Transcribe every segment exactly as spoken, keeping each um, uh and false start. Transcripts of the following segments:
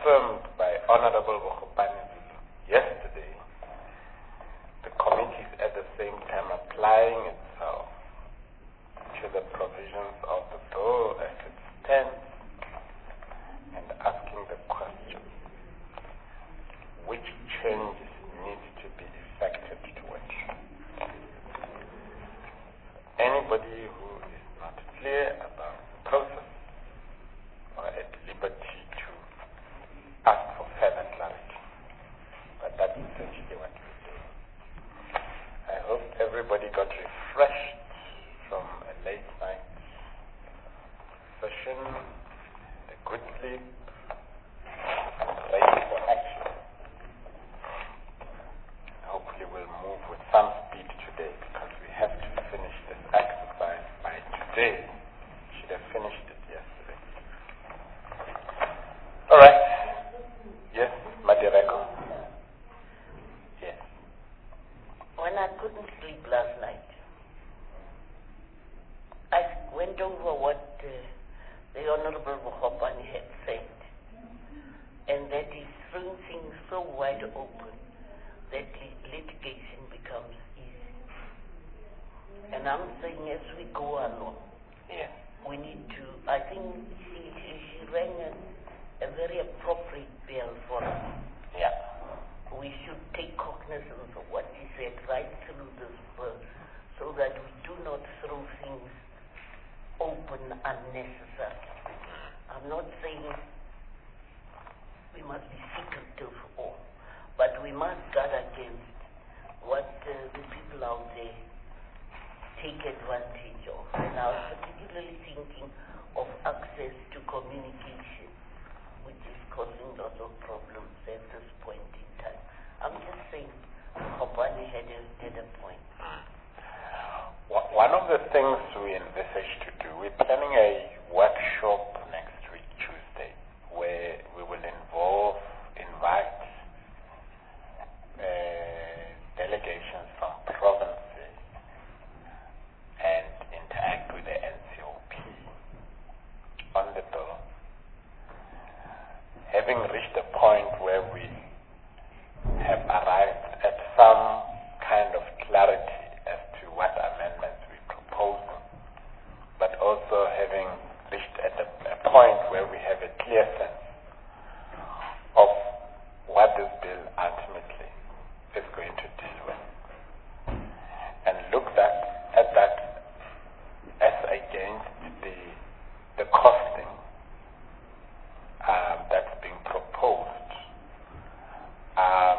confirmed by Honorable Bokopane yesterday, the committee is at the same time applying itself to the provisions of the bill as it stands and asking the question, which changes need to be effected to it? Anybody who is not clear about the process or at liberty to ask for further clarity. But that's essentially what we're doing. I hope everybody got refreshed from a late night session, a good sleep, and ready for action. Hopefully we'll move with some speed today because we have to finish this exercise by today. Should have finished it yesterday. All right. Yes, Madireko. Yes. When I couldn't sleep last night, I went over what uh, the Honorable Bokopane had said, and that is throwing things so wide open that lit- litigation becomes easy. And I'm saying as we go along, Yes. we need to, I think she, she, she rang a, a very appropriate bell for us. Yeah. We should take cognizance of what she said right through this bill so that we do not throw things open unnecessarily. I'm not saying we must be secretive or, but we must guard against what uh, the people out there take advantage of. And I was particularly thinking of access to communication, which is causing lots of problems at this point in time. I'm just saying, Bokopane had a, had a point. Wha- One of the things we envisage to do, we're planning a workshop next week, Tuesday, where we will involve, invite uh, delegations from provinces and interact with the N C O P on the bill. Having reached a point where we have arrived at some kind of clarity as to what amendments we propose, but also having reached at a, a point where we have a clear sense of what this bill ultimately is going to deal with, and look at, at that as against the the costing um, that's being proposed. Um,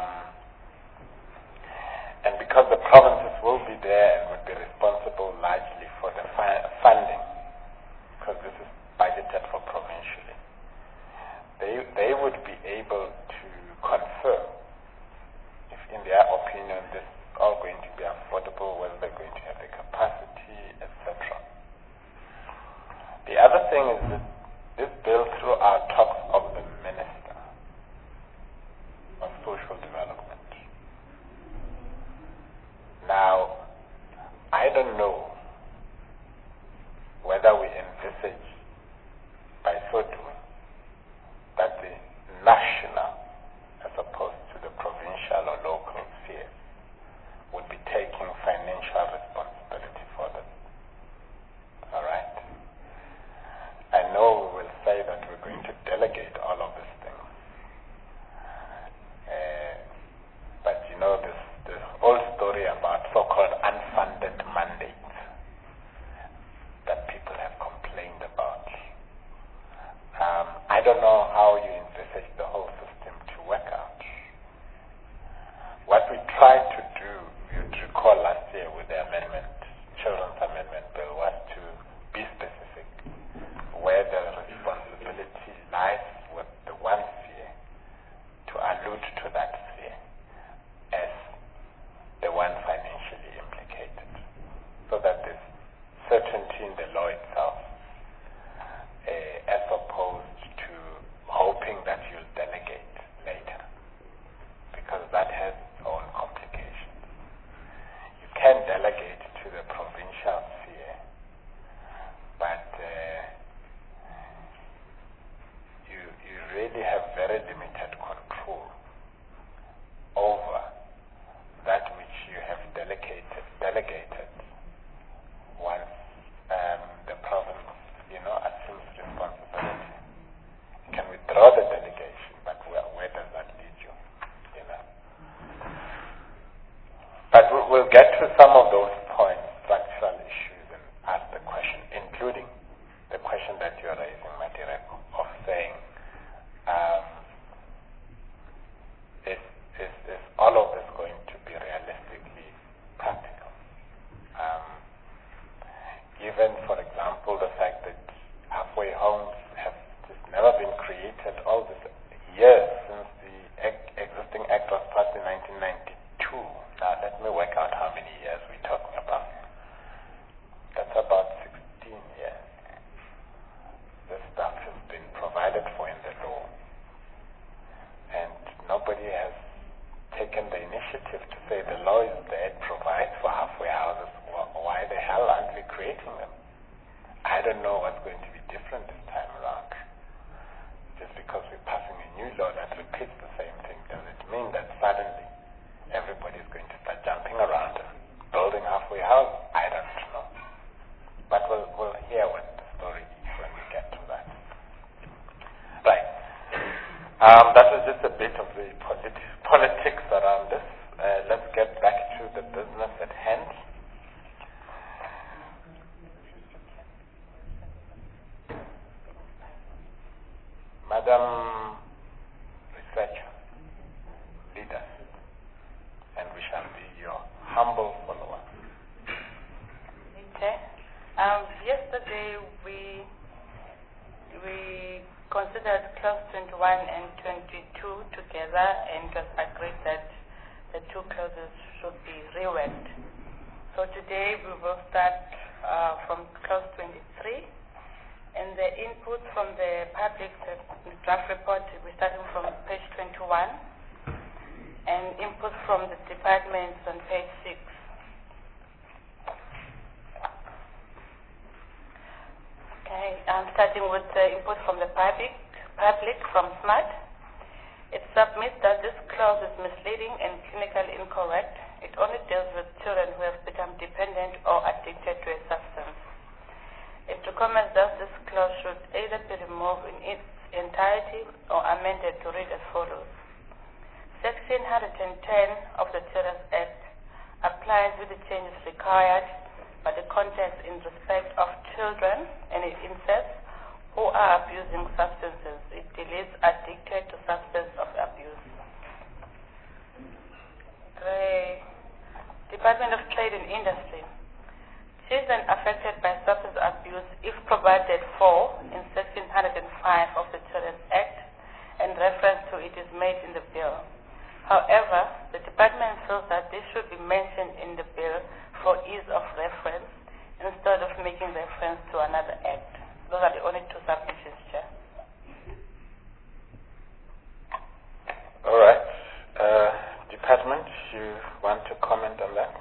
and because the provinces will be there and would be responsible largely for the fi- funding, because this is budgeted for provincially, they they would be able to confirm if in their opinion this is all going to be affordable, whether they're going to have the capacity, et cetera. The other thing is that this bill, through our talks of the Minister of Social Development. Now, I don't know whether we envisage by so doing that the national have very limited control over that which you have delegated, delegated once um, the province, you know, assumes responsibility. You can withdraw the delegation, but where, where does that lead you? You know. But we'll, we'll get to some of those points, structural issues, and ask the question, including the question that you're raising, Madireko, of saying, um, is, is, is all of this going to be realistically practical? Um, even, for example, the fact that halfway homes have just never been created all these years since the ec- existing act was passed in nineteen ninety-two. Now, let me work out how many years we're talking about. That's about sixteen years. This stuff has been provided for in the law. And nobody has taken the initiative to say the law is there, it provides for halfway houses. Why the hell aren't we creating them? I don't know what's going to be different this time around. Just because we're passing a new law that repeats the same thing, does it mean that suddenly everybody's going to start jumping around and building halfway houses? I don't know. But we'll, we'll hear what the story is when we get to that. Right. Um, that was just a bit of the politi- politics around this. Uh, let's get back to the business at hand. Madam Researcher, lead us, and we shall be your humble follower. Okay. Um, yesterday we we considered clause twenty-one and twenty-two together, and it was agreed that the two clauses should be reworked. So today we will start uh, from clause twenty-three, and the input from the public, the draft report, we're starting from page twenty-one, and input from the departments on page six. Okay, I'm starting with the input from the public, public from SMART. It submits that this clause is misleading and clinically incorrect. It only deals with children who have become dependent or addicted to a substance. It recommends that this clause should either be removed in its entirety or amended to read as follows. Section one hundred ten of the Children's Act applies with the changes required by the context in respect of children and it inserts who are abusing substances. It deletes addicted to substance of abuse. The Department of Trade and Industry. Children affected by substance abuse, if provided for in Section one hundred five of the Children's Act, and reference to it is made in the bill. However, the department feels that this should be mentioned in the bill for ease of reference instead of making reference to another act. Those are the only two submissions, Chair. All right. Uh, department, you want to comment on that?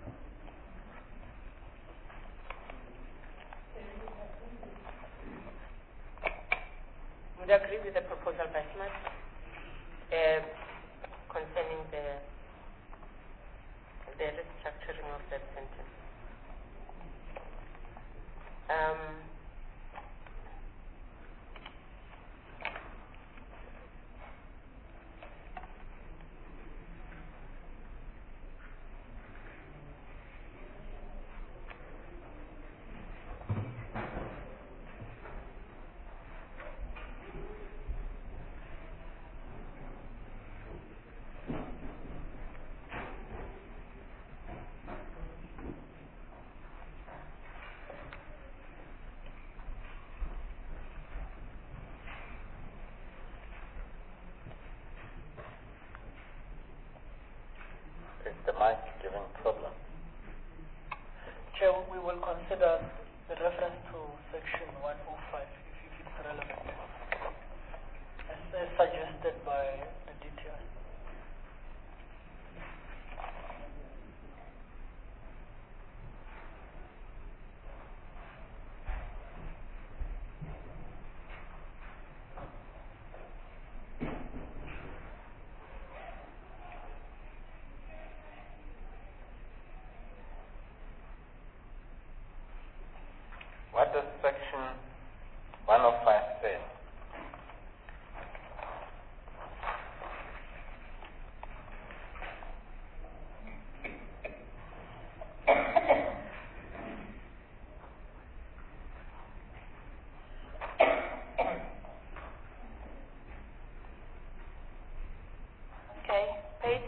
Would agree with the proposal by SMART uh, concerning the the restructuring of that sentence. Um, Is the mic giving problem? Chair, we will consider the reference to section one oh five if, if it's relevant, as, as suggested by the D T I.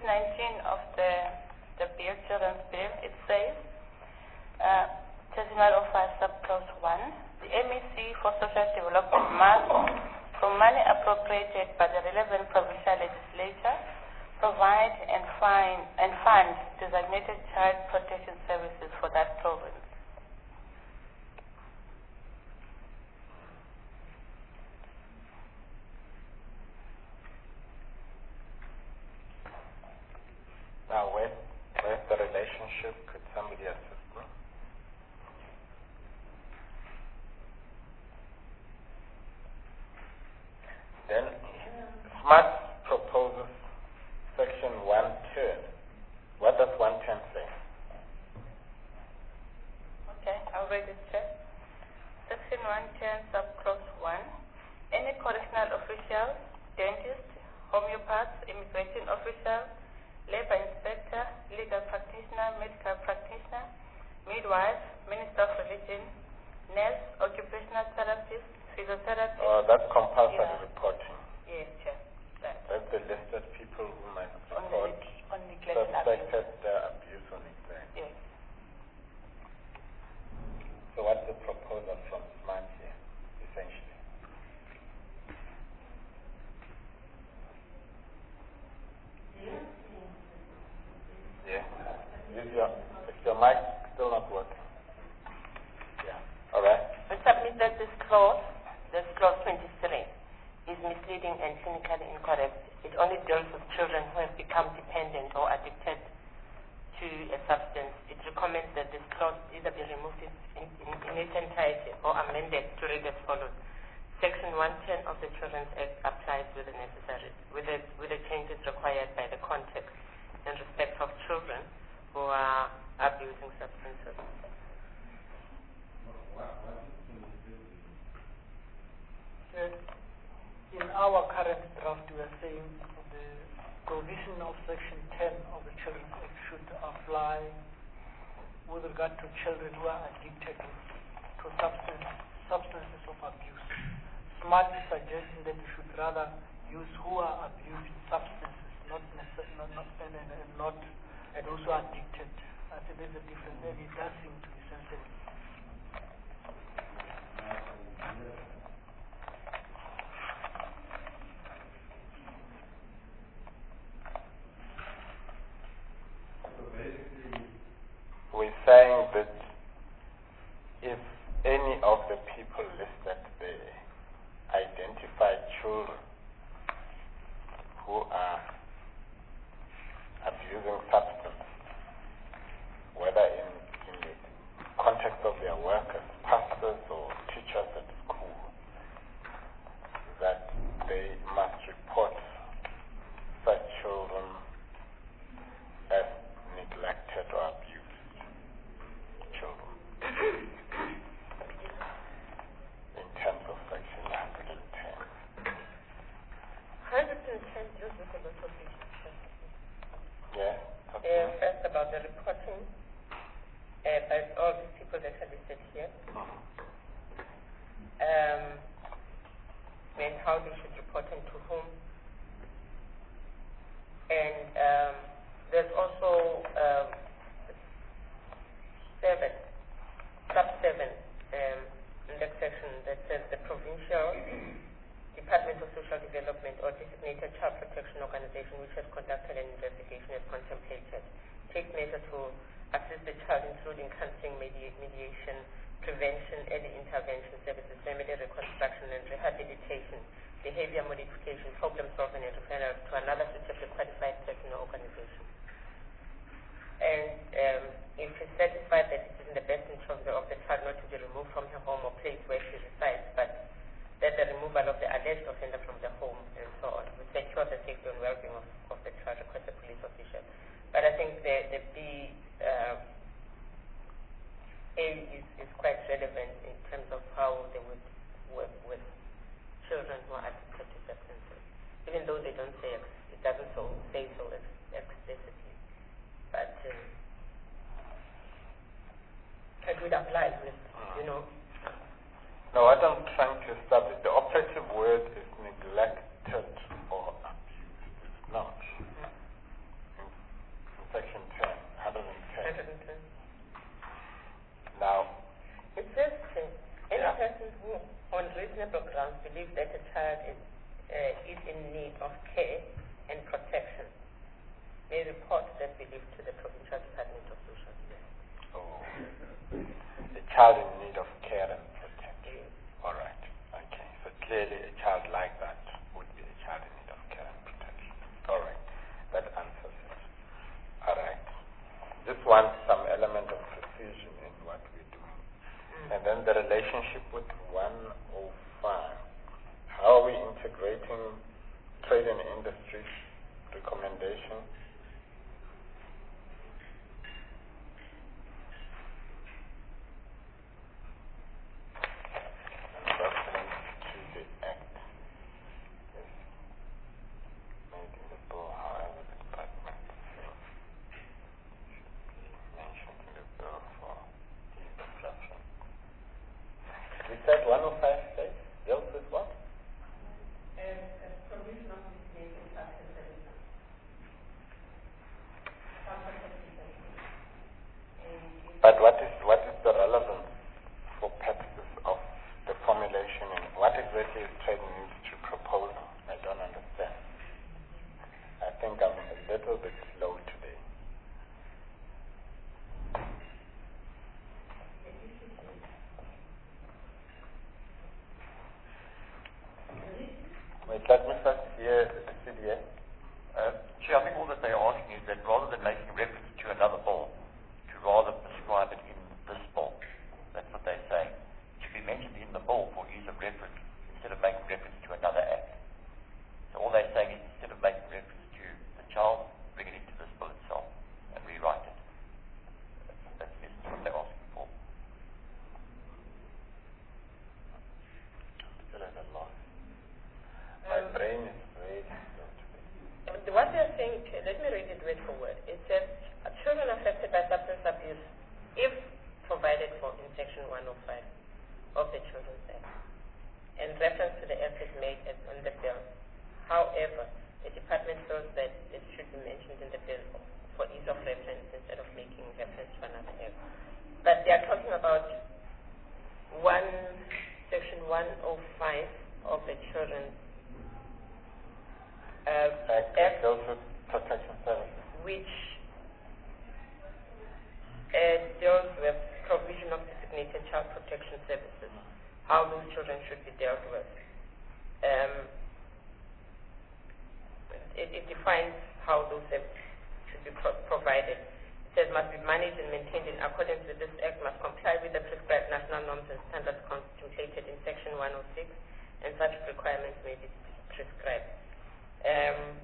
nineteen of the, the bill, Children's Bill, it says, uh, Terminal oh five, subclause one, the M E C for social development must, from money appropriated by the relevant provincial legislature, provide and, find, and fund designated child protection services for that province. Now, where, where's the relationship? Could somebody assist me? Then, SMART proposes section one ten. What does one ten say? Okay, I'll read it, Chair. Section one ten, subclause one. Any correctional official, dentist, homeopath, immigration official, labor inspector, legal practitioner, medical practitioner, midwife, minister of religion, nurse, occupational therapist, physiotherapist. Oh, that's compulsory Yeah. reporting. Yes, Chair. That. That's the listed people who might On report the, on neglected suspected uh, abuse or neglect. Yes. So what's the proposal from SMART here, essentially? Yeah. Is your, is your mic still not working? Yeah. All right. I submit that this clause, this clause twenty-three, is misleading and clinically incorrect. It only deals with children who have become dependent or addicted to a substance. It recommends that this clause either be removed in, in, in its entirety or amended to read as follows. Section one ten of the Children's Act applies with the necessary, with the, with the changes required by the context in respect of children who are abusing substances. Uh, in our current draft, we are saying the provision of Section ten of the Children's Act should apply with regard to children who are addicted to substance, substances of abuse. SMART is suggesting that you should rather use who are abusing substances, not necessarily not, not, and, and, and not those who are addicted. I think there's a difference, and it does seem to be sensitive. We're saying that if any of the people listed there identify children who are abusing substance, whether in, in the context of their work as pastors or teachers at school, that they must report such children as neglected or abused children in terms of section one hundred ten. one hundred ten deals with a lot of issues. Yeah? Uh, first about the reporting uh, by all these people that are listed here, um, and how they should report and to whom. And um, there's also um, seven, sub seven, um, in that section that says the provincial Department of Social Development or designated child protection organization which has conducted an investigation has contemplated take measures to assist the child, including counseling, medi- mediation, prevention, early intervention services, family reconstruction and rehabilitation, behavior modification, problem solving, and referral to another suitably qualified person or organization. And um, if she's satisfied that it is in the best interest of the child not to be removed from her home or place where she resides, but that the removal of the alleged offender from the home and so on would secure the safety and well-being of, of the child, request a police official. But I think the, the B uh, A is, is quite relevant in terms of how they would work with children who are addicted to substances, even though they don't say ex- it doesn't so say so ex- explicitly, but um, it would apply with, you know. Now, what I'm trying to establish, the operative word is neglected or abused. It's not. In of Care and Protection may report that belief to the Provincial Department of Social Services. Oh, a child in need of care and protection. Yes. All right. Okay. So clearly, a child like that would be a child in need of care and protection. All right. That answers it. All right. Just want some element of precision in what we're doing. Mm. And then the relationship with one oh five. How are we integrating trade and industry recommendation? And reference to the act is made in the bill, however the department feels should be mentioned in the bill for ease of reference. We said one oh five states deals with what? But what is what is the relevance for purposes of the formulation and what exactly is trade and industry proposal? I don't understand. I think I'm a little bit slow today. Wait, let me first hear the C D A. Uh, Chair, I think all that they're asking is that rather than making reference to another bill, to rather prescribe it in this bill. That's what they're saying. It should be mentioned in the bill for ease of reference instead of making reference to another act. So all they're saying is instead of making reference to the child, bring it into this bill itself and rewrite it. That's, that's what they're asking for. Still at a loss. My um, brain is very slow today. What they're saying, let me read it word for word. It says, children affected by substance abuse, if provided for in Section one oh five of the Children's Act, and reference to the act is made as on the bill. However, the department feels that it should be mentioned in the bill for ease of reference instead of making reference to another act. But they are talking about one Section one oh five of the Children's uh, Act, Act, also protection services, which uh, deals with provision of designated child protection services, how those children should be dealt with. Um, it, it defines how those services should be pro provided. It says must be managed and maintained in accordance with this act, must comply with the prescribed national norms and standards contemplated in Section one oh six, and such requirements may be prescribed. Um,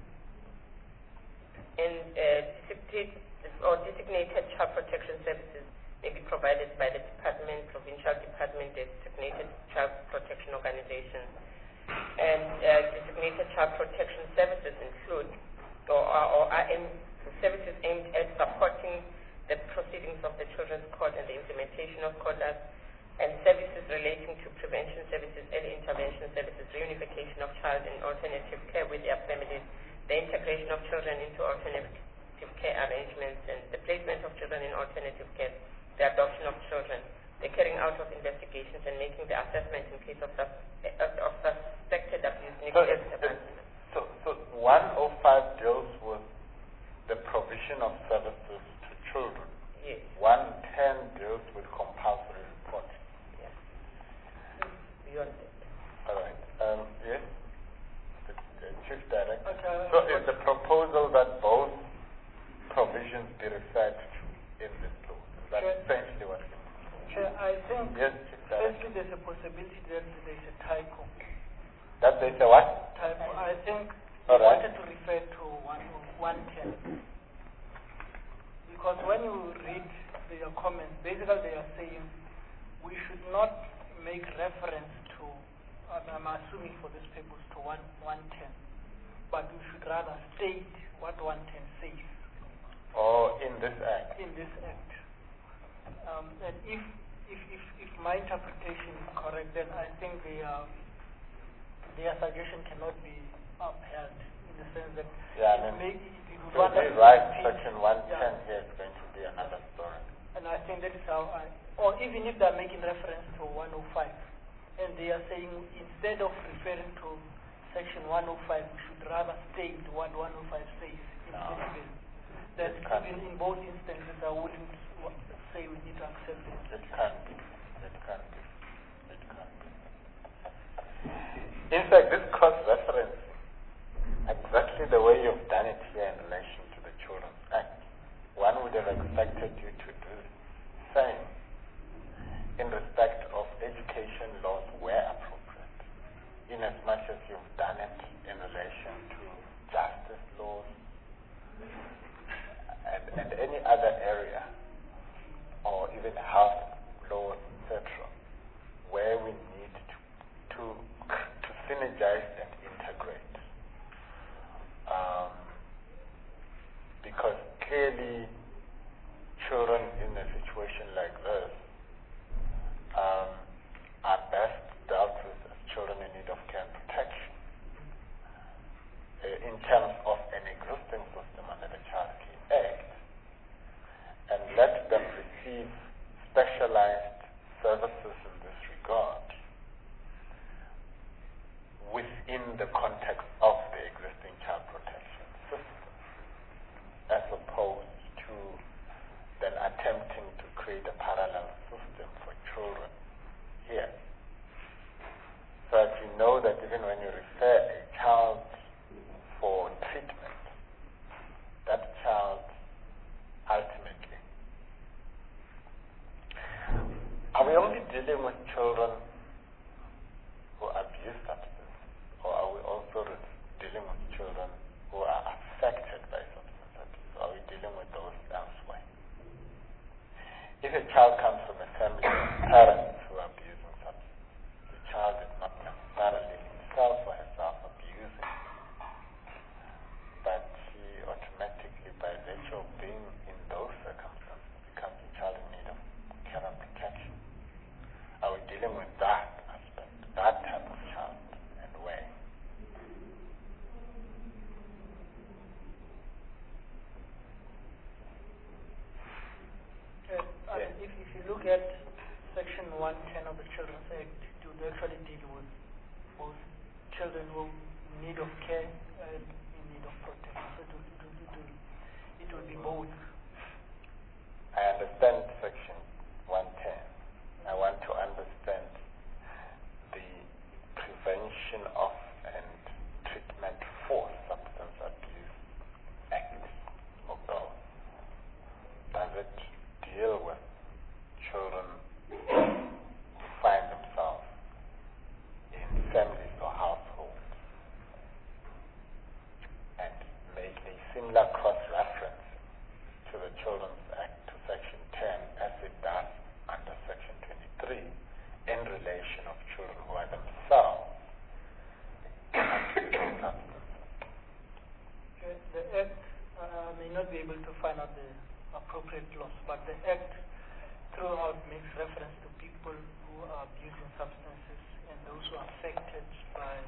and uh, designated, or designated child protection services may be provided by the department, provincial department, designated child protection organizations. And uh, designated child protection services include or, or are aim, services aimed at supporting the proceedings of the Children's Court and the implementation of court laws, and services relating to prevention services, early intervention services, reunification of child in alternative care with their families, the integration of children into alternative care arrangements, and the placement of children in alternative care, the adoption of children, the carrying out of investigations and making the assessment in case of, sus of suspected abuse, neglect, so, abandonment. So, so one oh five deals with the provision of services to children. Yes. one ten deals with compulsory reporting. Yes. Beyond that. All right. Um, yes? The, the Chief Director. Okay. So is the proposal that both provisions be referred to in this law? Is that Chair, essentially what it is? Chair, I think Yes, Chief Director. firstly there's a possibility that there's a typo. That there's a what? Typo. I think All they right. wanted to refer to one ten. Because when you read their comments, basically they are saying we should not make reference to, um, I'm assuming for this purpose, to one ten, but we should rather state what one ten says. Or in this act? In this act. Um, and if, if, if, if my interpretation is correct, then I think their, their suggestion cannot be upheld in the sense that Yeah, I it mean, may, it would to rather rewrite repeat- section one ten yeah. here is going to be another story. And I think that is how I, or even if they're making reference to one oh five, and they are saying instead of referring to section one oh five, we should rather stay with what one oh five says. No. That It can't even be. in both instances, I wouldn't wa- say we need to accept it. It can't be. It can't be. It can't be. In fact, this cross-referencing, exactly the way you've done it here in relation to the Children's Act, one would have expected you to do the same in respect of education laws where appropriate, in as much as you've done it in relation to justice laws and, and any other area, or even health laws, et cetera, where we need to, to, to synergize and integrate. Um, because clearly children in a situation like this um, are best dealt with as children in need of care and protection uh, in terms of an existing system under the Child Care Act, and let them receive specialized services in this regard within the context of the existing child protection system, as opposed to then attempting to create a parallel system for children here. So that you know that even when you refer a child for treatment, that child ultimately, are we only dealing with children who abuse substances, or are we also re- dealing with children who are affected by substance abuse? Are we dealing with those elsewhere? If a child comes from a family of parents who are abusing substances, the child is not necessarily himself or herself abusing, but he automatically, by virtue of being in those circumstances, becomes a child in need of care and protection. Are we dealing with that aspect, that type of child, and where? Uh, I Yeah. mean, if, if you look at section one ten of the Children's Act, it would actually deal with both children who in need of care and in need of protection. So it would, it would, it would, it would be both. I understand section one ten. I want to understand the Prevention of and Treatment for Substance Abuse Act of law. Does it deal with children who find themselves in families or households and make a similar cross-reference to the Children's Act, to section ten, as it does under section twenty-three, in relation of children who are themselves abusing substances? Okay, the Act, uh, may not be able to find out the appropriate laws, but the Act throughout makes reference to people who are abusing substances and those who are affected by,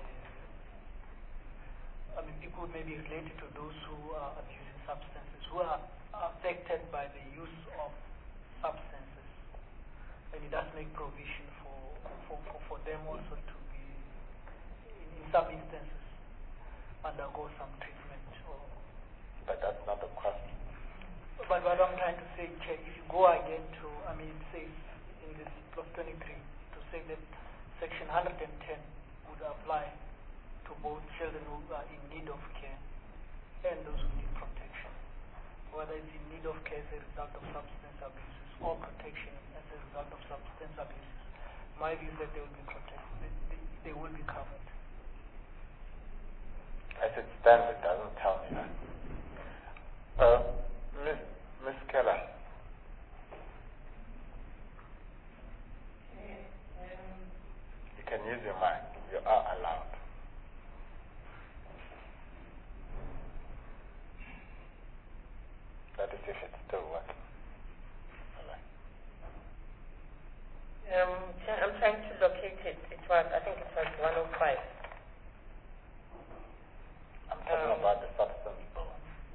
I mean, people may be related to those who are abusing substances, who are affected by the use of substances. And it does make provision for, for, for, for them also to be, in, in some instances, undergo some treatment. Or, But that's not the question. but what I'm trying to say, Chair, if you go again to, I mean, it says in this clause twenty-three, to say that section one ten would apply to both children who are in need of care and those who need protection, whether it's in need of care as a result of substance abuses or protection as a result of substance abuses. My view is that they will be protected, they, they, they will be covered. As it stands, it doesn't tell me that. Uh, Miss Miss Keller. You can use your mic. You are allowed. That is if it's still working. All right. Um, Chair, I'm trying to locate it. It was, I think it was one oh five. I'm talking Um, about the substance bill.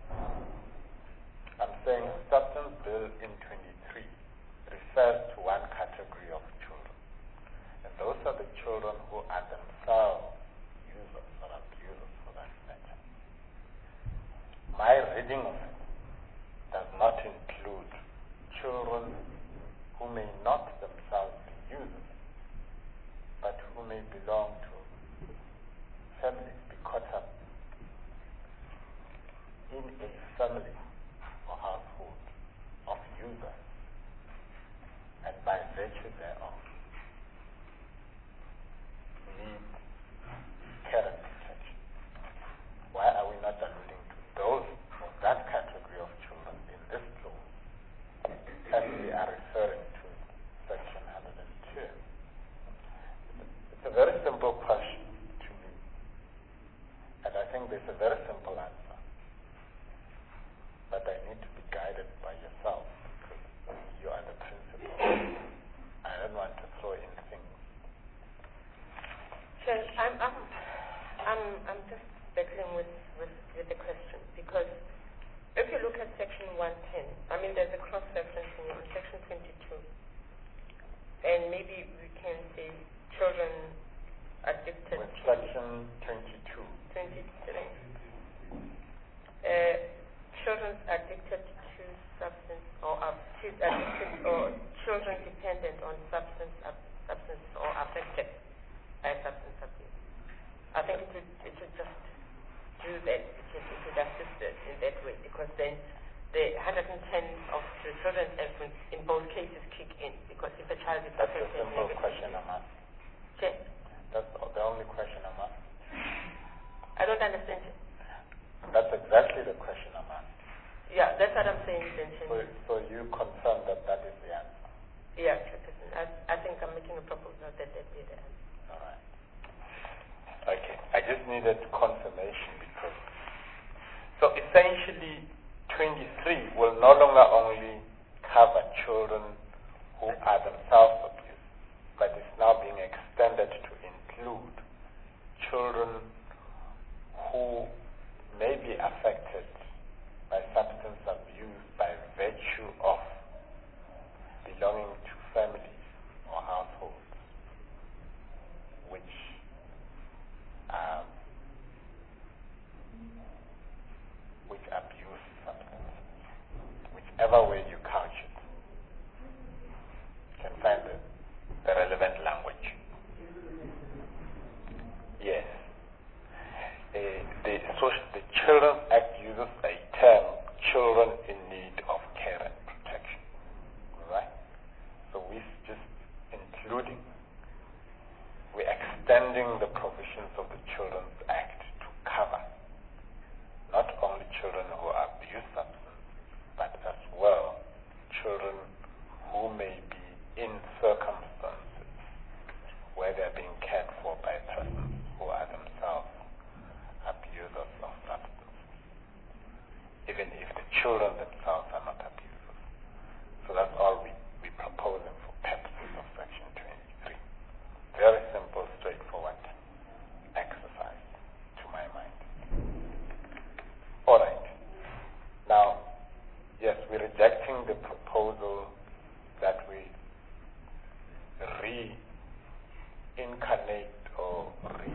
I'm saying substance bill in twenty-three refers to one category of children. And those are the children who are themselves users or reading of it does not include children who may not themselves be users, but who may belong to families, be caught up in a family or household of users, and by virtue thereof need care and protection. Why are we not alluding to those or that category of children in this clause, as we are referring to section one hundred two? It's a very simple question to me, and I think there's a very simple answer, but I need to be guided by yourself because you are the principal. I don't want to throw in things. Sure, I'm, I'm, I'm, I'm just battling with, with, with the question, because if you look at section one ten, I mean, there's a cross-referencing on section twenty-two, and maybe we can say children addicted With to section twenty-two. twenty-three. Uh, children addicted to substance or are addicted or children dependent on substance ab substance or affected by substance abuse. I think it would it would just do that. It would, it would assist us in that way, because then the one hundred ten of the Children's Act in both cases kick in, because if a child is That's a affected simple negatively- question I'm asking. Check. That's the only question I'm asking. I don't understand it. That's exactly the question I'm asking. Yeah, that's what I'm saying, then. So, so you confirm that that is the answer? Yeah, Chairperson. I, I think I'm making a proposal that that be the answer. All right. Okay. I just needed confirmation because. So essentially, twenty-three will no longer only cover children who are themselves abused, but it's now being extended to include children who may be affected by substance abuse by virtue of belonging to families or households which um, which abuse substances, whichever way you couch it. You can find the, the relevant language. Yes. Uh, the, social, the Children's Act uses a term, children in need of care and protection. Right? So we're just including, we're extending the provisions of the Children's Act to cover not only children who abuse substances, but as well children who may be in circumstances where they're being cared for by persons who are themselves abusers of substances, even if the children themselves are not abusers. So that's all we, we're proposing for purposes of section twenty-three. Very simple, straightforward exercise, to my mind. All right. Now, yes, we're rejecting the proposal that we reincarnate or re,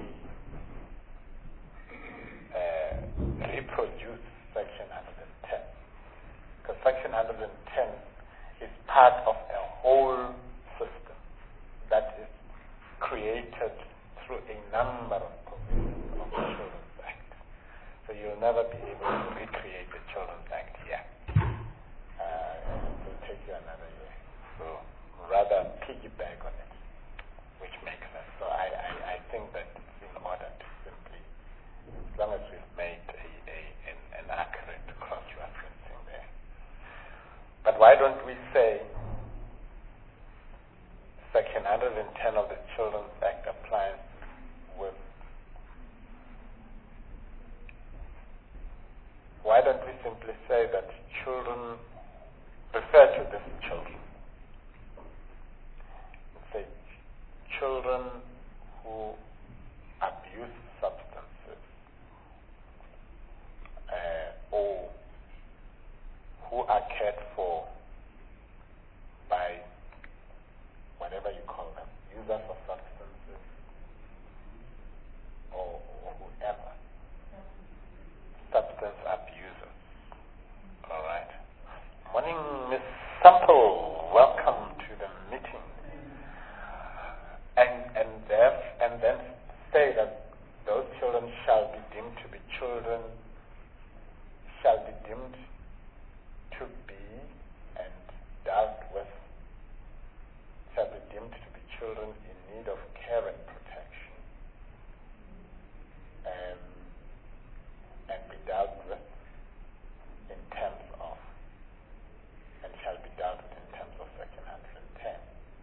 uh, reproduce section one hundred ten. Because section one hundred ten is part of a whole system that is created through a number of provisions of the Children's Act. So you'll never be able to recreate the Children's Act here. Uh, it will take you another year. So rather piggyback on it, which makes sense. So I, I, I think that it's in order to simply, as long as we've made a, a, an, an accurate cross-referencing there. But why don't we say section one hundred ten of the Children's Act applies with, why don't we simply say that children, refer to this children, and say children who abuse substances uh, or who are cared for by whatever you call them, users of substances or, or whoever, substance abusers, deemed to be and dealt with, shall be deemed to be children in need of care and protection, um, and be dealt with in terms of, and shall be dealt with in terms of Section one hundred ten.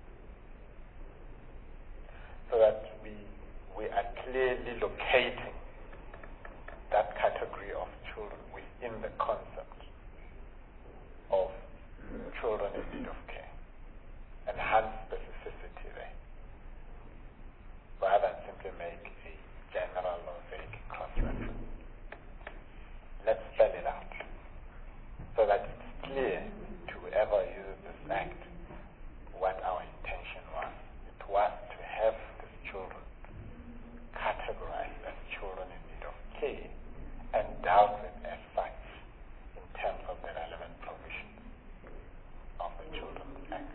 So that we, we are clearly locating that category of children within the concept of children in need of care. Enhance specificity there, rather than simply make a general or vague cross-reference. Let's spell it out so that it's clear to whoever uses this act what our intention was. It was to have these children categorized as children in need of care and dealt with as such in terms of the relevant provisions of the Children's Act.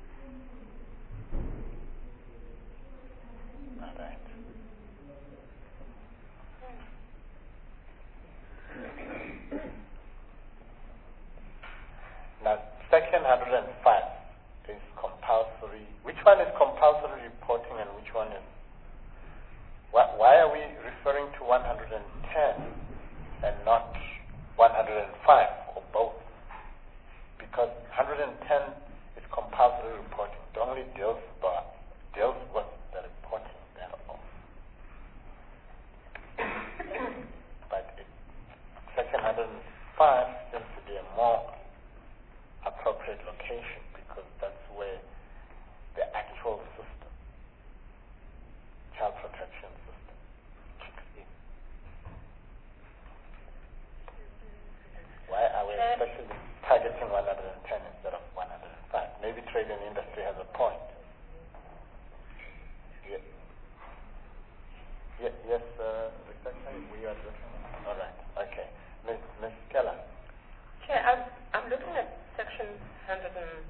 All right. Now, Section one hundred five is compulsory. Which one is compulsory reporting and which one is? Why, why are we referring to one hundred ten and not one hundred five or both? Because one hundred ten is compulsory reporting. It only deals, by, deals with the reporting thereof. But it, Section one hundred five seems to be a more appropriate location because that's where the actual system, child protection system, kicks in. Why are we especially targeting one hundred ten instead of one hundred five? Maybe trade and industry has a point. Yes, yes, yes uh, we are addressing it. All right, okay. Miz Miz Keller. Chair, I'm, I'm looking at Section one hundred and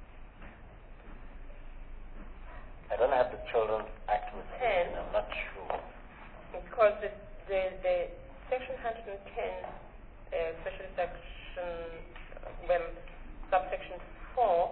I don't have the Children's Act with me, ten. I'm not sure. Because the, the, the Section one hundred ten, uh, special section, uh, well, subsection four,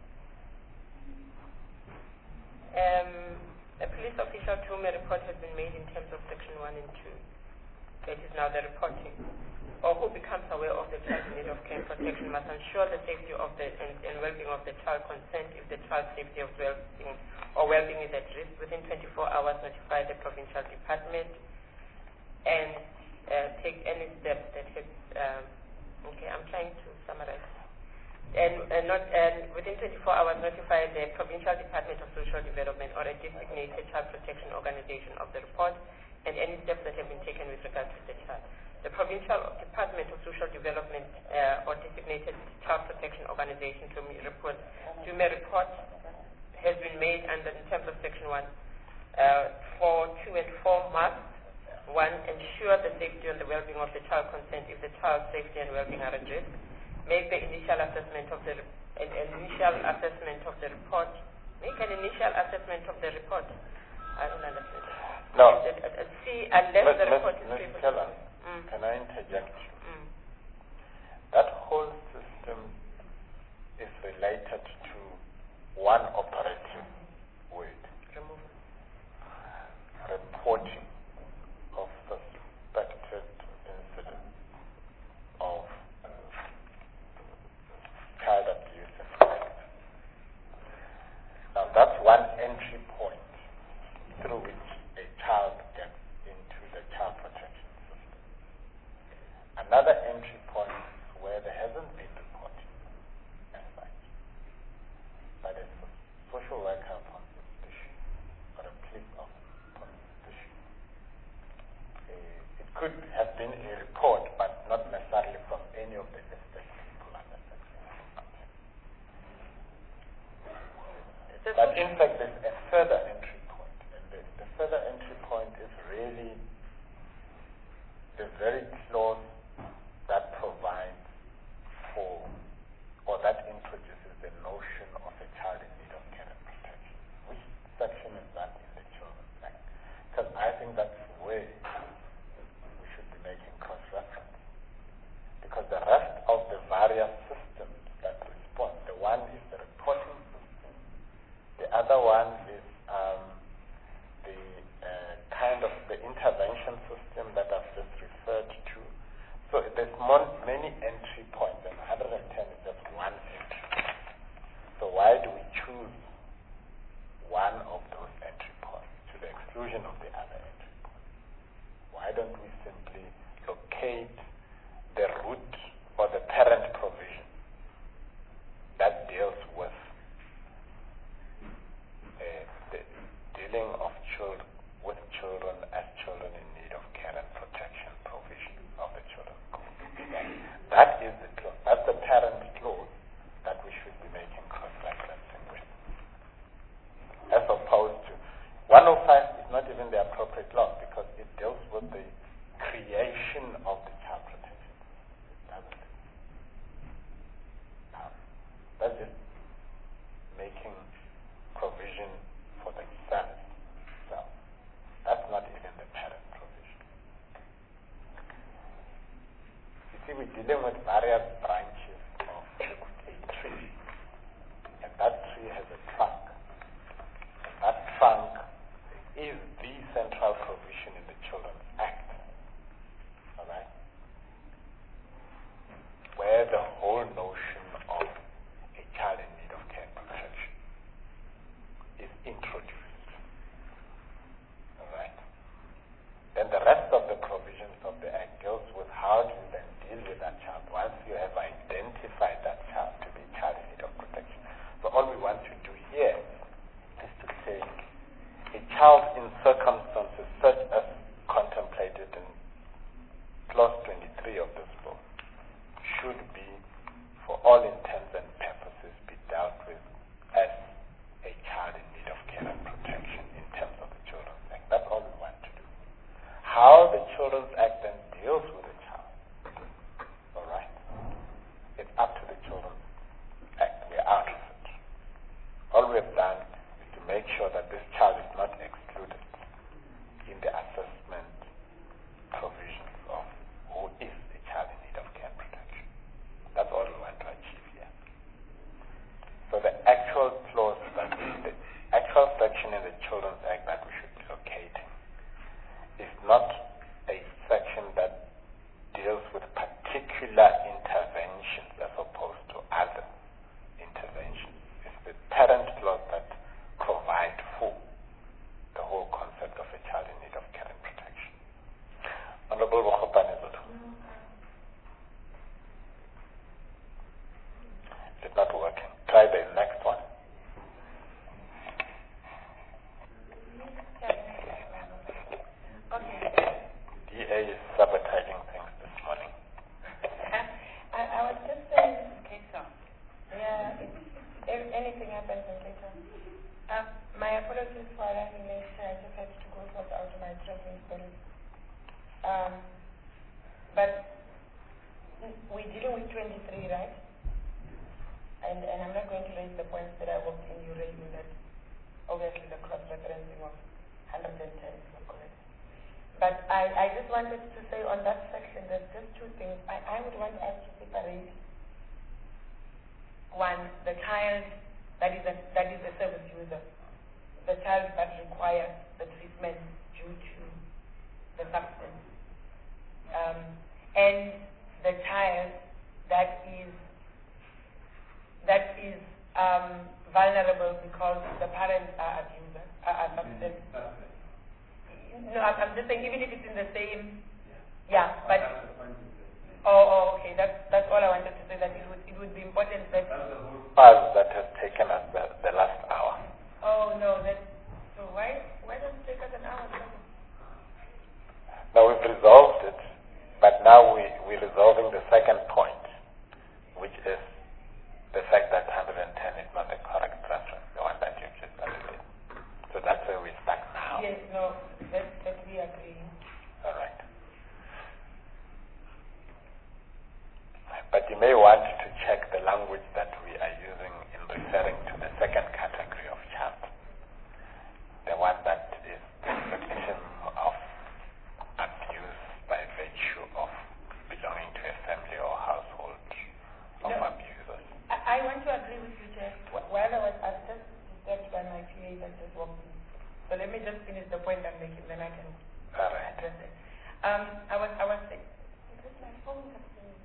um, a police official to whom a report has been made in terms of Section one and two, that is now the reporting, or who becomes aware of the child in need of care and protection must ensure the safety of the and, and well-being of the child, consent if the child's safety of well-being or well-being is at risk, within twenty-four hours notify the provincial department and uh, take any steps that have, um, okay, I'm trying to summarize. And, and, not, and within twenty-four hours notify the provincial department of social development or a designated child protection organization of the report and any steps that have been taken with regard to the child. The Provincial Department of Social Development uh, or designated child protection organization to me report, to me report has been made under in terms of Section one, uh, four, two, and four must one ensure the safety and the well-being of the child, consent if the child's safety and well-being are at risk. Make the initial assessment of the an initial assessment of the report. Make an initial assessment of the report. I don't understand. No. And, and, and see, unless the report is Miz Keller, mm. Can I interject you? Mm. That whole system is related to one operative word. Remove. Reporting of suspected incidents of child abuse and neglect. Now that's one entry point through which a child gets into the child protection system. Another entry point where there hasn't been reporting as such, but it's a social worker upon suspicion or a police officer upon suspicion. Uh, it could have been a report, but not necessarily from any of the listed people under Section one. But in fact, there's a further entry point, and the, the further entry point is really the very clause that provides for, or that introduces the notion of a child in need of care and protection. Which section is that in the Children's Act? Because I think that's where we should be making cross-reference. Because the mon- many entry points, and one hundred ten is just one entry. So why do we choose one of those entry points to the exclusion of the other entry points? Why don't we simply locate the root or the parent provision that deals with uh, the dealing of children with children as children in need of care and protection provision of the children's code. That is the clause. That's the parent clause that we should be making cross-referencing with. As opposed to one oh five is not even the appropriate law because it deals with the creation of the child protection. Doesn't it? Now, that's just making provision for the service itself. That's not even the parent provision. You see, we're dealing with various branches of a tree. And that tree has a trunk. And that trunk is the central provision in the Children's Act. Alright? Where the whole notion of a child in need of care and protection is introduced. Alright? Then the rest of the provisions of the Act deals with how do you then deal with that child once you have identified that child to be a child in need of protection. So all we want to do here is to say a child in circumstances such as contemplated in clause twenty-three of this law should be, for all intents and purposes, be dealt with as a child in need of care and protection in terms of the Children's Act. That's all we want to do. How the Children's Act then deals with a child, all right, it's up to the Children's Act. We're out of it. All we have done is to make sure that this child is not excluded in the assessment provisions of who is a child in need of care and protection. That's all we want to achieve here. So the actual clause, that the actual section in the Children's Act that we should be locating is not a section that deals with particular interventions as opposed to other interventions. It's the parent clause that provides for the whole concept of a child in need of care and protection. Honorable Wakopane Zulu. It's not working. Try the next one. D A is sabotaging things this morning. I, I was just saying this is Cape Town. Yeah, if, if anything happens in Cape Town. Uh, my apologies for arriving late. I just had to go sort out my traveling story. Um, but we're dealing with twenty-three, right? And and I'm not going to raise the points that I walked in you raising that obviously the cross-referencing of one hundred ten is not correct. But I, I just wanted to say on that section there's just two things. I, I would want us to separate one, the child that is a that is a service user, the child that requires the treatment due to the substance. Um, and the child that is that is um, vulnerable because the parents are abusers, are, are substance. No, I'm, I'm just saying, even if it's in the same, yeah, yeah but oh, oh, okay, that's that's all I wanted to say. That it would it would be important that Pause that has taken us the, the last hour. Oh no, that so why why does it take us an hour? Now we've resolved it, but now we we're resolving the second point, which is the fact that one hundred ten is not the correct reference, the one that you've just studied. So that's where we stuck now. Yes, no, that, that we agree. All right. But you may want to check the language that we are using in referring to the second category of child, the one that is the victim of abuse by virtue of belonging to a family or household of no, abusers. I, I want to agree with you, Jeff. While I was I was just disturbed by my P A that just walked in. So let me just finish the point I'm making, then I can All right. address it. Um, I was I was saying, is this my phone?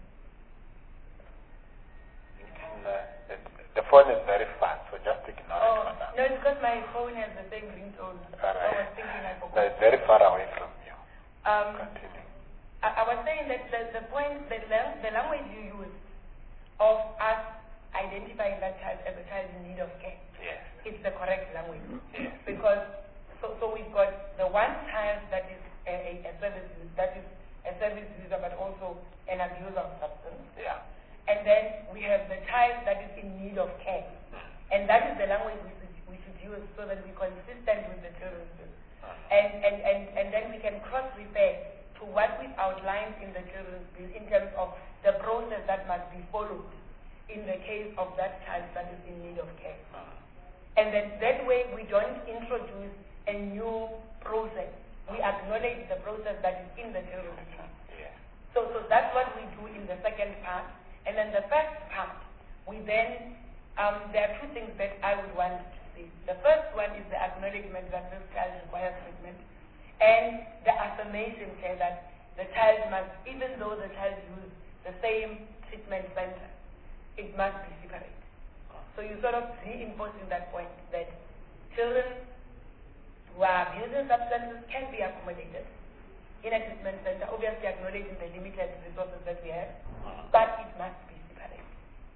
my phone has the same ringtone. All right. I was thinking I No, forgot. it's very far away from you. Um, Continue. I, I was saying that the, the point, the, lang- the language you use of us identifying that child as a child in need of care, Yes. it's the correct language. Yes. Because, so, so we've got the one child that is a, a, a service, that is a service user but also an abuser of substance. Yeah. And then we have the child that is in need of care. And that is the language we should, we should use so that we're consistent with the children's bill. And, and, and, and then we can cross-refer to what we've outlined in the children's bill in terms of the process that must be followed in the case of that child that is in need of care. And then that way we don't introduce a new process. We acknowledge the process that is in the children's bill. Yes. So, so that's what we do in the second part. And then the first part, we then, um, there are two things that I would want to see. The first one is the acknowledgement that this child requires treatment, and the affirmation here that the child must, even though the child uses the same treatment center, it must be separate. So you sort of reinforcing that point that children who are abusing substances can be accommodated in a treatment center, obviously acknowledging the limited resources that we have, but it must be separate.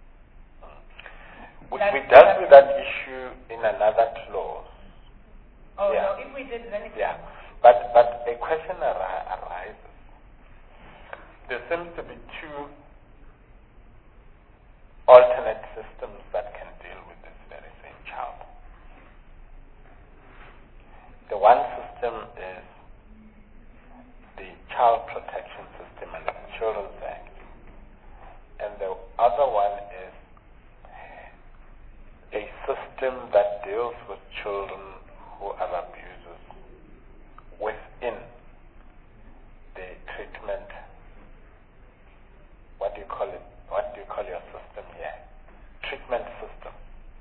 We, That's- we dealt with that issue in another clause. Oh, Yeah. no, if we did, then it's Yeah. But, but a question ari- arises. There seems to be two alternate systems that can deal with this very same child. The one system is the Child Protection System under the Children's Act, and the other one is a system that deals with children who are abusers within the treatment. What do you call it? What do you call your system here? Treatment system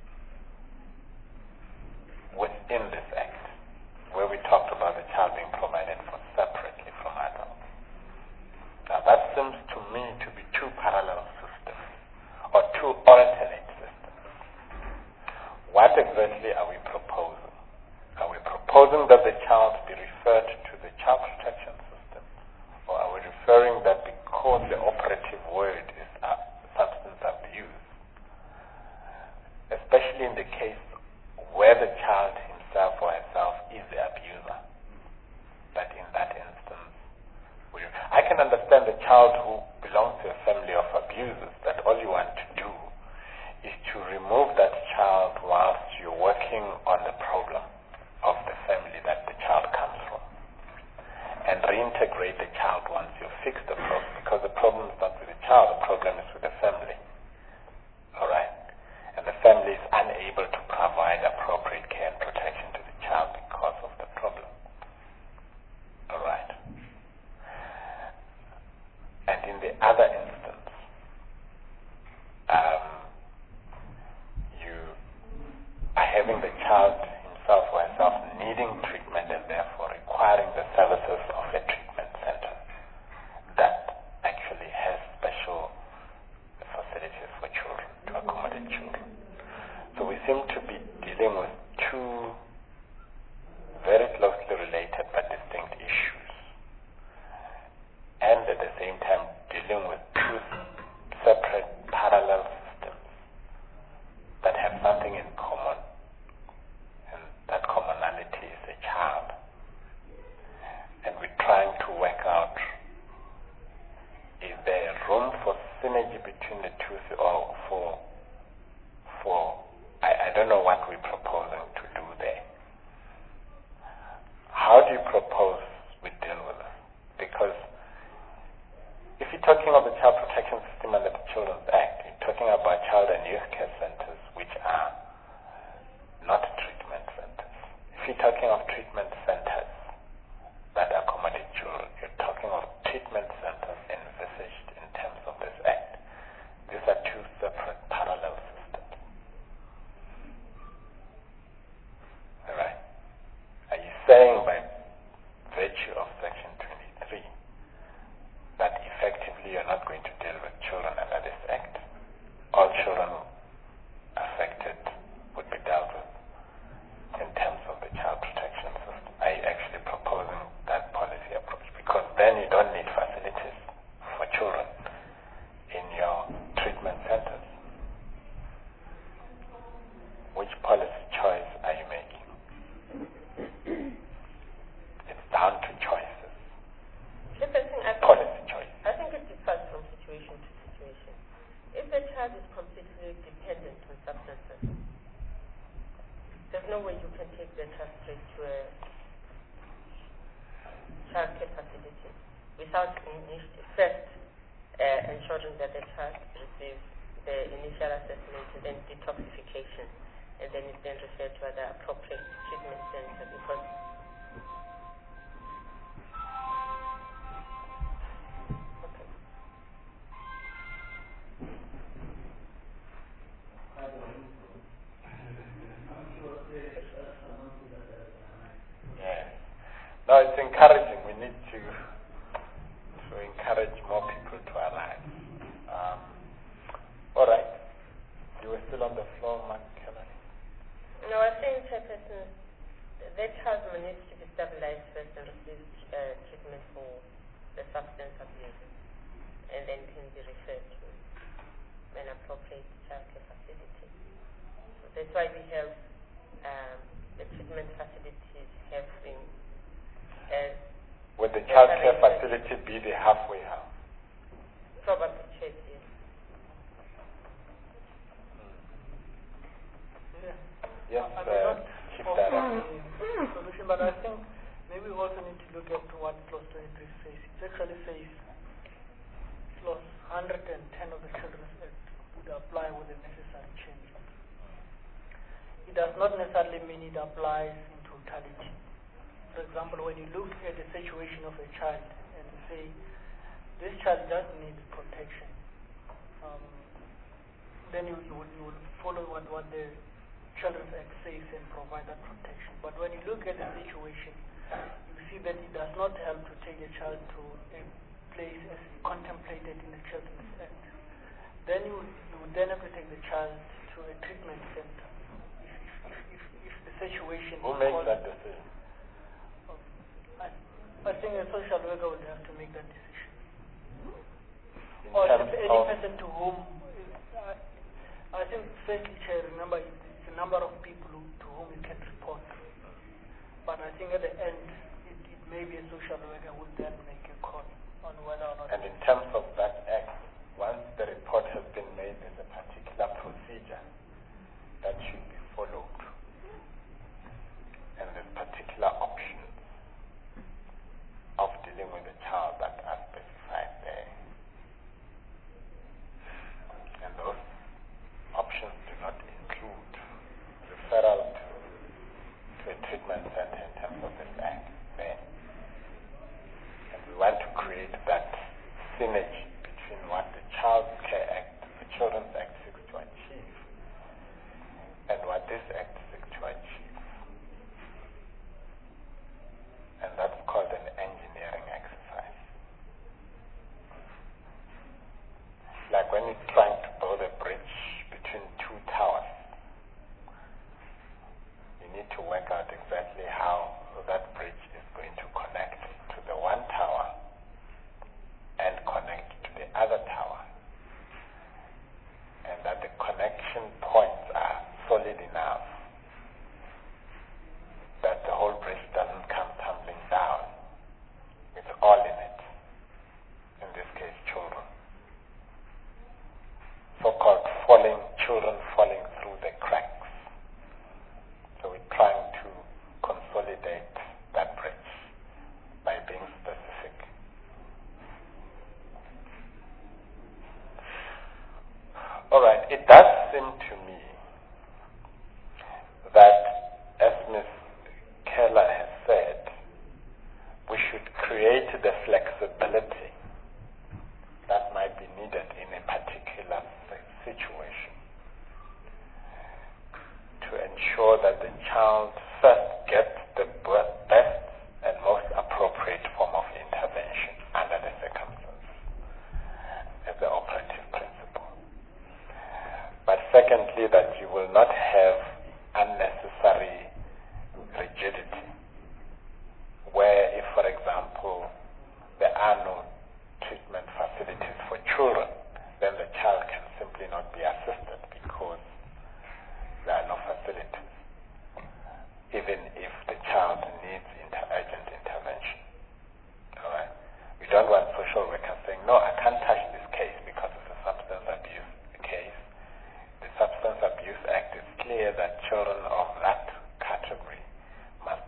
within this act, where we talked about the child being provided for separately from adults. Now that seems to me to be two parallel systems, or two alternate systems. What exactly are we proposing? Are we proposing that the child be referred to the child protection system, or are we referring that because the operative word is uh, substance abuse, especially in the case where the child himself or herself is the abuser, that in that instance, we, I can understand the child who belongs to a family of abusers, that all you want to do is to remove that child whilst you're working on the problem of the family that the child comes from, and reintegrate the child once you fix the problem, because the problem is not with the child, the problem is with the family. Alright? And the family is unable to provide appropriate care and protection to the child because of the problem. Alright? And in the other instance, um, you are having the child himself or herself needing treatment and therefore requiring the services of a treatment center that actually has special facilities for children, to accommodate children. So we seem to be dealing with two very closely related but distinct issues, and at the same time dealing with two separate parallel systems that have something in common, and that commonality is a child. And we're trying to work out, is there room for synergy between the two, or for, for I, I don't know what we're proposing to do there. How do you propose we deal with it? Because if you're talking of the Child Protection System under the Children's Act, you're talking about child and youth care centers, which are not treatment centers. If you're talking of treatment centers that accommodate children, you're talking of treatment centers envisaged in terms of this act. These are two separate parallel systems. Alright? Are you saying by virtue of Section twenty-three that effectively you're not going to deal with children under this act? All children affected would be dealt with in appropriate to a childcare facility without init- first uh, ensuring that the child receives the initial assessment and then detoxification, and then it's then referred to the appropriate treatment center because No, it's encouraging. We need to to encourage more people to arrive. Um, all right. You were still on the floor, Mark Kelly. no, I think Chairperson, that child needs to be stabilized first and receive uh, treatment for the substance abuse, and then can be referred to an appropriate childcare facility. So that's why we have um, the treatment facilities have been. Uh, Would the child care facility be the halfway house? Probably, yes. Yeah. Yes, I uh, may not Chief offer Director. a solution, but I think maybe we also need to look at what clause twenty-three says. It actually says clause one hundred ten of the Children's Act would apply with the necessary changes. It does not necessarily mean it applies in totality. For example, when you look at the situation of a child and you say, this child just needs protection, um, then you, you, will, you will follow what, what the Children's Act says and provide that protection. But when you look at the situation, you see that it does not help to take a child to a place as contemplated in the Children's Act. Then you, you would then have to take the child to a treatment center. If, if, if, if the situation Who is makes called, that decision? I, I think a social worker would have to make that decision. In Or terms any of person to whom, I, I think firstly, Chair, remember it's a number of people who, to whom you can report. But I think at the end, it, it may be a social worker who will then make a call on whether or not. and in terms of that act, once the report has been made, there's a particular procedure that should be followed. And there's particular options of dealing with the child that are specified there. And those options do not include referral to, to a treatment center in terms of this act there. And we want to create that synergy between what the Child Care Act, the Children's Act seeks to achieve, and what this act seeks to achieve. And that's called an engineering exercise. Like when you're trying to build a bridge between two towers, you need to work out exactly how that bridge is going to connect to the one tower and connect to the other tower. And that the connection points are solid enough that the whole bridge doesn't come tumbling down with all in it, in this case children. So-called falling, children falling through the cracks. So we're trying to consolidate that bridge by being specific. All right, it does seem to me that, as Miz Keller has said, we should create the flexibility that might be needed in a particular situation to ensure that the child first gets the best and most appropriate form of intervention under the circumstances as the operative principle. But secondly, that you will not have unnecessary rigidity, where if, for example, there are no treatment facilities for children, then the child can simply not be assisted because there are no facilities, even if the child needs inter- urgent intervention. All right? We don't want social workers saying, no, I can't touch this case because it's a substance abuse case. The Substance Abuse Act is clear that children of that category must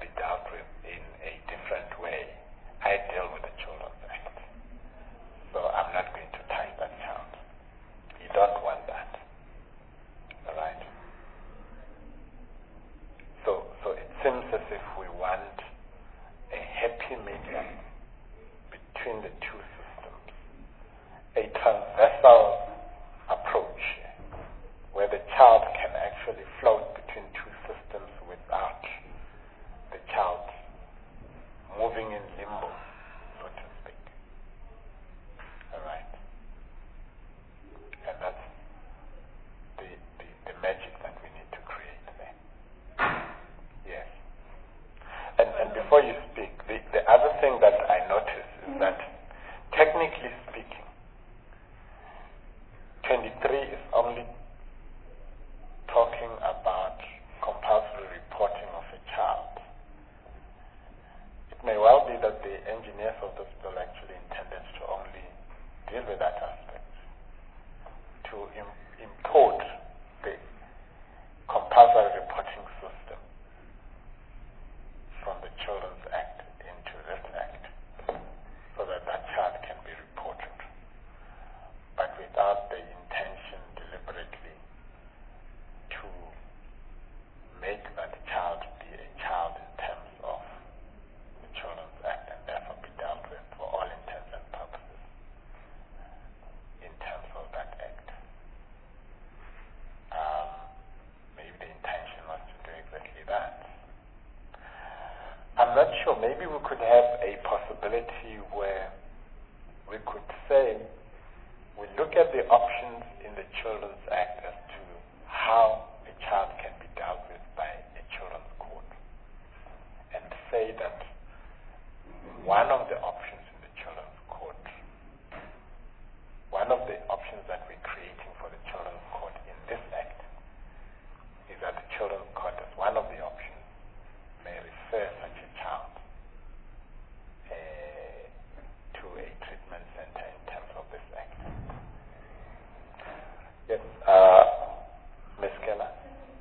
three is only talking about compulsory reporting of a child. It may well be that the engineers of this bill actually intended to only deal with that aspect, to im- import the compulsory reporting system from the Children's Act into this Act, so that that child can be reported, but without the intention deliberately to make that child be a child in terms of the Children's Act and therefore be dealt with for all intents and purposes in terms of that Act. Um, maybe the intention was to do exactly that. I'm not sure. Maybe we could have a possibility where we could say we look at the options in the Children's Act as to how a child can be dealt with by a children's court, and say that one of the options in the children's court, one of the options that we're creating for the children's court in this Act is that the children's court, as one of the options, may refer such a child uh, to a treatment center in terms of this Act. Yes, uh, Miz Keller.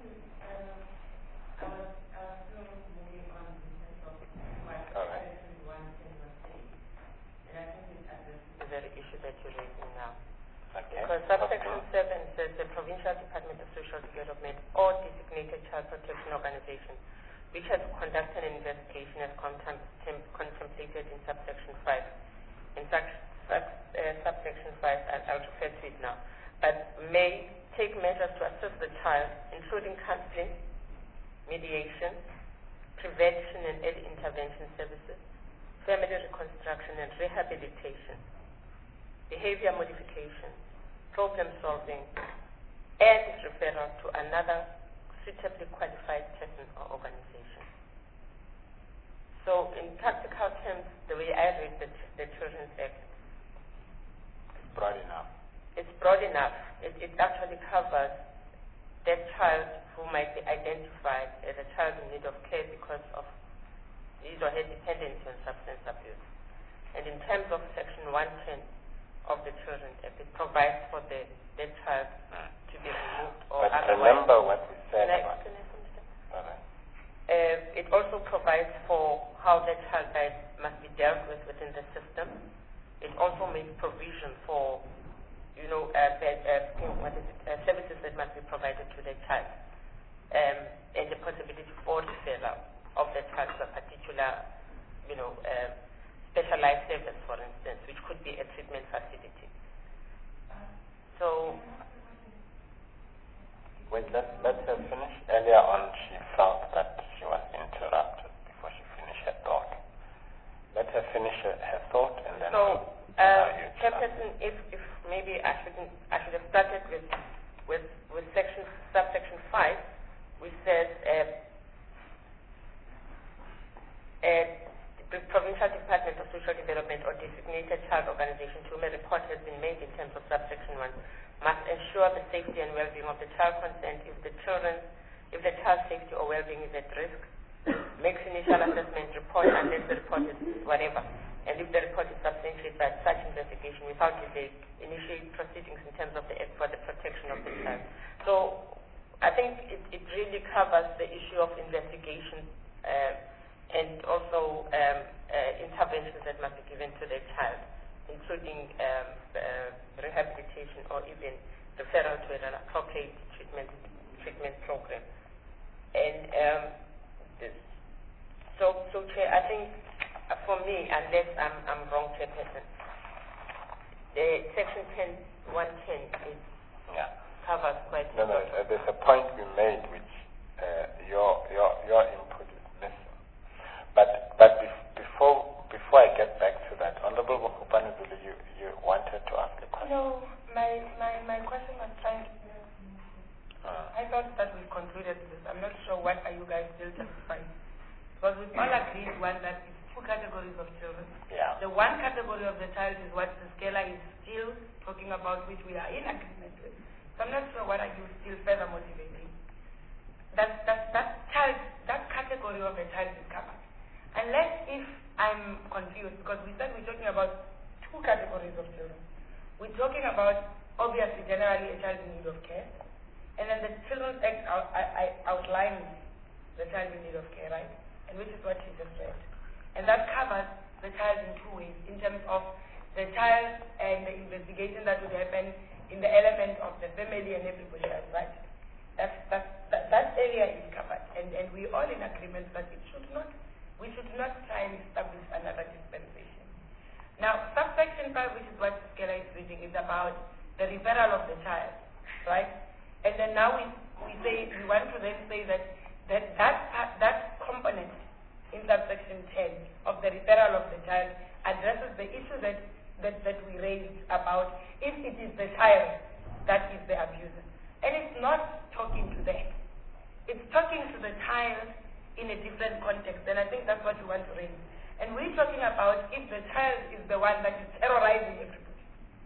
The very issue that you're raising now. Okay. Because subsection seven says the Provincial Department of Social Development or designated child protection organization which has conducted an investigation as contem- contemplated in subsection five. In fact, sub, uh, subsection five, I'll, I'll refer to it now, but may take measures to assist the child, including counseling, mediation, prevention and early intervention services, family reconstruction and rehabilitation, behavior modification, problem solving, and referral to another suitably qualified person or organization. So in practical terms, the way I read the, the Children's Act, It's broad enough. it's broad enough. It, it actually covers that child who might be identified as a child in need of care because of his or her dependency on substance abuse. And in terms of Section one ten of the Children's Act, it provides for the, that child to be removed or But otherwise. remember what we said Can I, about can I finish that? all right. Uh, it also provides for how that child died must be dealt with within the system. It also makes provision for, you know, uh, bed, uh, what is it, uh, services that must be provided to the child, um, and the possibility for referral of the child to a particular, you know, uh, specialized service, for instance, which could be a treatment facility. So. Wait, let, let her finish. Earlier on, she felt that she was interrupted before she finished her thought. Let her finish her, her thought, and then. So, uh, uh, you Chairperson, if, if maybe I shouldn't, I should have started with, with, with section, subsection five, which says, uh, uh, the Provincial Department of Social Development or designated child organization to whom a report has been made in terms of subsection one must ensure the safety and well-being of the child concerned if the children, if the child's safety or well-being is at risk, makes initial assessment report unless the report is whatever, and if the report is substantiated by such investigation without delay, initiate proceedings in terms of the act for the protection of the child. So I think it, it really covers the issue of investigation uh, and also um, uh, interventions that must be given to the child, including um, uh, rehabilitation or even referral to an appropriate treatment treatment program. And um, this, so, so Chair, I think uh, for me, unless I'm, I'm wrong, Chairperson, the Section ten, one ten is Yeah. covers quite No, a no, lot. uh, there's a point you made which uh, your, your, your input is missing. But, but bef- before, before I get back to that, Honorable Mokopane Zulu, you, you wanted to ask a question? No, my, my, my question was trying to... Uh, I thought that we concluded this. I'm not sure what are you guys still justifying. Because we've all agreed, one, that it's two categories of children. yeah. The one category of the child is what the scalar is still talking about, which we are in agreement with. So I'm not sure what are you still further motivating. That, that, that child, that category of a child is covered. Unless if I'm confused, because we said we're talking about two categories of children. We're talking about, obviously, generally a child in need of care, and then the Children's Act out, I, I outlines the child in need of care, right? And which is what you just read. And that covers the child in two ways, in terms of the child and the investigation that would happen in the element of the family and everybody else, right? That's, that's, that, that area is covered, and, and we're all in agreement that it should not, we should not try and establish another dispensation. Now, subsection five, which is what Skela is reading, is about the referral of the child, right? And then now we, we say, we want to then say that that, that, that component in subsection ten of the referral of the child addresses the issue that, that, that we raised about if it is the child that is the abuser. And it's not talking to them. It's talking to the child in a different context, and I think that's what we want to raise. And we're talking about if the child is the one that is terrorizing everybody.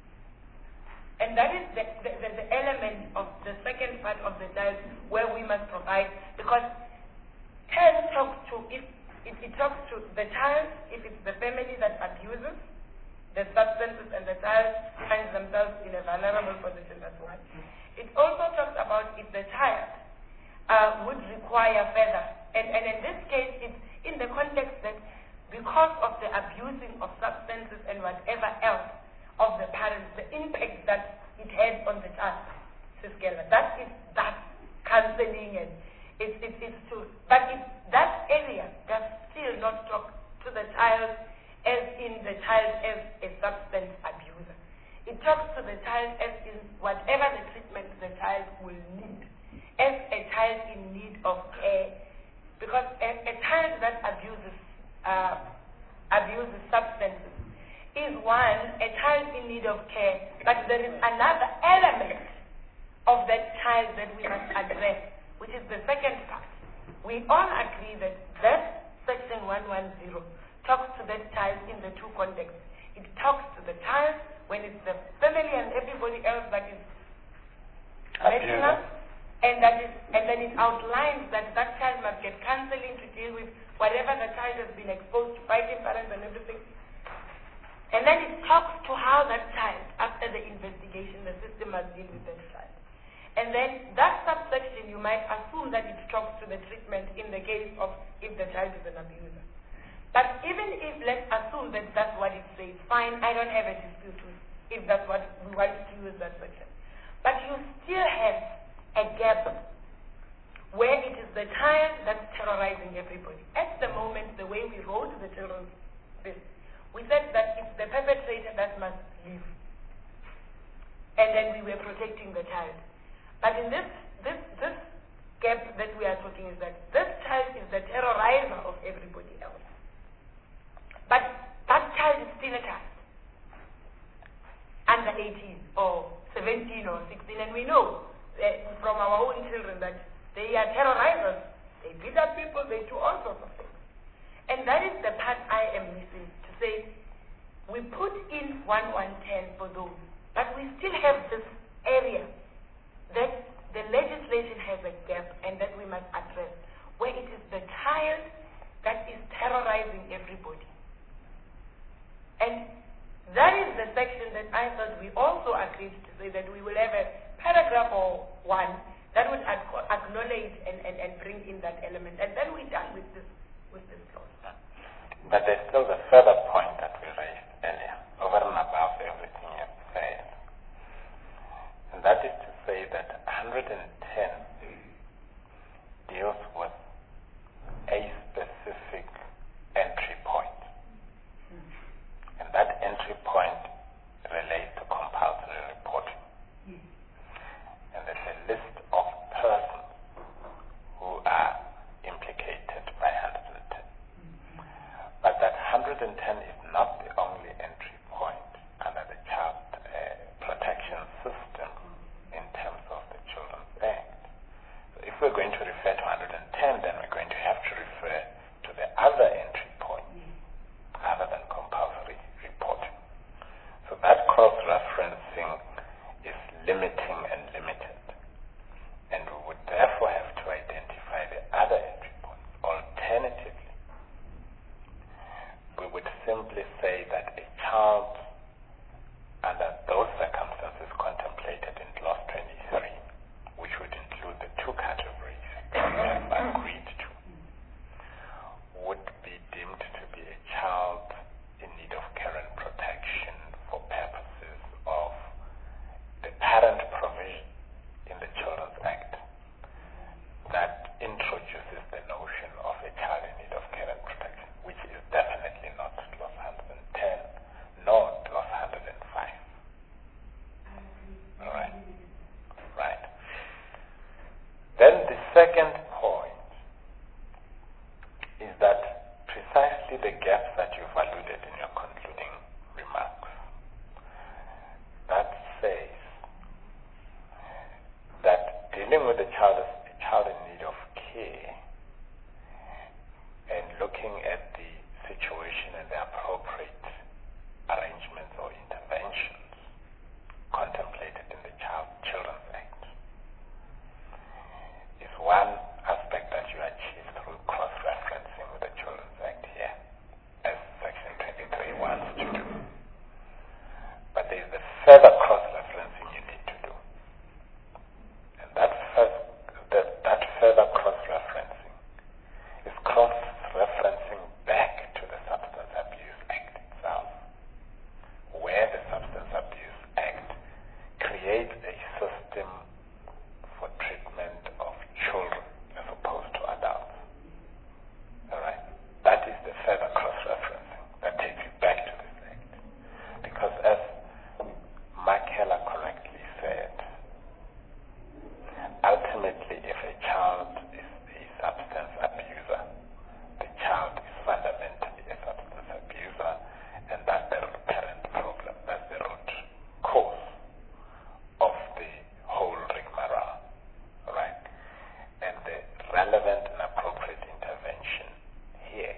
And that is the, the, the, the element of the second part of the child where we must provide, because ten talks to, if it, it talks to the child, if it's the family that abuses the substances and the child finds themselves in a vulnerable position as well. It also talks about if the child uh, would require further. And, and in this case, it's in the context that because of the abusing of substances and whatever else of the parents, the impact that it had on the child, Siskela, that is that counseling and it's, it's, it's to, but it, that area does still not talk to the child as in the child as a substance abuser. It talks to the child as in whatever the treatment the child will need, as a child in need of care. Because a, a child that abuses uh, abuses substances is one, a child in need of care, but there is another element of that child that we must address, which is the second part. We all agree that that section one ten talks to that child in the two contexts. It talks to the child when it's the family and everybody else that is mental, and that is, and then it outlines that that child must get counseling to deal with whatever the child has been exposed to, fighting parents and everything. And then it talks to how that child, after the investigation, the system must deal with that child. And then that subsection, you might assume that it talks to the treatment in the case of if the child is an abuser. But even if, let's assume that that's what it says, fine, I don't have a dispute with if that's what we want to use that section. But you still have a gap where it is the child that's terrorizing everybody. At the moment, the way we wrote the children's bill, we said that it's the perpetrator that must leave. And then we were protecting the child. But in this, this, this gap that we are talking is that this child is the terrorizer of everybody else. But that child is still a child, under eighteen or seventeen or sixteen, and we know uh, from our own children that they are terrorizers. They beat up people, they do all sorts of things. And that is the part I am missing, to say we put in one one ten for those, but we still have this area that the legislation has a gap and that we must address, where it is the child that is terrorizing everybody. And that is the section that I thought we also agreed to say that we will have a paragraph or one that would acknowledge and, and, and bring in that element. And then we're done with this, with this clause. But there's still the further point that we raised earlier, over and above everything you've said. And that is to say that one hundred ten deals with a specific entry point. And that entry point relates to compulsory reporting. Mm. And there's a list of persons who are implicated by one hundred ten. Mm-hmm. But that one hundred ten is not the only entry point under the child uh, protection system in terms of the Children's Act. So if we're going to refer to one hundred ten, limiting and limited. And we would therefore have to identify the other entry points. Alternatively, we would simply say that a child under those circumstances contemplated in clause twenty-three, which would include the two categories that we have agreed to, would be deemed to be a child in need of care and protection for purposes of the parent provision in the Children's Act that introduces the notion of a child in need of care and protection, which is definitely not clause one hundred ten nor clause one hundred five. All right. Right. Then the second point is that precisely the gaps that you've alluded in your concluding remarks, that says that dealing with the child as a child in need of care and looking at the situation and the appropriate arrangements or interventions contemplated in the Child Children's Act is one aspect that you achieve through cross-referencing with the Children's Act here, as Section twenty-three wants to do. But there is the further cross-referencing you need to do. And that, first, that, that further cross-referencing is cross-referencing back to the Substance Abuse Act itself, where the Substance Abuse Act creates a system for treatment of children as opposed to adults. Alright? That is the further cross-referencing that takes you back to this act. Because as Mark Heller correctly said, ultimately if a child is a substance abuser, the child is fundamentally a substance abuser, and that's the root parent problem. That's the root cause of the whole rigmarole. Right? And the relevant and appropriate intervention here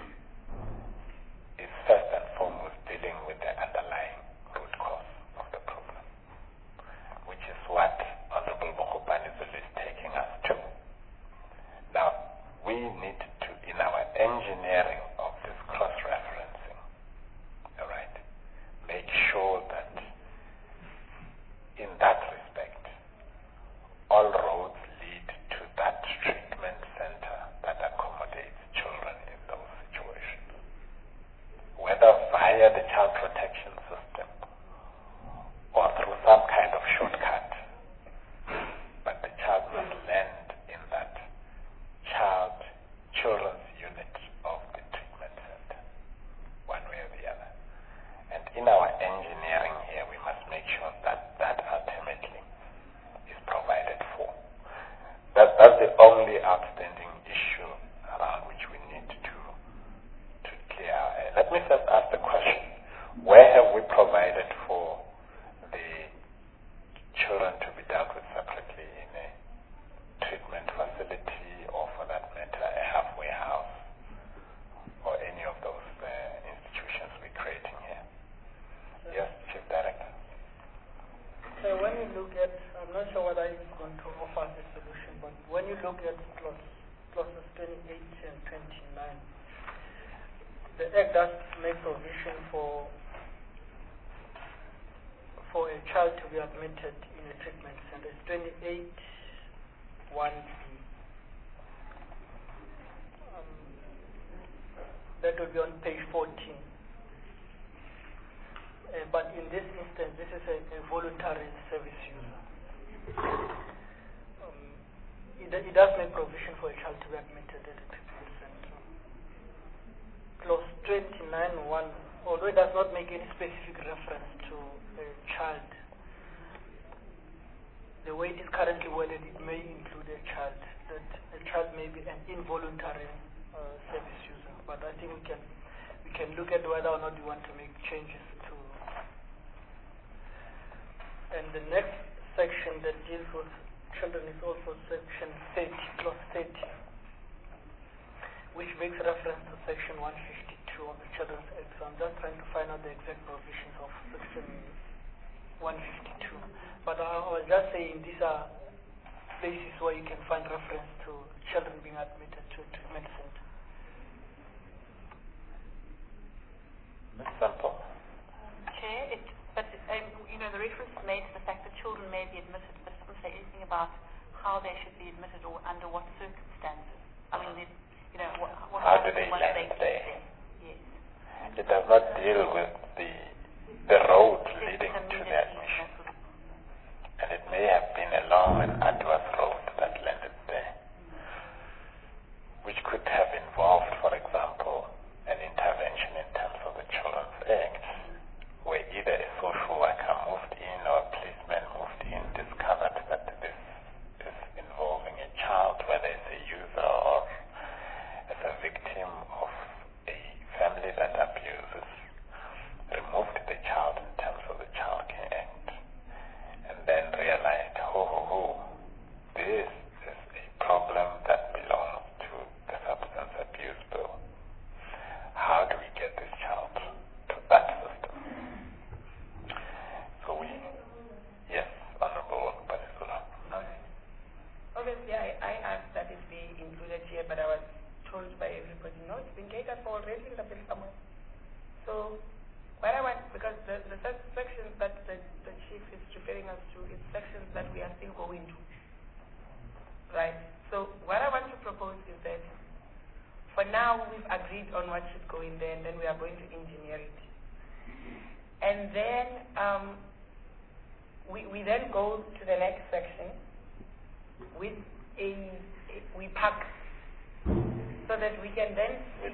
is first and foremost dealing with the underlying root cause of the problem, which is what Honorable Mokopane is taking us to. Now, we need to, in our engineering of this cross-referencing, all right, make sure that in that respect, all roads lead to that treatment center that accommodates children in those situations, whether via the child protection system or through some kind of shortcut. But the child must land in that child, children's unit of the treatment center, one way or the other. And in our engineering here, we must make sure that that ultimately is provided for. That, that's the only outstanding issue around which we need to, to clear our head. Let me first ask the question, where have we provided for the children to be dealt with separately in a treatment facility, or for that matter, a halfway house, or any of those uh, institutions we're creating here? Yes, Chief Director. So when you look at, I'm not sure whether it's going to offer the solution, but when you look at clause, clauses twenty-eight and twenty-nine, the Act does make provision for for a child to be admitted in a treatment center. It's twenty-eight one B. Um, that will be on page fourteen. Uh, but in this instance, this is a, a voluntary service user. Um, it, it does make provision for a child to be admitted at a treatment center. Clause twenty-nine one, although it does not make any specific reference to a child, the way it is currently worded, it may include a child, that a child may be an involuntary uh, service user. But I think we can we can look at whether or not we want to make changes to. And the next section that deals with children is also section thirty, clause thirty, which makes reference to section one fifty-two of the Children's Act. So I'm just trying to find out the exact provisions of section one fifty-two. but I was just saying these are places where you can find reference to children being admitted to a treatment center. Simple. Chair, it, but um, you know, the reference is made to the fact that children may be admitted, but it doesn't say anything about how they should be admitted or under what circumstances. I mean, it, you know, what, what How do they what land they there? Yes. It does not deal with the the road It's leading just to the immediately, admission. that sort of- And it may have been a long and arduous road that landed there, which could have involved, for example, an intervention in terms of the Children's Act, where either a social worker moved in or a policeman moved in, discovered that this is involving a child, whether it's a user or as a victim of a family that abuses, removed the child in terms of the Child Care Act, and then realized, ho ho ho, this is a problem that belongs to the Substance Abuse Bill. How do we get this child to that system? So we, yes, Honorable Panisula. Okay. Obviously, I, I asked that it be included here, but I was told by everybody, no, it's been catered for already in the bill somewhere. So, what I want, because the, the first sections that the, the chief is referring us to is sections that we are still going to. Right? So, what I want to propose is that for now, we've agreed on what should go in there, and then we are going to engineer it. And then um, we, we then go to the next section with a, a we pack so that we can then see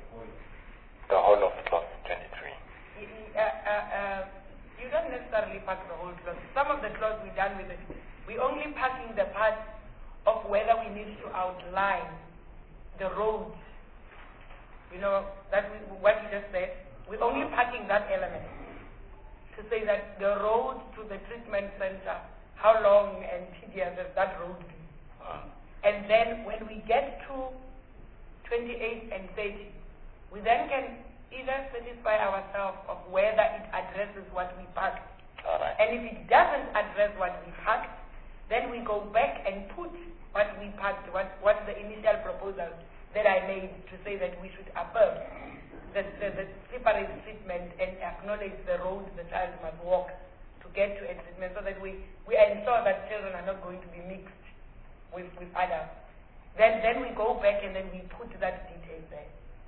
The whole of clause twenty-three. y- y- uh, uh, uh, you don't necessarily pack the whole clause. Some of the clause we're done with it. We're only packing the part of whether we need to outline the road. You know, that we, what you just said. We're only packing that element to say that the road to the treatment center, how long and tedious does that road be? And then when we get to twenty-eight and thirty, we then can either satisfy ourselves of whether it addresses what we packed. All right. And if it doesn't address what we packed, then we go back and put what we packed, what, what the initial proposal that I made to say that we should affirm the, the, the separate treatment and acknowledge the road the child must walk to get to a treatment so that we, we ensure that children are not going to be mixed with, with adults. Then, then we go back and then we put that detail there.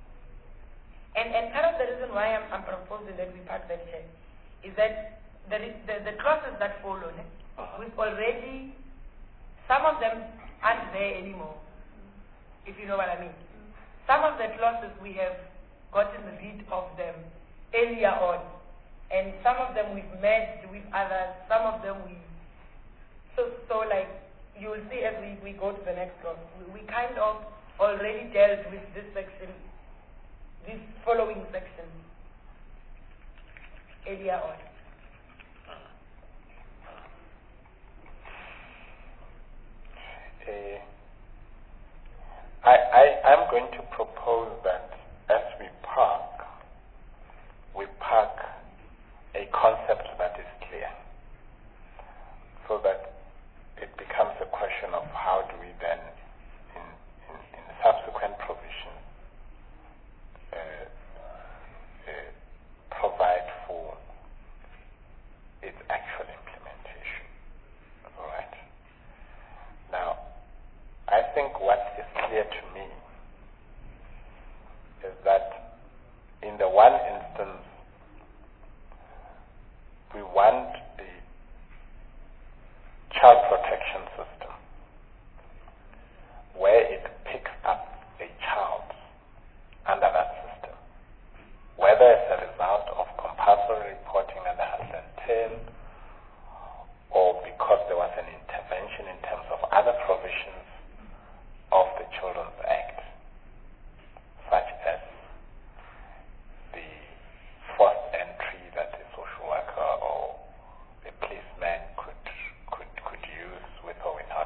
And, and part of the reason why I'm, I'm proposing that we pack that check is that the, the, the clauses that follow, eh, we've already, some of them aren't there anymore, if you know what I mean. Some of the clauses we have gotten rid of them earlier on, and some of them we've merged with others, some of them we, so, so like, you will see as we, we go to the next clause, we, we kind of already dealt with this section, this following section earlier on. Uh, I, I, I'm going to propose that as we park, we park a concept that is clear, so that it becomes a question of how do we then, in, in, in subsequent provisions, uh, uh, provide for its actual implementation. All right. Now, I think what is clear to me is that in the one instance, we want the child protection system where it picks up a child under that system, whether as a result of compulsory reporting under one hundred ten or because there was an intervention in terms of other provisions of the Children's Act, such as the forced entry that a social worker or a policeman could could could use with or without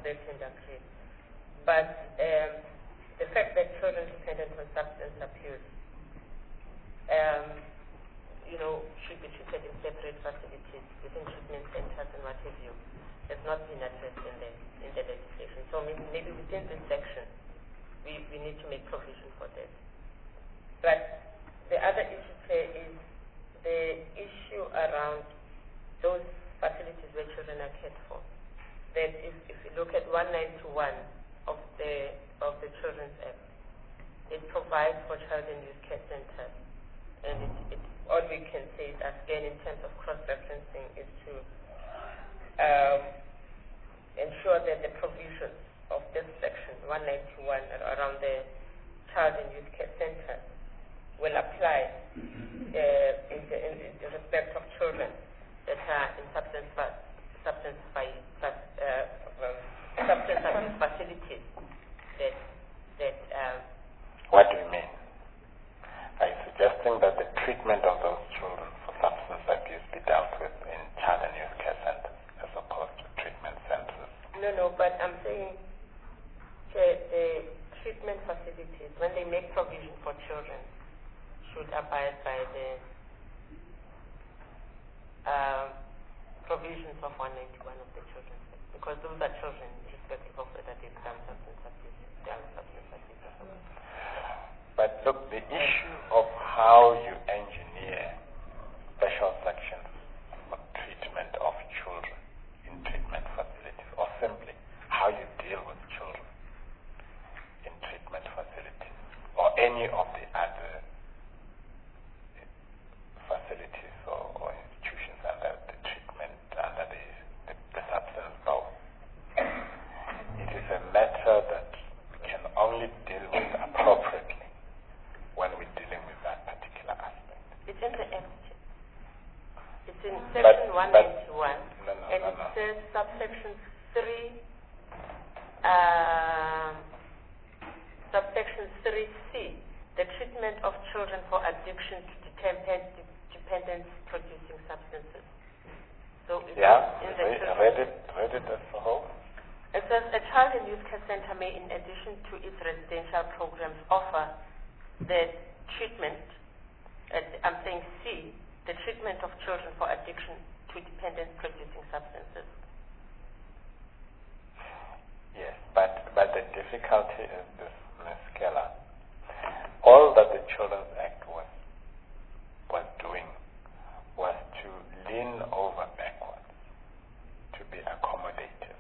and agreed. But um, the fact that children dependent on substance abuse, um, you know, should be treated in separate facilities within treatment centers and what have you, has not been addressed in the in the legislation. So maybe, maybe within this section, we, we need to make provision for that. But the other issue here is the issue around those facilities where children are cared for. That if, if you look at one ninety-one of the of the Children's Act, it provides for child and youth care centers, and it, it, all we can say is, again, in terms of cross-referencing, is to um, ensure that the provisions of this section one ninety-one around the child and youth care centers will apply uh, in, the, in, in the respect of children that are in substance substance uh, um, substance abuse facilities. That that. Um, what do you mean? Are you suggesting that the treatment of those children for substance abuse be dealt with in child and youth care centers as opposed to treatment centers? No, no, but I'm saying the, the treatment facilities, when they make provision for children, should abide by the um, provisions of one ninety-one of the Children's Act, because those are children, irrespective of whether they've done substance abuse, they are substance abuse. But look, the issue of how you engineer special sections for treatment of children in treatment facilities, or simply how you deal with children in treatment facilities, or any of the other facilities or, or institutions under the treatment, under the, the, the substance law. It is a matter that we can only deal with appropriately when we're dealing with that particular aspect. It's in the Act. It's in section one ninety-one, no, no, and no, it no. says subsection three, um, subsection three C, the treatment of children for addiction to dependent dependence-producing substances. So it Yeah, is in the read, children- read it, read it as a whole. It says a child and youth care center may, in addition to its residential programs, offer the treatment, uh, I'm saying C, the treatment of children for addiction to dependence-producing substances. Yes, but, but the difficulty is this, Miz Keller. All that the Children's Act was, was doing was to lean over backwards, to be accommodative.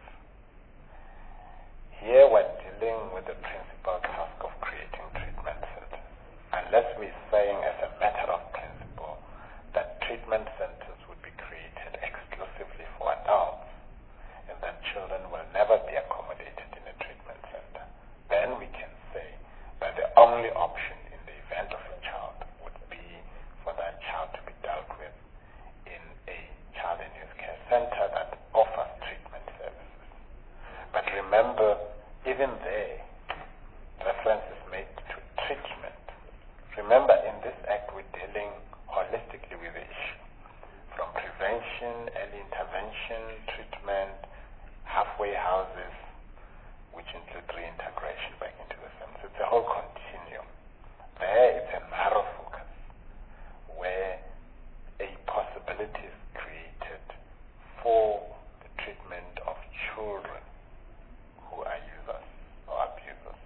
Here we're dealing with the principal task of creating treatment centers. Unless we're saying as a matter of principle that treatment centers would be created exclusively for adults and that children will never be accommodated in a treatment center, then we can say that the only option in the event of a child would be for that child to be dealt with in a child and youth care center that offers treatment services. But remember, even there, reference is made to treatment. Remember, in this act, we're dealing holistically with the issue, from prevention, early intervention, treatment, halfway houses, which include reintegration back into the system. So it's a whole continuum. There, it's a narrow focus, where a possibility is created for the treatment of children who are users or abusers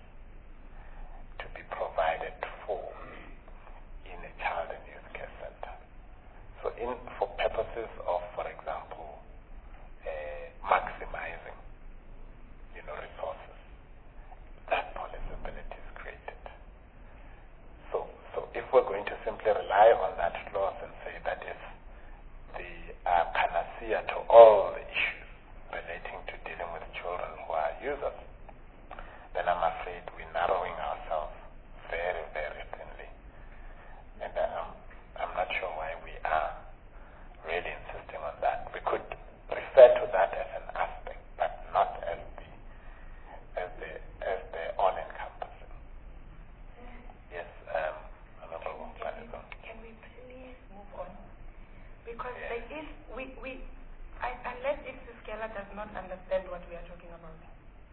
to be provided for in a child and youth care center. So in, for purposes of, for example, uh, maximizing, you know, resources, that possibility is created. So, so if we're going to simply rely on that clause and say that is the uh, panacea to all the issues relating to dealing with children who are users, then I'm afraid we're narrowing ourselves very, very thinly. And um, I'm not sure why we are really insisting on that. We could refer to that as an aspect, but not as the as the as the all-encompassing. Yes, um, Honorable Vanessa. Can we please move on? Because Yes. there is, we, we I, unless if Siskela does not understand what we are talking about,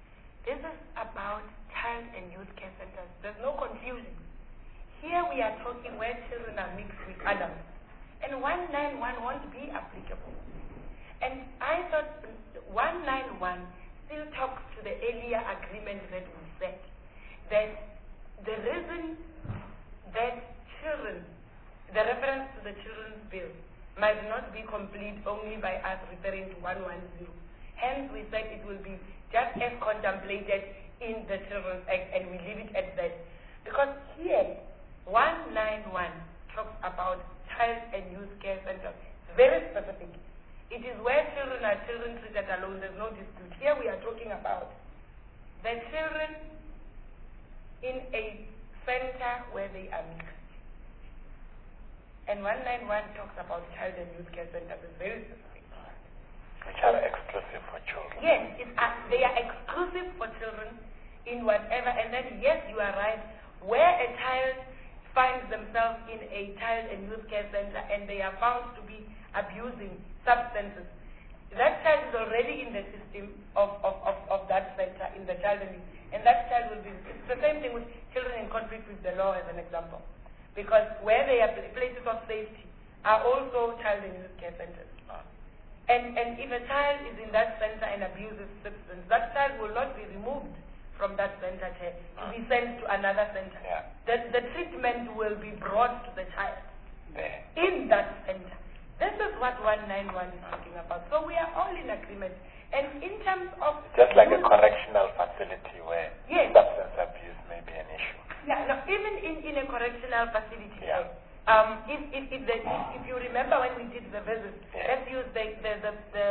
this is about child and youth care centers. There's no confusion. Here we are talking where children are mixed with adults. And one ninety-one won't be applicable. And I thought one ninety-one still talks to the earlier agreement that we set, that the reason that children, the reference to the children's bill might not be complete only by us referring to one ten. Hence we said it will be just as contemplated in the Children's Act, and we leave it at that. Because here, one ninety-one talks about child and youth care centers. Very specific. It is where children are children treated alone. There's no dispute. Here we are talking about the children in a center where they are mixed. And one ninety-one talks about child and youth care centers. It's very specific. Which are exclusive for children. Yes, it, uh, they are exclusive for children in whatever. And then, yes, you are right. Where a child finds themselves in a child and youth care center and they are found to be abusing substances, that child is already in the system of, of, of, of that center, in the child and youth. And that child will be, it's the same thing with children in conflict with the law, as an example. Because where they are places of safety are also child and youth care centers. And, and if a child is in that center and abuses substance, that child will not be removed from that center to be sent to another center. Yeah. The, the treatment will be brought to the child There. in that center. This is what one ninety-one is talking about. So we are all in agreement. And in terms of... Just like a correctional facility where yes. substance abuse may be an issue. Yeah, no, even in, in a correctional facility, yeah. um, if, if, if, the, if you remember when we did the visit, yeah. let's use the, the, the, the,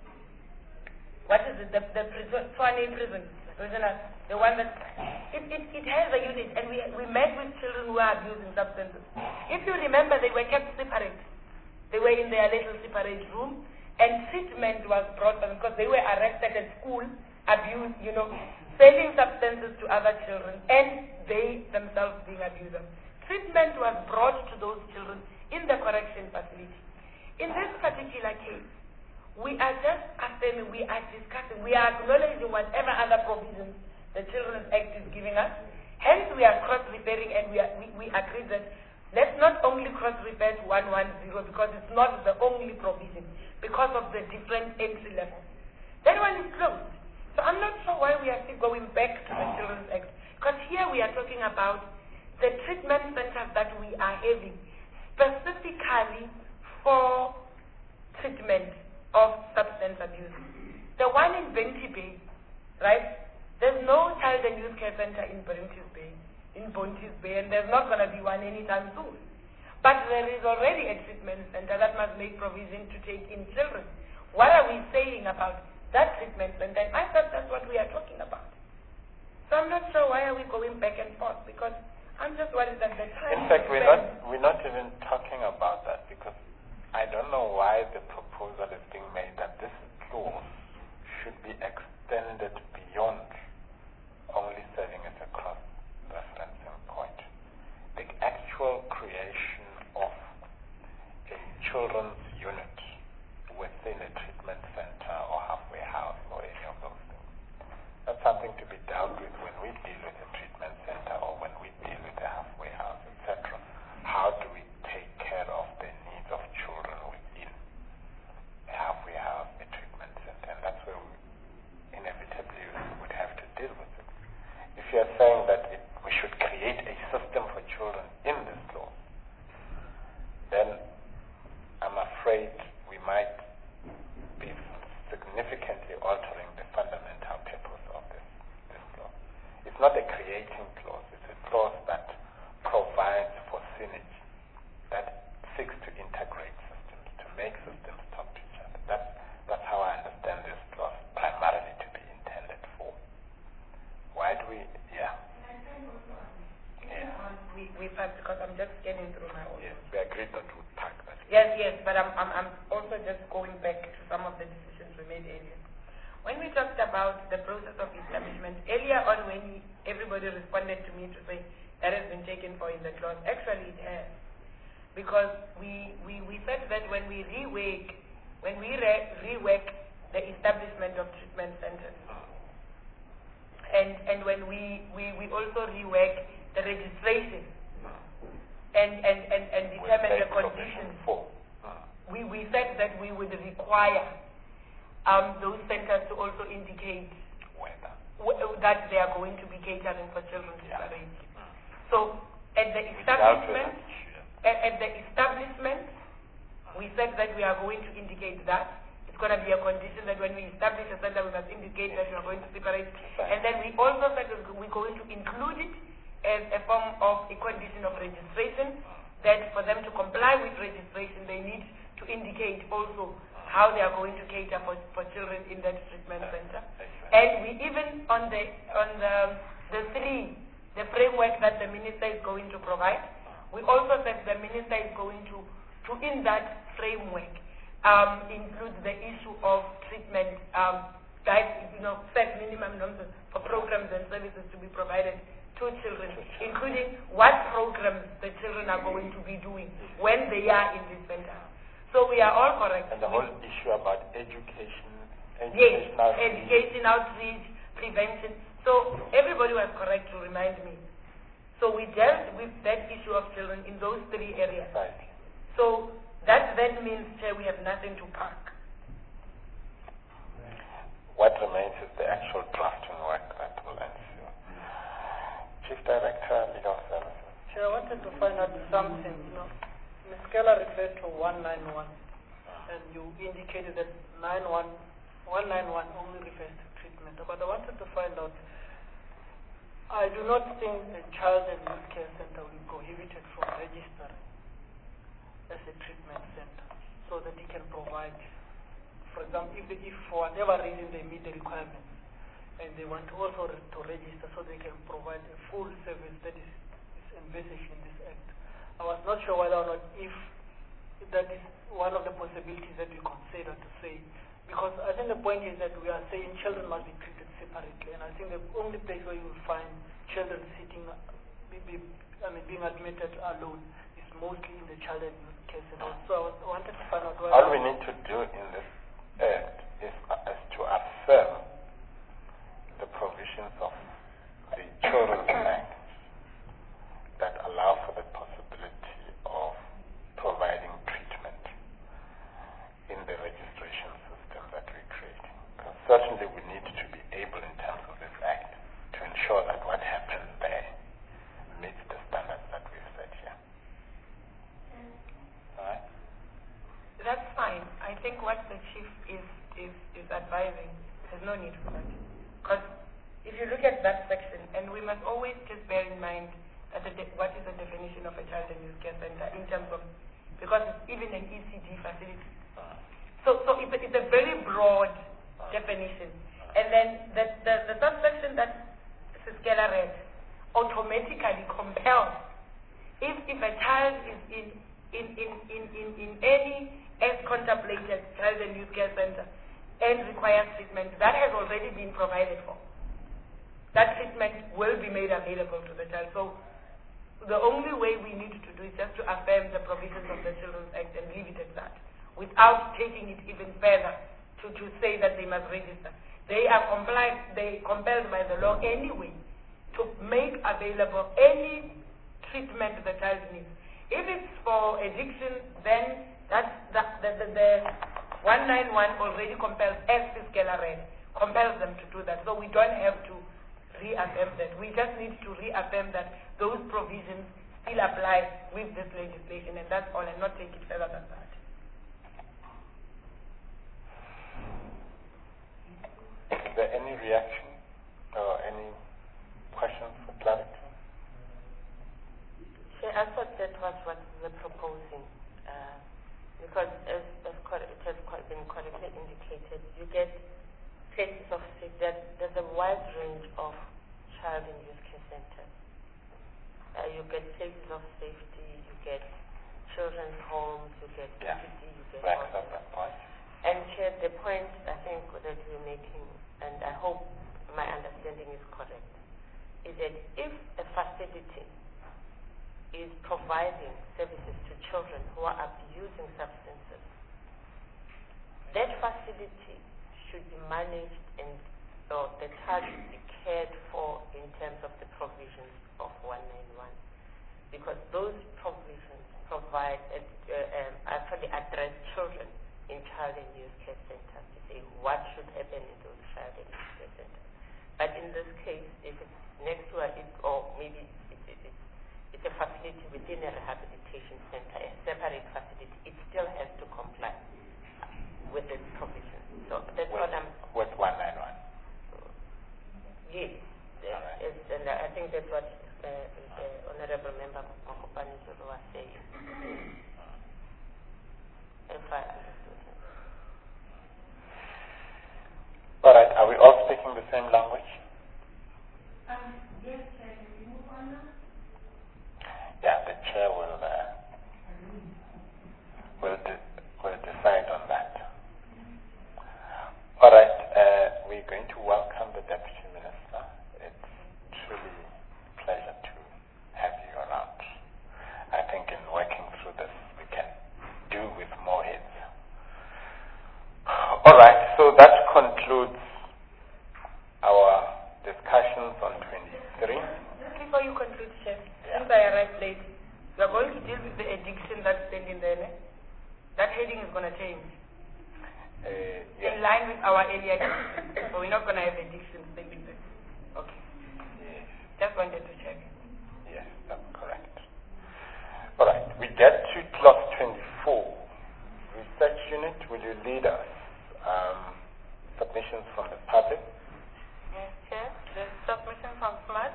what is it, the, the prison, Tshwane prison, the one that, it, it, it has a unit, and we, we met with children who are abusing substances. If you remember, they were kept separate. They were in their little separate room, and treatment was brought them because they were arrested at school, abused, you know, selling substances to other children, and they themselves being abusers. Treatment was brought to those children in the correction facility. In this particular case, we are just affirming, we are discussing, we are acknowledging whatever other provisions the Children's Act is giving us. Hence, we are cross-referring, and we, are, we, we agree that let's not only cross-refer to one ten because it's not the only provision, because of the different entry levels. That one is closed. So I'm not sure why we are still going back to the Children's Act, because here we are talking about the treatment centers that we are having specifically for treatment of substance abuse. The one in Benty Bay, right? There's no child and youth care center in Benty Bay, in Bontis Bay, and there's not going to be one anytime soon. But there is already a treatment center that must make provision to take in children. What are we saying about that treatment center? I thought that's what we are talking about. So I'm not sure why are we going back and forth, because I'm just worried that the time... In fact, we're not, we're not even talking about that, because I don't know why the proposal is being made that this clause should be extended beyond only serving as a cross-referencing point. The actual creation of a children's unit within a treatment center or halfway house or any of those things, that's something to be dealt with when we deal with a treatment center or when we deal with a halfway house, et cetera. How do we take care of the needs of children within a halfway house, a treatment center? And that's where we inevitably would have to deal with it. If you are saying that it, we should create a system for children in this law, then I'm afraid we might be significantly altering the fundamental purpose of this, this law. It's not a creating clause, it's a clause that provides for synergy, that seeks to integrate systems, to make systems talk to each other. That's, that's how I understand this clause primarily to be intended for. Why do we, yeah. Yeah. We, we pass, because I'm just getting through my own. Yes, we agreed that we would pack that. Yes, yes, but I'm, I'm, I'm also just going back to some of the decisions we made earlier. When we talked about the process of establishment, earlier on when he, everybody responded to me to say that has been taken for in the clause, actually it has. Because we, we, we said that when we rework, when we re rework the establishment of treatment centers, uh, and, and when we, we, we also rework the registration and, and, and, and determine the conditions, we, we said that we would require um, those centers to also indicate w- that they are going to be catering for children with Yeah. disabilities. So at the establishment, at, at the establishment, we said that we are going to indicate that. It's going to be a condition that when we establish a center, we must indicate that we are going to separate. And then we also said that we're going to include it as a form of a condition of registration, that for them to comply with registration, they need to indicate also how they are going to cater for, for children in that treatment center. And we even, on the, on the, the three, the framework that the minister is going to provide, we also said the minister is going to, to in that framework, um, include the issue of treatment, um, guide, you know, set minimum norms for programs and services to be provided to children, including what programs the children are going to be doing when they are in this center. So we are all correct. And the whole issue about education, yes, education outreach. education, outreach, prevention. So everybody was correct to remind me. So we dealt with that issue of children in those three areas. Right. So that then means, Chair, we have nothing to pack. What remains is the actual drafting work that will ensue. Chief Director, Legal Services. Chair, I wanted to find out something. You know, Miz Keller referred to one nine one, and you indicated that one nine one only refers to treatment. But I wanted to find out, I do not think a child and youth care center will be prohibited from registering as a treatment center, so that it can provide, for example, if, they, if for whatever reason they meet the requirements, and they want to also re- to register, so they can provide a full service that is, is envisaged in this act. I was not sure whether or not if that is one of the possibilities that we consider to say, because I think the point is that we are saying children must be treated separately, and I think the only place where you will find children sitting, be, be, I mean, being admitted alone is mostly in the child and youth care center. So I, was, I wanted to find out whether all we need to do in this act is, uh, is to affirm the provisions of the Children's Act that allow for the possibility of providing treatment in the registration system that we're creating. Because certainly we need to be able, in terms of this act, to ensure that what happens there meets the standards that we've set here. All right? That's fine. I think what the chief is, is, is advising, there's no need for that. Because if you look at that section, and we must always just bear in mind that the de- what is the definition of a child and youth care center in terms of, because it's even an E C G facility. So, so it's, a, it's a very broad definition. And then the, the, the subsection that Siskela read automatically compels, if, if a child is in, in, in, in, in, in any as contemplated child and youth care center and requires treatment, that has already been provided for. That treatment will be made available to the child. So the only way we need to do is just to affirm the provisions of the Children's Act and leave it at that, without taking it even further to, to say that they must register. They are compliant, they compelled by the law anyway to make available any treatment the child needs. If it's for addiction, then that's the, the, the, the one nine one already compels, as Fiskela read, compels them to do that. So we don't have to reaffirm that. We just need to reaffirm that those provisions still apply with this legislation, and that's all, and not take it further than that. Is there any reaction or any questions for clarity? Chair, I thought that was what we were proposing, uh, because as, as cor- it has co- been correctly indicated, you get places of safety. There's, there's a wide range of child and youth care centers. Uh, you get places of safety, you get children's homes, you get Yeah. P T D, you get Backs all up that. that point. And Chair, the point I think that you're making, and I hope my understanding is correct, is that if a facility is providing services to children who are abusing substances, that facility should be managed and or the child should be cared for terms of the provisions of one ninety-one, because those provisions provide, uh, uh, um, actually address children in child and youth care centers to say what should happen in those child and youth care centers. But in this case, if it's next to a, it, or maybe it, it, it, it's a facility within a rehabilitation center, a separate facility, it still has to comply with this provision. So that's with, what I'm... With one ninety-one? Yes. Uh, right. yes, and I think that's what uh, the Honorable Member Mokopane Zulu was saying. If I understood him. All right, are we all speaking the same language? Um, yes, Chair, can we move on now? Yeah, the chair will uh, will, de- will decide on that. All right, uh, we're going to welcome the Deputy Minister. It's truly a pleasure to have you around. I think in working through this, we can do with more heads. All right, so that concludes our discussions on twenty-three. Before you conclude, Chef, Yeah. since I arrived late, we are going to deal with the addiction that's standing there. Ne? That heading is going to change. Uh, In yes. line with our earlier discussion. So we're not going to have addiction standing there. Okay. Yes. Just wanted to check. Yes, that's correct. All right, we get to clause twenty-four. Research unit, will you lead us? Um, submissions from the public. Yes, Chair. The submission from SMART.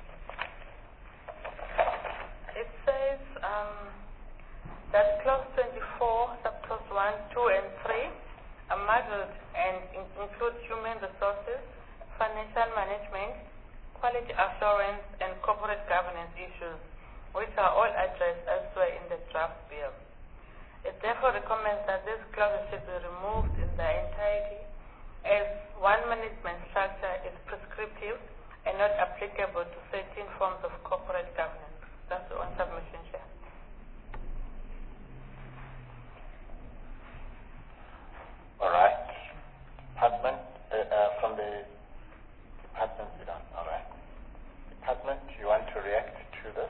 It says um, that clause twenty-four, subclause one, two, and three are muddled and in- include human resources, financial management, quality assurance, and corporate governance issues, which are all addressed elsewhere in the draft bill. It therefore recommends that these clauses should be removed in their entirety, as one management structure is prescriptive and not applicable to certain forms of corporate governance. That's one submission, Chair. All right. Department, uh, uh, from the department, you don't. All right. Department, you want to react to this?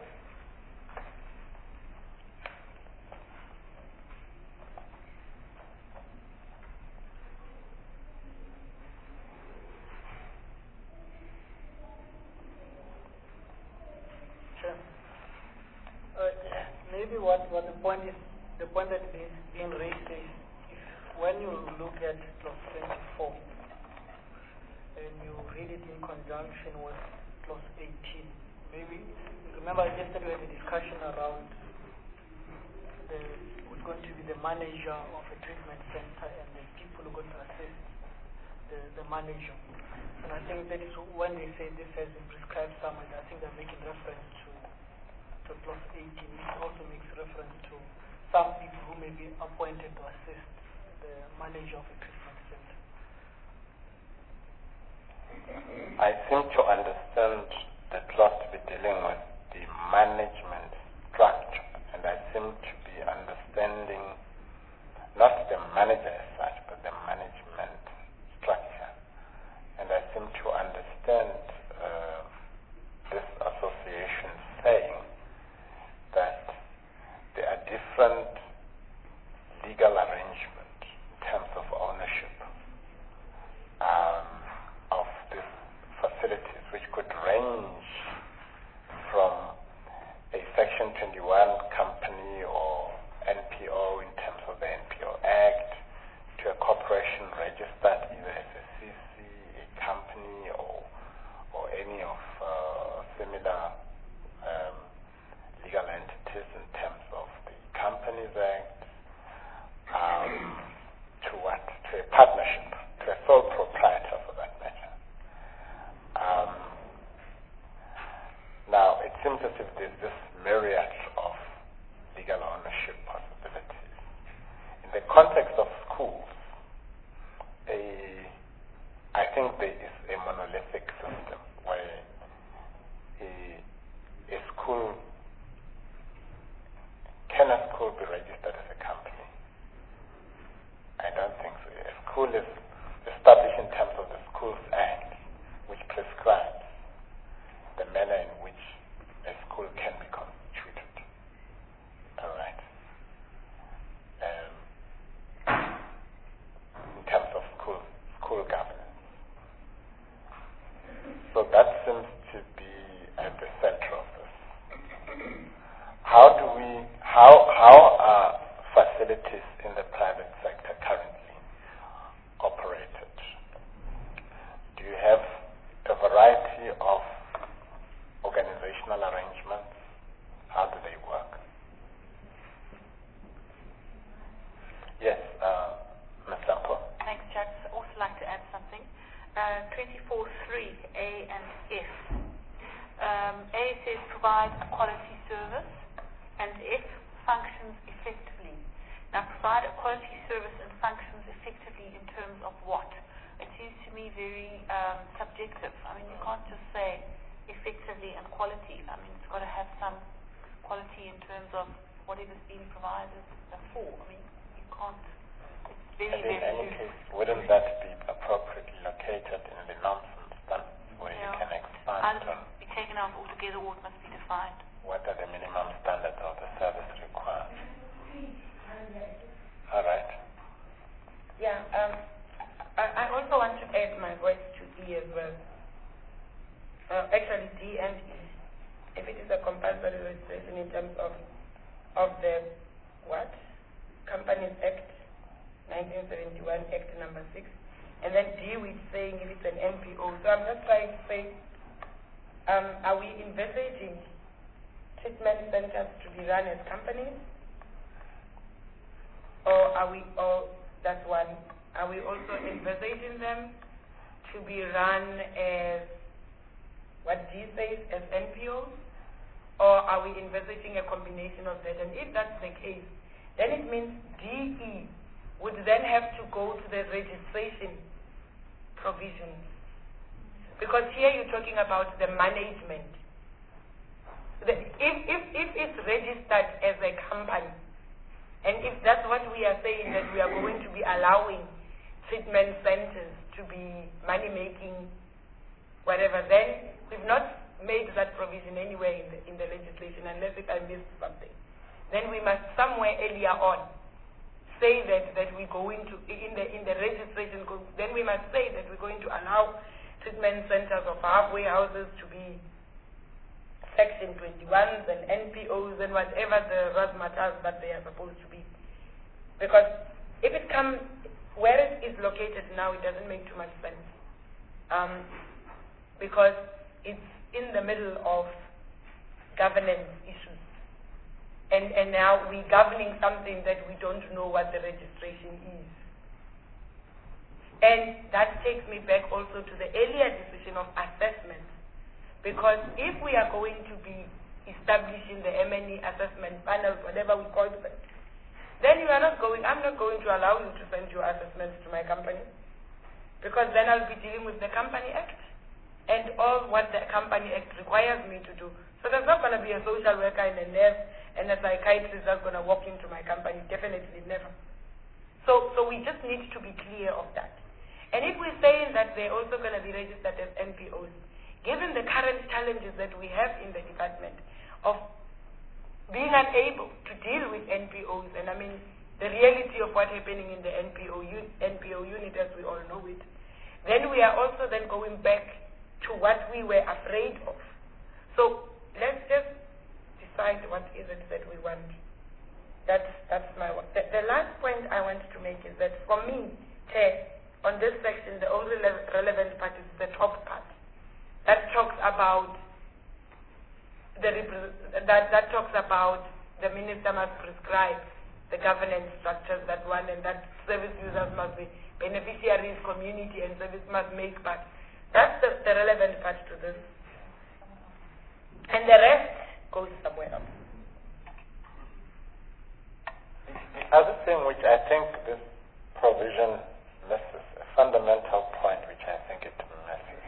Sure. Uh, maybe what, what the point is, the point that is being raised is, if when you look at clause twenty-four and you read it in conjunction with clause eighteen, maybe, remember yesterday we had a discussion around the, who's going to be the manager of a treatment center and the people who are going to assist the, the manager. And I think that is when they say this has been prescribed somewhere, I think they're making reference to to clause eighteen, which also makes reference to some people who may be appointed to assist the manager of a treatment center. I seem to understand the clause to be dealing with the management structure, and I seem to be understanding not the manager as such, but the management structure. And I seem to understand uh, this association saying that there are different legal arrangements in terms of ownership um, of these facilities, which could range from a Section twenty-one company or N P O in terms of the N P O Act to a corporation registered either as a C C, a company, or or any of uh, similar um, legal entities in terms of the Companies Act, um, to what? To a partnership, to a sole proprietor for that matter. Um, now, it seems as if there's this myriad of legal ownership possibilities. In the context of schools, a, I think there is a monolithic system where a, a school, can a school be registered as a company? I don't think so. A school is provide a quality service, and F, functions effectively. Now, provide a quality service and functions effectively in terms of what? It seems to me very um, subjective. I mean, you can't just say effectively and quality. I mean, it's got to have some quality in terms of whatever's being provided for. I mean, you can't. It's very, And in very any case, wouldn't that be appropriately located in the nonsense standards where Yeah. you can expand either on be taken out altogether or it must be defined. what are the minimum standards of the service required? All right. Yeah, um, I, I also want to add my voice to E as well. Uh, actually, D and E, if it is a compulsory registration in terms of of the what? Companies Act, nineteen seventy-one, Act number six, and then D with saying if it's an N P O. So I'm just trying to say, um, are we envisaging treatment centers to be run as companies? Or are we, or that's one, are we also envisaging them to be run as, what D says, as N P Os? Or are we envisaging a combination of that? And if that's the case, then it means D E would then have to go to the registration provisions. Because here you're talking about the management. The, if, if, if it's registered as a company, and if that's what we are saying, that we are going to be allowing treatment centers to be money-making, whatever, then we've not made that provision anywhere in the, in the legislation, unless if I missed something. Then we must somewhere earlier on say that, that we're going to, in the, in the registration, go, then we must say that we're going to allow treatment centers of halfway houses to be Section twenty-ones and N P Os and whatever the razzmatazz that they are supposed to be. Because if it comes, where it is located now, it doesn't make too much sense. Um, because it's in the middle of governance issues. And, and now we're governing something that we don't know what the registration is. And that takes me back also to the earlier decision of assessment. Because if we are going to be establishing the M and E assessment panels, whatever we call them, then you are not going, I'm not going to allow you to send your assessments to my company. Because then I'll be dealing with the Company Act and all what the Company Act requires me to do. So there's not going to be a social worker and a nurse and a psychiatrist that's going to walk into my company. Definitely never. So, so we just need to be clear of that. And if we're saying that they're also going to be registered as N P Os, given the current challenges that we have in the department of being unable to deal with N P Os, and I mean the reality of what's happening in the N P O, N P O unit as we all know it, then we are also then going back to what we were afraid of. So let's just decide what is it that we want. That's, that's my one. The, the last point I want to make is that for me, Chair, on this section, the only relevant part is the top part. That talks about the that that talks about the minister must prescribe the governance structures, that one, and that service users must be beneficiaries, community, and service must make part. That's the, the relevant part to this. And the rest goes somewhere else. The other thing which I think this provision misses, a fundamental point which I think it misses,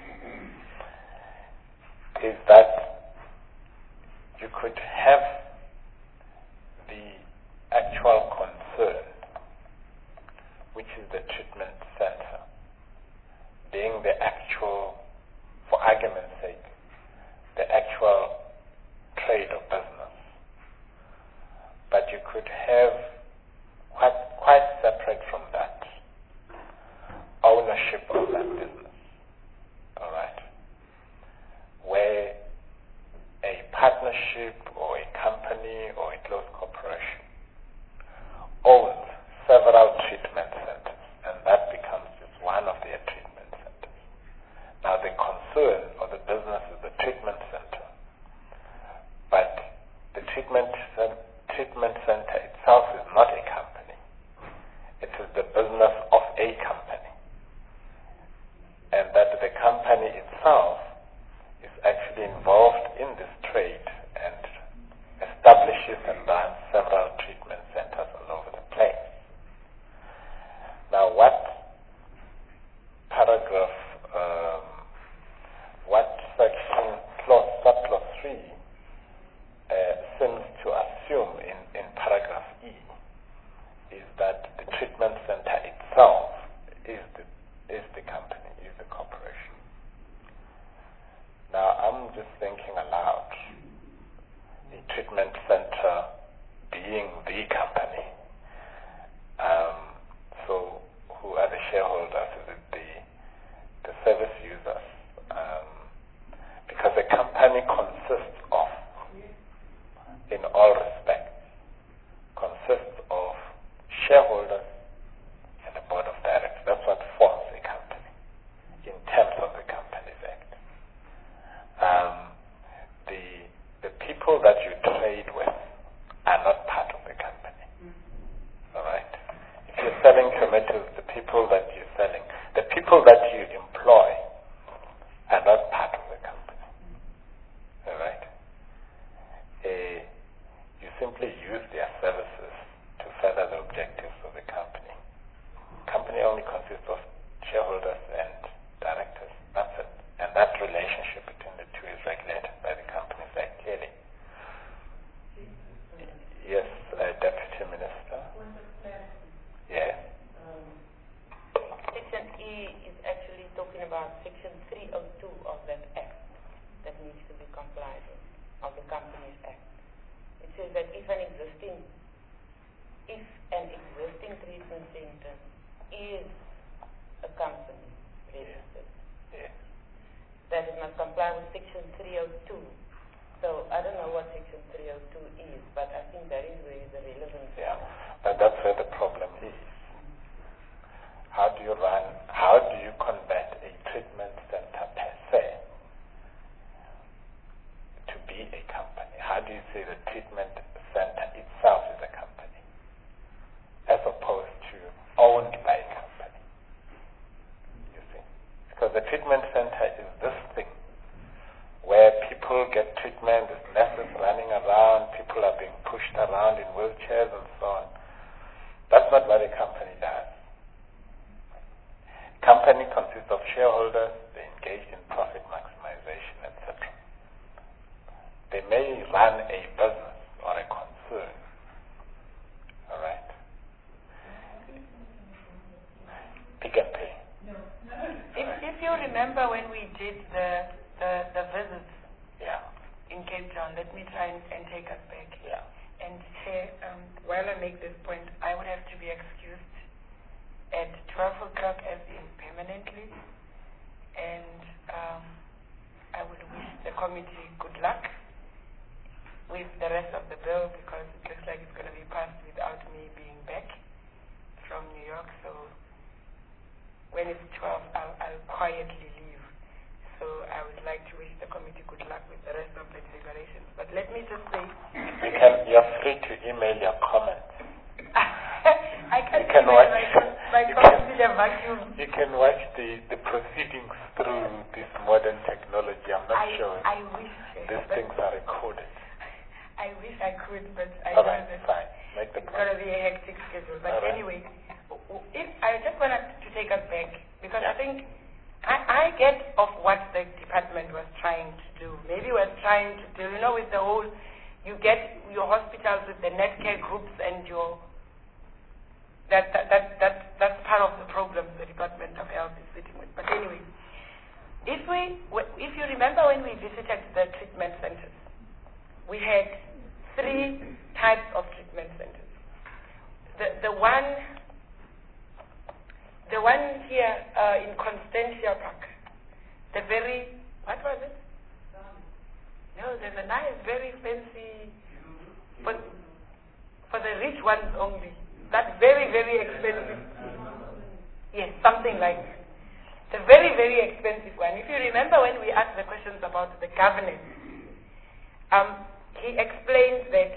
is that you could have the actual concern, which is the treatment center, being the actual, for argument's sake, the actual trade or business. But you could have, quite, quite separate from that, ownership of that business. All right? Where a partnership or a company or a close corporation owns several treatment centers, and that becomes just one of their treatment centers. Now the concern or the business is the treatment center, but the treatment, treatment center itself is not a company. It is the business of a company, and that the company itself is actually involved in this trade three uh, seems to assume in, in paragraph E is that the treatment center itself is the, is the company, is the corporation. Now, I'm just thinking aloud. The treatment center being the company. Um, so, who are the shareholders? Is it the, the service users? Um, because a company consists of, in all respects, consists of shareholders and the board of directors. That's what forms a company in terms of the Companies Act. Um, the the people that you trade with are not part of the company. All right. If you're selling tomatoes, the people that you're selling, the people that you employ are not part of the company. All right. Uh, you simply use their services to further the objectives of the company. Company only consists of shareholders and directors. That's it. And that relationship between the two is regulated by the Companies Act clearly. Yes, uh, Deputy Minister. Yes. Section E is actually talking about Section three oh two of that Act that needs to be complied with, of the Companies Act. It says that if an existing, if an existing treatment center is a company registered, Yes. that it must comply with Section three oh two. So I don't know what Section three oh two is, but I think that is where the relevance is. Yeah, but that's where the problem is. How do you run, how do you convert a treatment center per se to be a company? How do you say the treatment center itself is a company as opposed to owned by a company? You see? Because the treatment center is this thing where people get treatment, there's nurses running around, people are being pushed around in wheelchairs and so on. That's not what a company does. Company consists of shareholders, they engage in profit maximization, et cetera. They may run a business or a concern. All right? Pick and pay. If, if you remember when we did the the, the visits Yeah. in Cape Town, let me try and, and take us back. Yeah. And Chair, um, while I make this point, I would have to be excused at twelve o'clock as in permanently, and um, I would wish the committee good luck with the rest of the bill, because it looks like it's going to be passed without me being back from New York. So when it's twelve, I'll, I'll quietly leave. So I would like to wish the committee good luck with the rest of the deliberations. But let me just say, You can, you're free to email your comments. I can't You can email watch, my, my you comments can- in a vacuum. You can watch the, the proceedings through this modern technology. I'm not I, sure. I wish, These but things are recorded. I wish I could, but I All know right, that fine. Make the it's point. going to be a hectic schedule. But All right. anyway, w- w- if I just wanted to take us back, because Yeah. I think I, I get of what the department was trying to do. Maybe was trying to do, you know, with the whole, you get your hospitals with the Netcare groups and your, that, that, that, that, that's part of the problem the Department of Health is sitting with. But anyway, if we, if you remember when we visited the treatment centers, we had three types of treatment centers. The, the one The one here uh, in Constantia Park, the very, what was it? No, there's a nice, very fancy, for, for the rich ones only. That's very, very expensive. Yes, something like that. The very, very expensive one. If you remember when we asked the questions about the governance, um, he explained that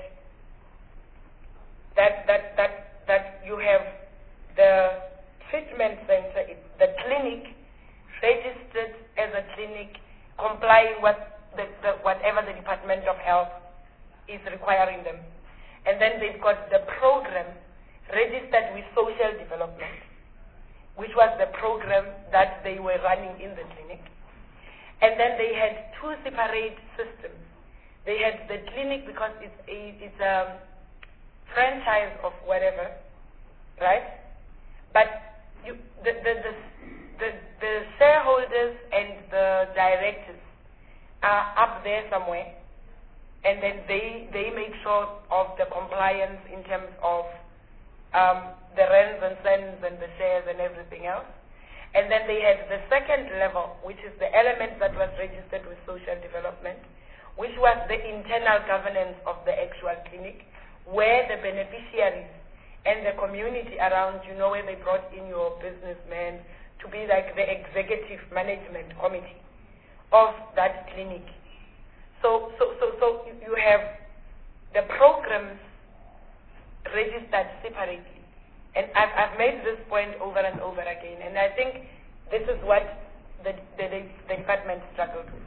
that that that that you have the treatment center, the clinic, registered as a clinic, complying with the, the, whatever the Department of Health is requiring them. And then they've got the program registered with social development, which was the program that they were running in the clinic. And then they had two separate systems. they had the clinic because it's a, it's a franchise of whatever, right? But you, the, the, the, the, the shareholders and the directors are up there somewhere, and then they, they make sure of the compliance in terms of um, the rents and cents and the shares and everything else. And then they had the second level, which is the element that was registered with social development, which was the internal governance of the actual clinic, where the beneficiaries and the community around, you know, where they brought in your businessmen to be like the executive management committee of that clinic. So, so, so, so you have the programs registered separately. And I've, I've made this point over and over again, and I think this is what the, the, the department struggled with.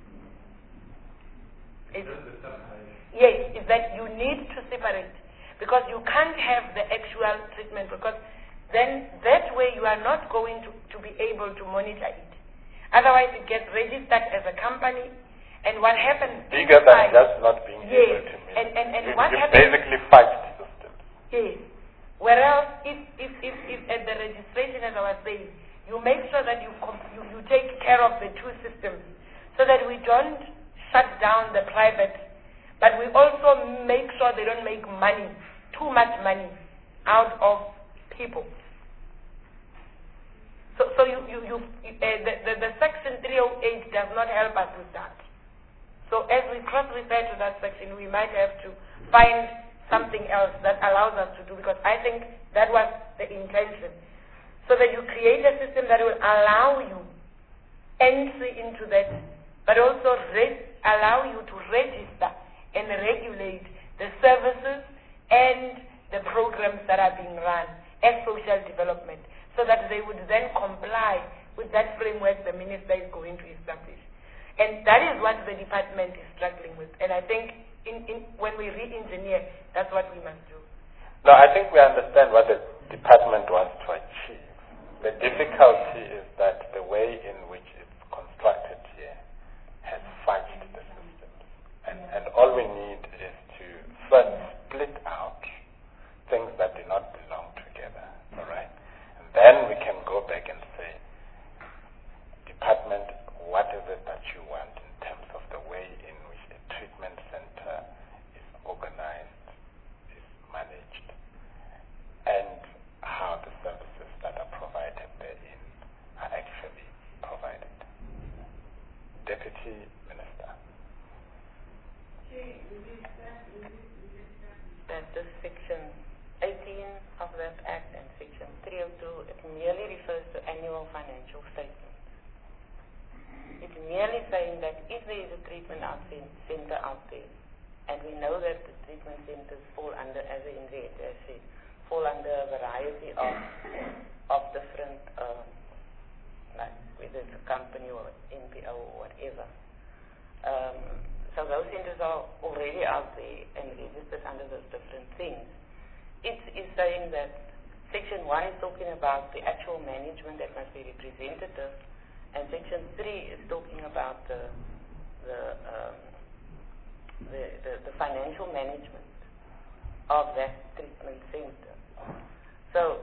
It's, yes, is that you need to separate, because you can't have the actual treatment, because then that way you are not going to, to be able to monitor it. Otherwise it gets registered as a company, and what happens bigger than just not being yes, able to meet. and, and, and you, what you happens basically fudged systems. Yes. Whereas if, if, if, if at the registration, as I was saying, you make sure that you, comp- you, you take care of the two systems so that we don't shut down the private, but we also make sure they don't make money, too much money, out of people. So, so you, you, you, uh, the, the, the section three oh eight does not help us with that. So as we cross-refer to that section, we might have to find something else that allows us to do, because I think that was the intention. So that you create a system that will allow you entry into that, but also re- allow you to register and regulate the services and the programs that are being run as social development, so that they would then comply with that framework the minister is going to establish. And that is what the department is struggling with. And I think in, in, when we re-engineer, that's what we must do. No, I think we understand what the department wants to achieve. The difficulty is that the way in which it's constructed here has fudged the systems. And, and all we need is to first split out things that do not belong together, all right? And then we can go back and say, department, what is it that you want in terms of the way in which a treatment center is organized, is managed, and how the services that are provided therein are actually provided. Deputy Minister. That this section eighteen of that Act and section three oh two, it merely refers to annual financial statements. It's merely saying that if there is a treatment out center out there, and we know that the treatment centers fall under, as the Henriette has said, fall under a variety of of different, um, like whether it's a company or N P O or whatever. Um, so those centers are already out there and registered under those different things. It is saying that section one is talking about the actual management that must be representative, and section three is talking about the the, um, the, the the financial management of that treatment center. So,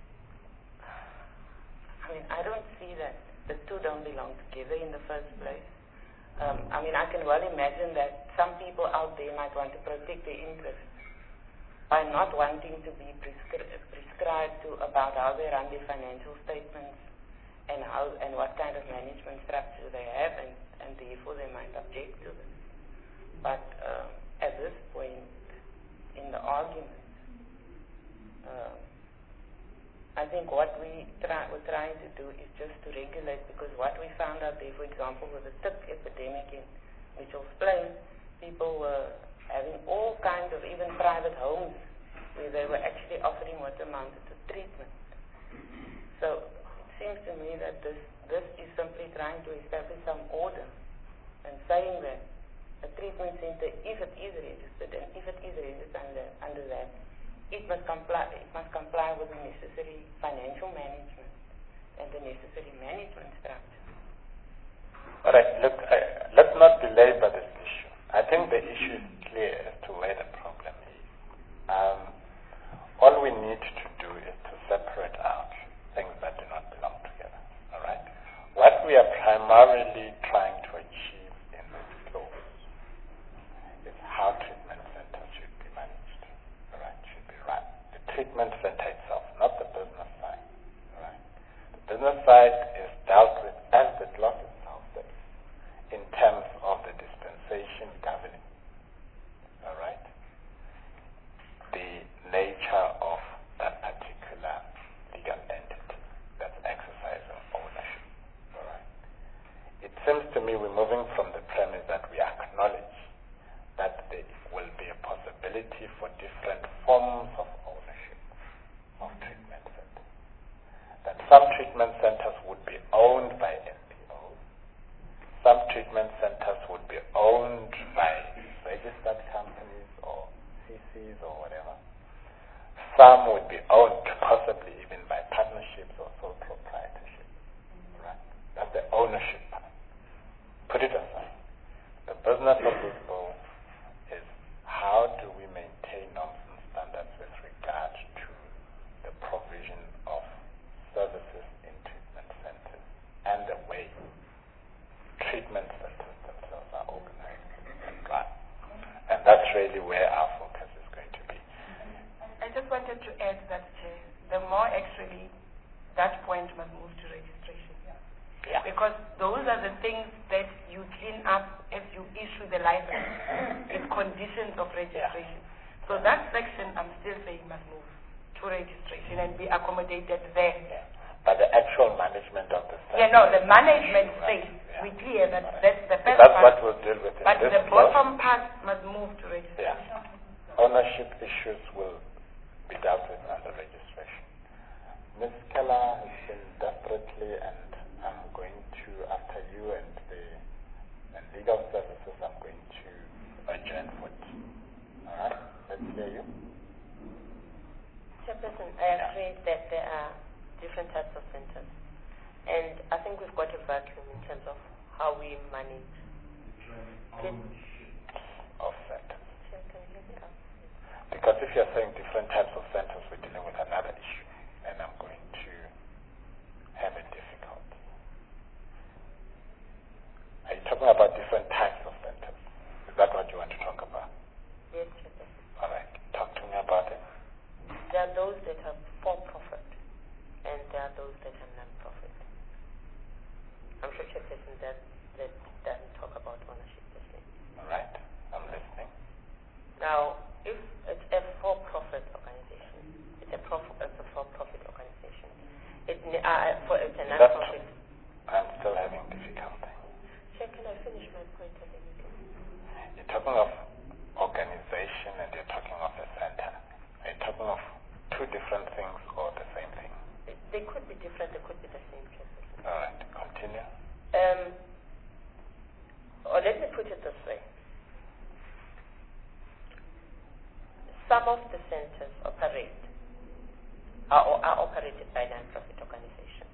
I mean, I don't see that the two don't belong together in the first place. Um, I mean, I can well imagine that some people out there might want to protect their interests by not wanting to be prescri- prescribed to about how they run their financial statements and how and what kind of management structure they have, and, and therefore they might object to this. But um, at this point in the argument, uh, I think what we try, we're trying to do is just to regulate, because what we found out there, for example, with the tick epidemic in Mitchell's Plain, people were having all kinds of even private homes where they were actually offering what amounted to treatment. So it seems to me that this, this is simply trying to establish some order and saying that a treatment center, if it is registered, and if it is registered under, under that, it must comply, it must comply with the necessary financial management and the necessary management structure. All right, look, I, let's not belabor this issue. I think the issue is clear as to where the problem is. Um, all we need to do is to separate out things that do not belong together. All right? What we are primarily trying to achieve in this clause is how treatment centers should be managed. All right? Should be run. The treatment center itself, not the business side. All right? The business side is dealt with as the clause itself says, in terms of the dispensation governing. All right? The nature of that particular legal entity that's exercising ownership. All right? It seems to me we're moving from the premise that we acknowledge that there will be a possibility for different forms of ownership of treatment centers. That some treatment centers would be owned by N P Os, some treatment centers would be owned by registered companies or C Cs or whatever. Some would be owned possibly even by partnerships or sole proprietorship. Right? That's the ownership part. Put it aside. The business of this bill is how do we maintain norms and standards with regard to the provision of services in treatment centers and the way treatment centers themselves are organized and run. And that's really where our focus is going to be. I just wanted to add that uh, the more actually that point must move to registration. Yeah. Because those are the things that you clean up as you issue the license. It's conditions of registration. So that section, I'm still saying, must move to registration and be accommodated there. Yeah. But the actual management of the center. Yeah, no, the management right. space. Yeah. We clear that Right. that's the So first that's part. what we'll deal with in But this the clause. bottom part must move to registration. Yeah. Ownership issues will be dealt with under registration. Miz Keller has been desperately, and I'm going to, after you and the and legal services, I'm going to adjourn for tea. All right? Let's hear you. Chairperson, I agree that there are different types of centers. And I think we've got a vacuum in terms of how we manage. Of centers. Chair, can you hear me out? Because if you're saying different types of centers, we're dealing with another issue, and I'm going to have a difficulty. Are you talking about different types of centers? Is that what you want to talk about? Yes, Chairperson. All right. Talk to me about it. There are those that are for-profit, and there are those that are non-profit. I'm sure Chairperson that, that doesn't talk about ownership the same. All right. I'm listening. Now, if it's a for-profit organization, it's a, prof, it's a for-profit organization. It, uh, for, it's a non-profit. I'm still having difficulty. Chair, can I finish my point and then you can? You're talking of organization and you're talking of a center. Are you talking of two different things or the same thing? It, they could be different, they could be the same, Chairperson. All right. Continue. Um, or let me put it this way. Some of the centers operate are, are operated by non-profit organizations,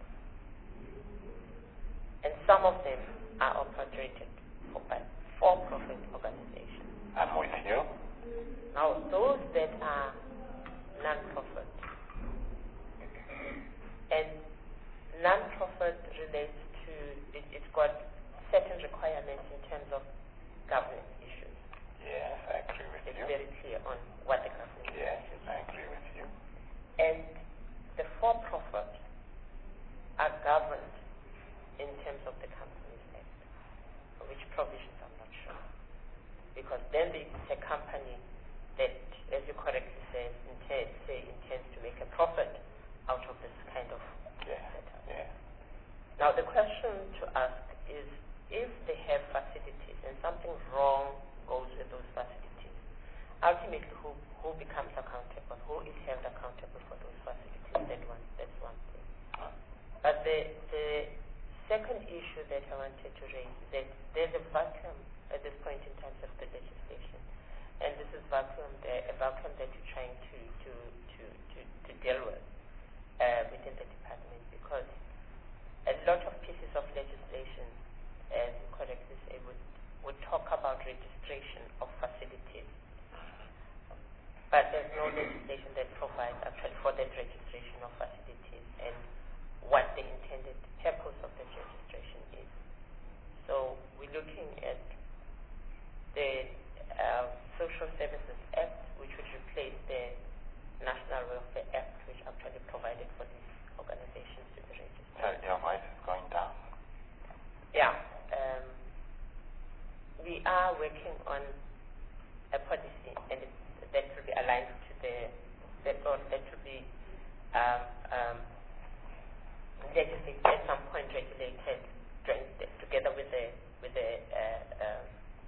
and some of them are operated for, by for-profit organizations. I'm with you. Now, those that are non-profit, and non-profit relates to it, it's got certain requirements in terms of governance issues. Yes, I agree with It's you. very clear on what the governance Yes, issues I agree with you. and the for-profit are governed in terms of the Companies Act, which provisions I'm not sure. Because then it's a company that, as you correctly say, intend, say intends to make a profit out of this kind of Yes, setup. yes. Now the question to ask is, if they have facilities and something wrong goes with those facilities, ultimately who, who becomes accountable, who is held accountable for those facilities? That one, that's one thing. But the, the second issue that I wanted to raise is that there's a vacuum at this point in time of the legislation. And this is vacuum, the, a vacuum that you're trying to, to, to, to, to deal with uh, within the department, because a lot of pieces of legislation, as you correctly say, would, would talk about registration of facilities legislation that provides actually for that registration of facilities and what the intended purpose of that registration is. So we're looking at the uh, Social Services Act, which would replace the National Welfare Act, which actually provided for these organizations to be registered. So your voice is going down. Yeah. Um, we are working on a policy, and it, that will be aligned to the, that, or that will be um, um, legislated at some point, regulated joint, together with the with the uh, um,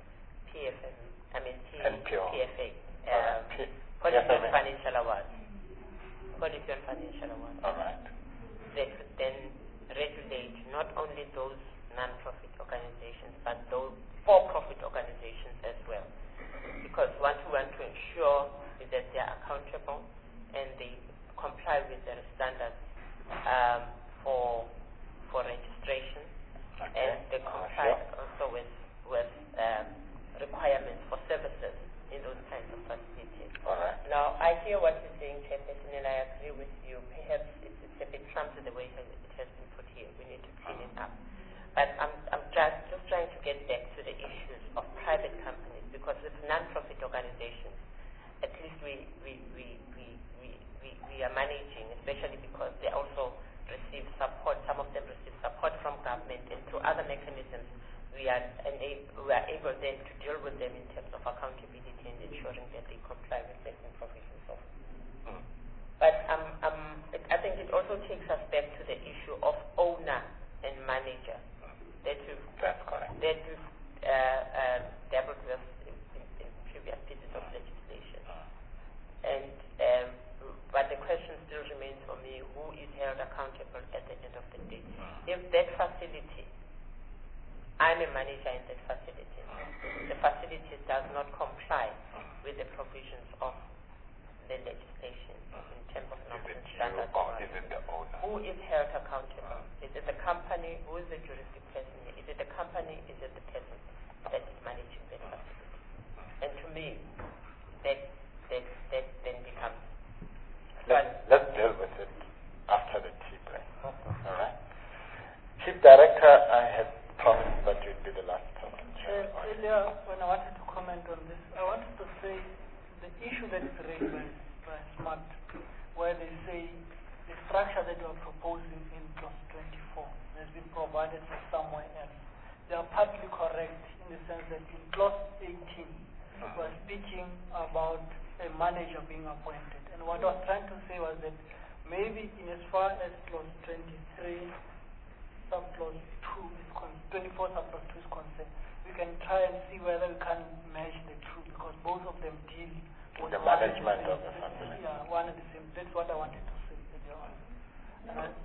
P F M, I mean P, P F A, um, P- Policy on Financial Awards, Policy on Financial Awards. All right. That would then regulate not only those non-profit organizations, but those for-profit organizations as well. Because what we want to ensure is that they are accountable and they comply with their standards um, for for registration, okay. and they comply uh, also with with um, requirements for services in those kinds of facilities. All right. Now, I hear what you're saying, Chairperson, and I agree with you. Perhaps it's, it's a bit clumsy the way it has, it has been put here. We need to clean it up. But I'm, I'm just, just trying to get back to the issues of private companies, because with non-profit organizations, at least we, we, we, we, we, we, we are managing, especially because they also receive support. Some of them receive support from government, and through other mechanisms, we are, we are able then to deal with them in terms of accountability and ensuring that they comply with certain provisions of. Mm. But um, um, it, I think it also takes us back to the issue of owner and manager. That we've, That's correct. That we've uh, uh, dabbled with in, in, in previous pieces of legislation. And um, but the question still remains for me: who is held accountable at the end of the day? If that facility, I'm a manager in that facility, the facility does not comply with the provisions of the legislation in terms of norms and standards, or is it the owner? who is held accountable? Is it the company? Who is the juristic person? Is it the company? Is it the person that is managing that facility? And to me, that that that then becomes. Let's, let's deal with it after the tea break. All right. Chief Director, I had promised that you'd be the last person. Chair, earlier when I wanted to comment on this, I wanted to say the issue that is raised by, by SMART, where they say the structure that you are proposing in clause twenty-four has been provided for somewhere else. They are partly correct in the sense that in clause eighteen, we are speaking about a manager being appointed. And what I was trying to say was that maybe in as far as clause twenty-three, subclause two is con- twenty-four subclause two is concerned, we can try and see whether we can match the two, because both of them deal with the management of the facility. Yeah, one and the same. That's what I wanted to say earlier on. And I,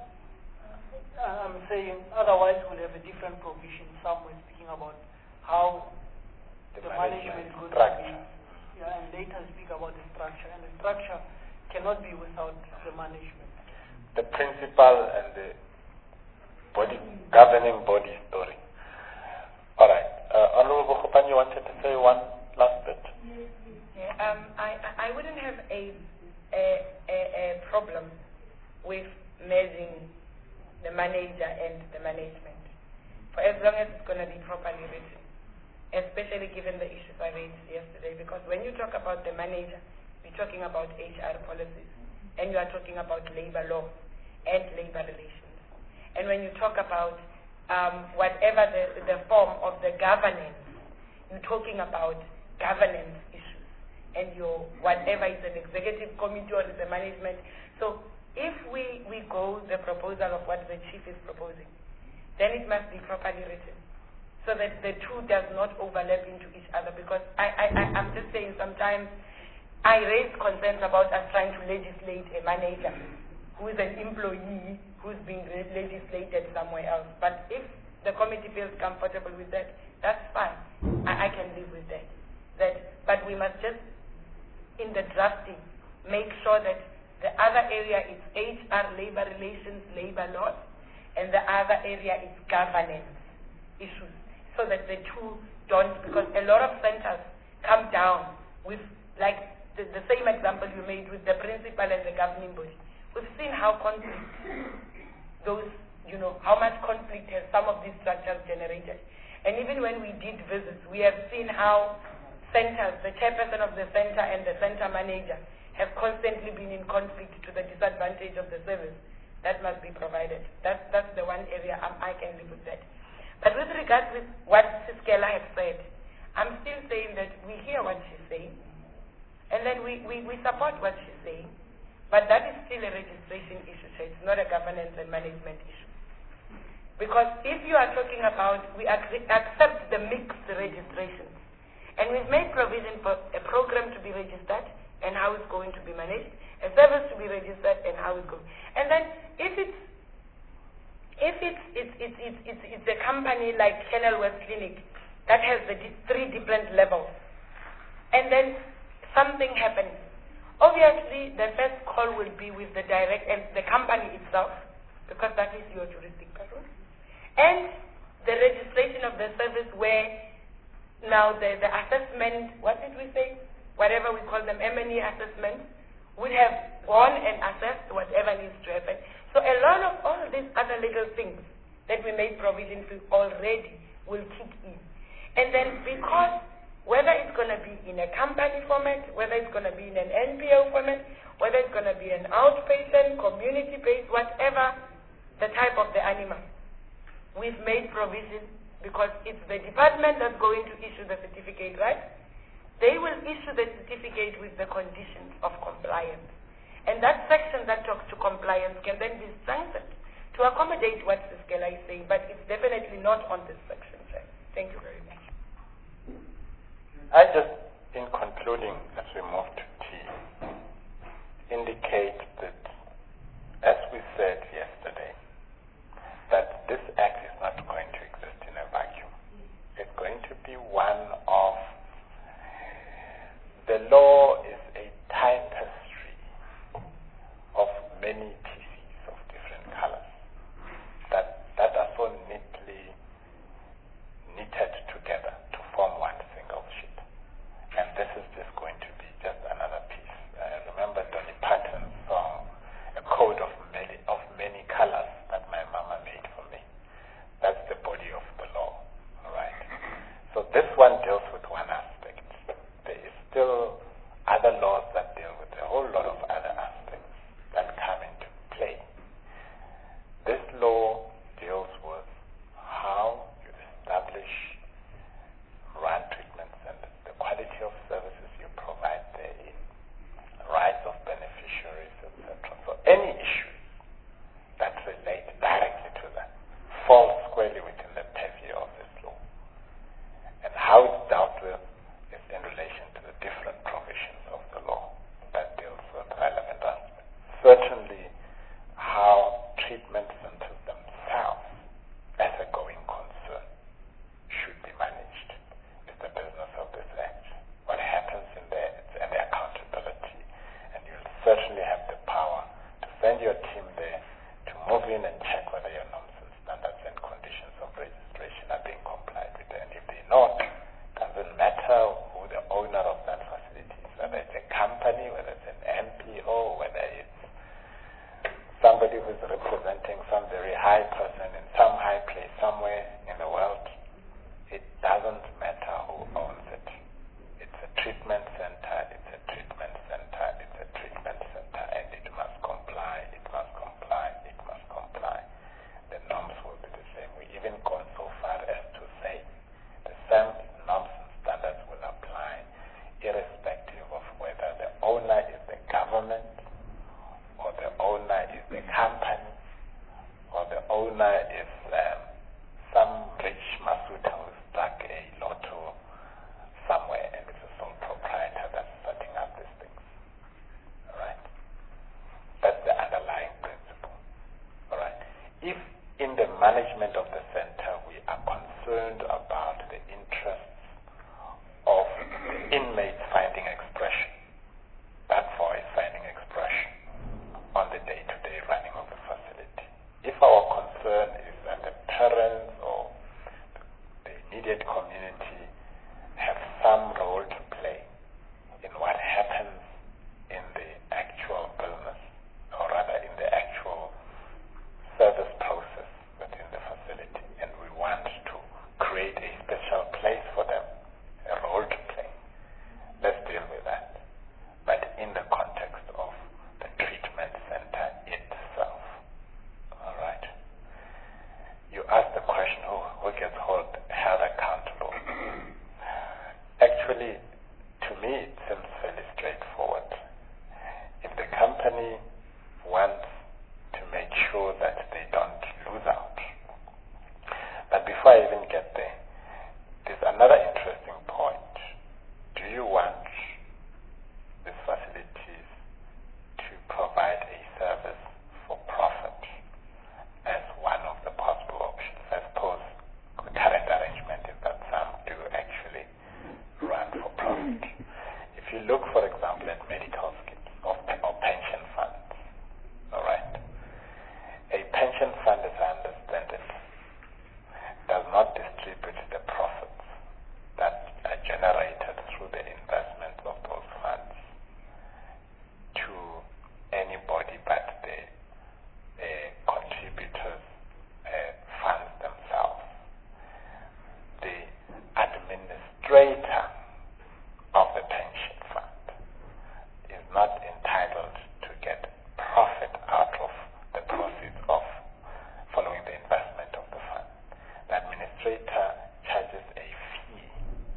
I'm saying otherwise we'll have a different provision somewhere speaking about how the, the management, management is going structure. to be. Yeah, and later speak about the structure, and the structure cannot be without the management. The principal and the body governing body story. All right. Uh, Honorable Khopan, you wanted to say one last bit? Yeah, um, I, I wouldn't have a, a, a, a problem with merging the manager and the management, for as long as it's going to be properly written, especially given the issues I raised yesterday. Because when you talk about the manager, you're talking about H R policies, and you are talking about labor law and labor relations. And when you talk about um, whatever the, the form of the governance, you're talking about governance issues. And your whatever is an executive committee or is a management. So if we, we go the proposal of what the chief is proposing, then it must be properly written, so that the two does not overlap into each other. Because I, I, I, I'm just saying sometimes I raise concerns about us trying to legislate a manager who is an employee who's being legislated somewhere else. But if the committee feels comfortable with that, that's fine. I, I can live with that. That. But we must just, in the drafting, make sure that the other area is H R, labor relations, labor laws, and the other area is governance issues, so that the two don't, because a lot of centers come down with, like, the, the same example you made with the principal and the governing body. We've seen how conflict, those, you know, how much conflict has some of these structures generated. And even when we did visits, we have seen how centers, the chairperson of the center and the center manager have constantly been in conflict to the disadvantage of the service that must be provided. That's, that's the one area I'm, I can live with that. But with regards with what Siskela has said, I'm still saying that we hear what she's saying, and then we, we, we support what she's saying, but that is still a registration issue, so it's not a governance and management issue. Because if you are talking about, we agree, accept the mixed registrations, and we've made provision for a program to be registered and how it's going to be managed, a service to be registered and how it's going. And then if it's if it's it's it's it's, it's, it's a company like Kenilworth Clinic that has the di- three different levels, and then something happens, obviously the first call will be with the direct and the company itself, because that is your jurisdiction, and the registration of the service where now the, the assessment, what did we say? Whatever we call them, M and E assessment, would have gone and assessed whatever needs to happen. So a lot of all these other legal things that we made provision for already will kick in. And then because whether it's going to be in a company format, whether it's going to be in an N P O format, whether it's going to be an outpatient, community-based, whatever the type of the animal, we've made provision because it's the department that's going to issue the certificate, right? They will issue the certificate with the conditions of compliance. And that section that talks to compliance can then be strengthened to accommodate what Siskela is saying, but it's definitely not on this section. Thank you very much. I just, in concluding, as we move to tea, indicate that, as we said yesterday, that this act is not going to exist in a vacuum. It's going to be one of, the law is a tapestry of many pieces of different colors that, that are so neatly knitted together to form one single sheet. And this is just going to be just another piece. I remember Dolly Parton's song, A Code of Many, of Many Colors, that my mama made for me. That's the body of the law. All right? So this one deals with one aspect. There is still other laws that deal with a whole lot of other aspects that come into play. This law deals with how you establish right treatment centers, the quality of services you provide therein, rights of beneficiaries, et cetera. So any issues that relate directly to that fall squarely within the purview of this law. And how it's dealt with is in relation to the different provisions of the law that deals with relevant aspects. Certainly, how treatment centers themselves, as a going concern, should be managed is the business of this act. What happens in there is and the accountability, and you'll certainly have the power to send your team there to move in and check whether your norms and standards and conditions of registration are being complied with. And if they're not, doesn't matter who the owner of that facility is, whether it's a company, whether it's an N P O, whether it's somebody who's representing some very high person in some high place somewhere in the world. It doesn't matter who owns it. It's a treatment center, it's a treatment center, it's a treatment center, and it must comply, it must comply, it must comply. actually, to me, it seems fairly straightforward. If the company wants to make sure that they don't lose out. But before I even get there, there's another interesting point. Do you want these facilities to provide a service for profit as one of the possible options? I suppose the current arrangement is that some do actually run for profit. If you look, for example, at medical schemes or, or pension funds, all right, a pension fund, as I understand it, does not distribute the profits that are generated through the investment of those funds to anybody but the uh, contributors' uh, funds themselves. The administrator of the pension fund is not entitled to get profit out of the proceeds of following the investment of the fund. The administrator charges a fee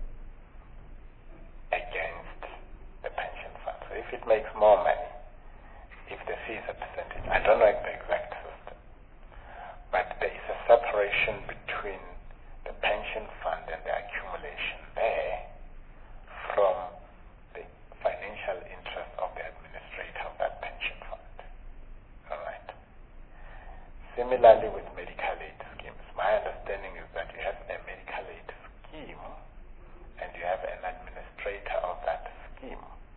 against the pension fund. So if it makes more money, if the fee is a percentage, I don't know the exact system, but there is a separation between the pension fund and the accumulation there from the financial interest of the administrator of that pension fund. All right. Similarly with medical aid schemes, my understanding is that you have a medical aid scheme and you have an administrator of that scheme.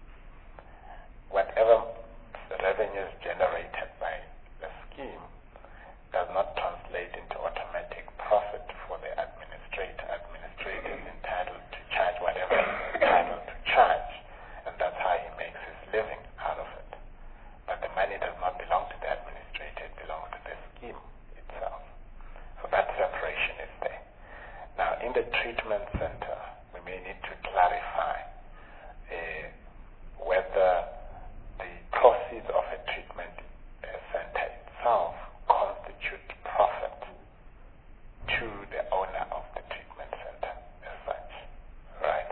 Whatever revenues generated by the scheme does not translate into automatic profit for the administrator. Administrator is entitled to charge whatever he's entitled to charge, and that's how he makes his living out of it. But the money does not belong to the administrator, it belongs to the scheme itself. So that separation is there. Now, in the treatment center, we may need to clarify uh, whether the proceeds of a treatment uh, center itself constitute profit to the owner of the treatment center as such, right?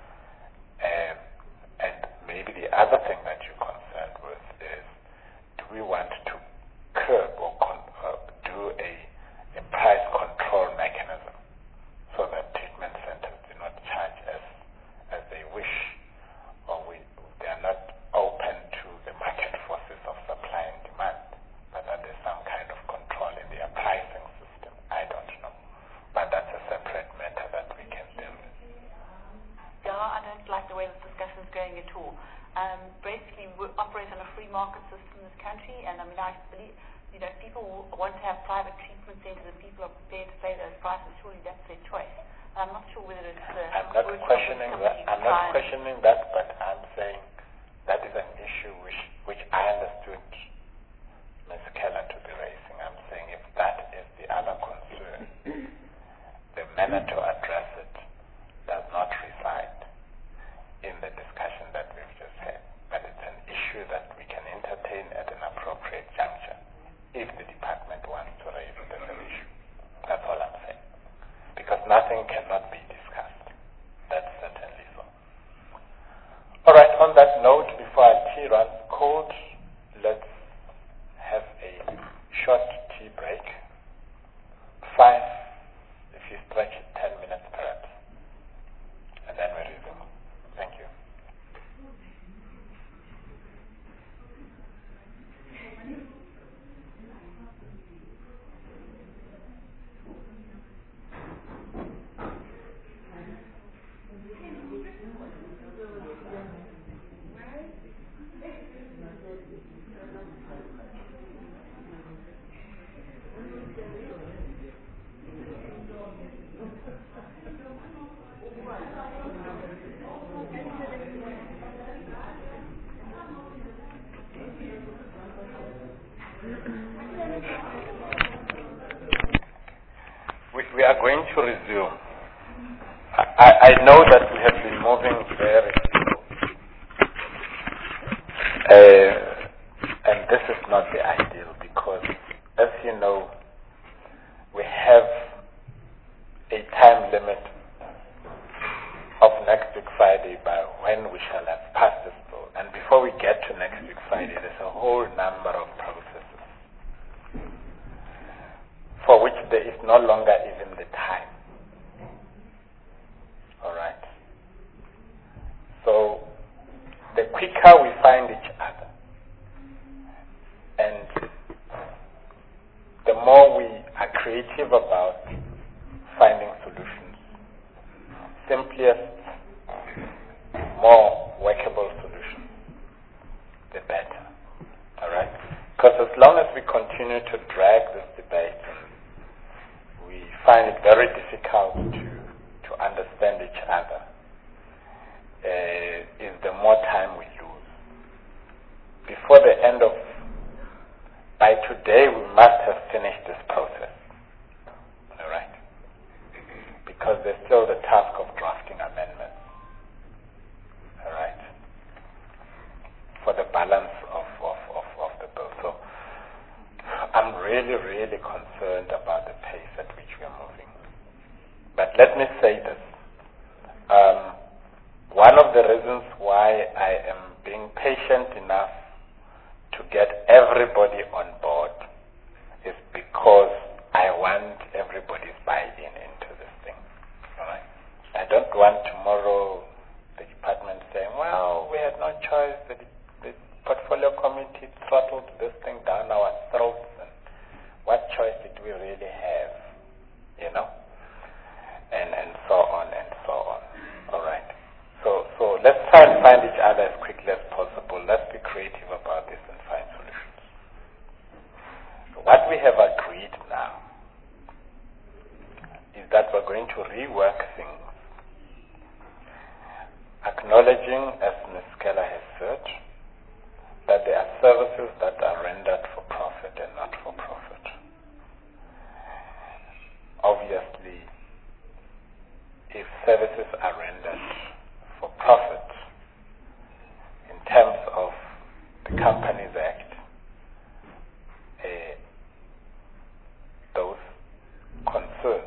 Um, and maybe the other thing that you're concerned with is, do we want to curb or con- uh, do a, a price control mechanism so that treatment centers do not charge as as they wish, or we they are not open to the market forces of supply and demand, but that there's some kind of control in their pricing system. I don't know. But that's a separate matter that we can deal with. Yeah, I don't like the way this discussion is going at all. Um, basically, we operate on a free market system in this country, and I mean, I believe, you know, if people want to have private treatment centers and people are prepared to pay those prices, surely that's their choice. I'm not sure whether it's uh, I'm not questioning that. I'm not questioning that, but I'm saying that is an issue which, which I understood Miz Keller to be raising. I'm saying if that is the other concern, the manner to address it does not reside in the discussion that we've just had, but it's an issue that we can entertain at an appropriate juncture if the department wants to raise it as an issue. That's all I'm saying. Because nothing cannot be discussed. That's certainly so. All right, on that note, before our tea runs cold, let's have a short tea break. Five, if you stretch it, ten minutes perhaps. And then we resume. Thank you. We are going to resume. I, I know that we have been moving very slow. Uh, and this is not the ideal because, as you know, we have a time limit of next week Friday by when we shall have passed this bill. And before we get to next week Friday, there's a whole number of processes for which there is no longer even the time. All right. So the quicker we find each other, and the more we are creative about finding solutions, simplest, more workable solutions, the better. All right? Because as long as we continue to drag this debate, we find it very difficult to, to understand each other, uh, is the more time we lose. Before the end of, by today, we must have finished this process. All right? Because there's still the task of drafting amendments. All right? For the balance of, of, of, of the bill. So I'm really, really concerned about the pace at which we are moving. But let me say this. Um, one of the reasons why I am being patient enough to get everybody on board is because I want everybody's buy-in into this thing. All right? I don't want tomorrow the department saying, well, we had no choice. The, the portfolio committee throttled this thing down our throats. And what choice did we really have? You know? And, and so on and so on. All right? So, so let's try and find each other as quickly as possible. Let's be creative about this and find solutions. So what we have agreed now is that we're going to rework things, acknowledging, as Miz Keller has said, that there are services that are rendered for profit and not for profit. Obviously, if services are rendered for profit in terms of the Companies Act, uh, those concerns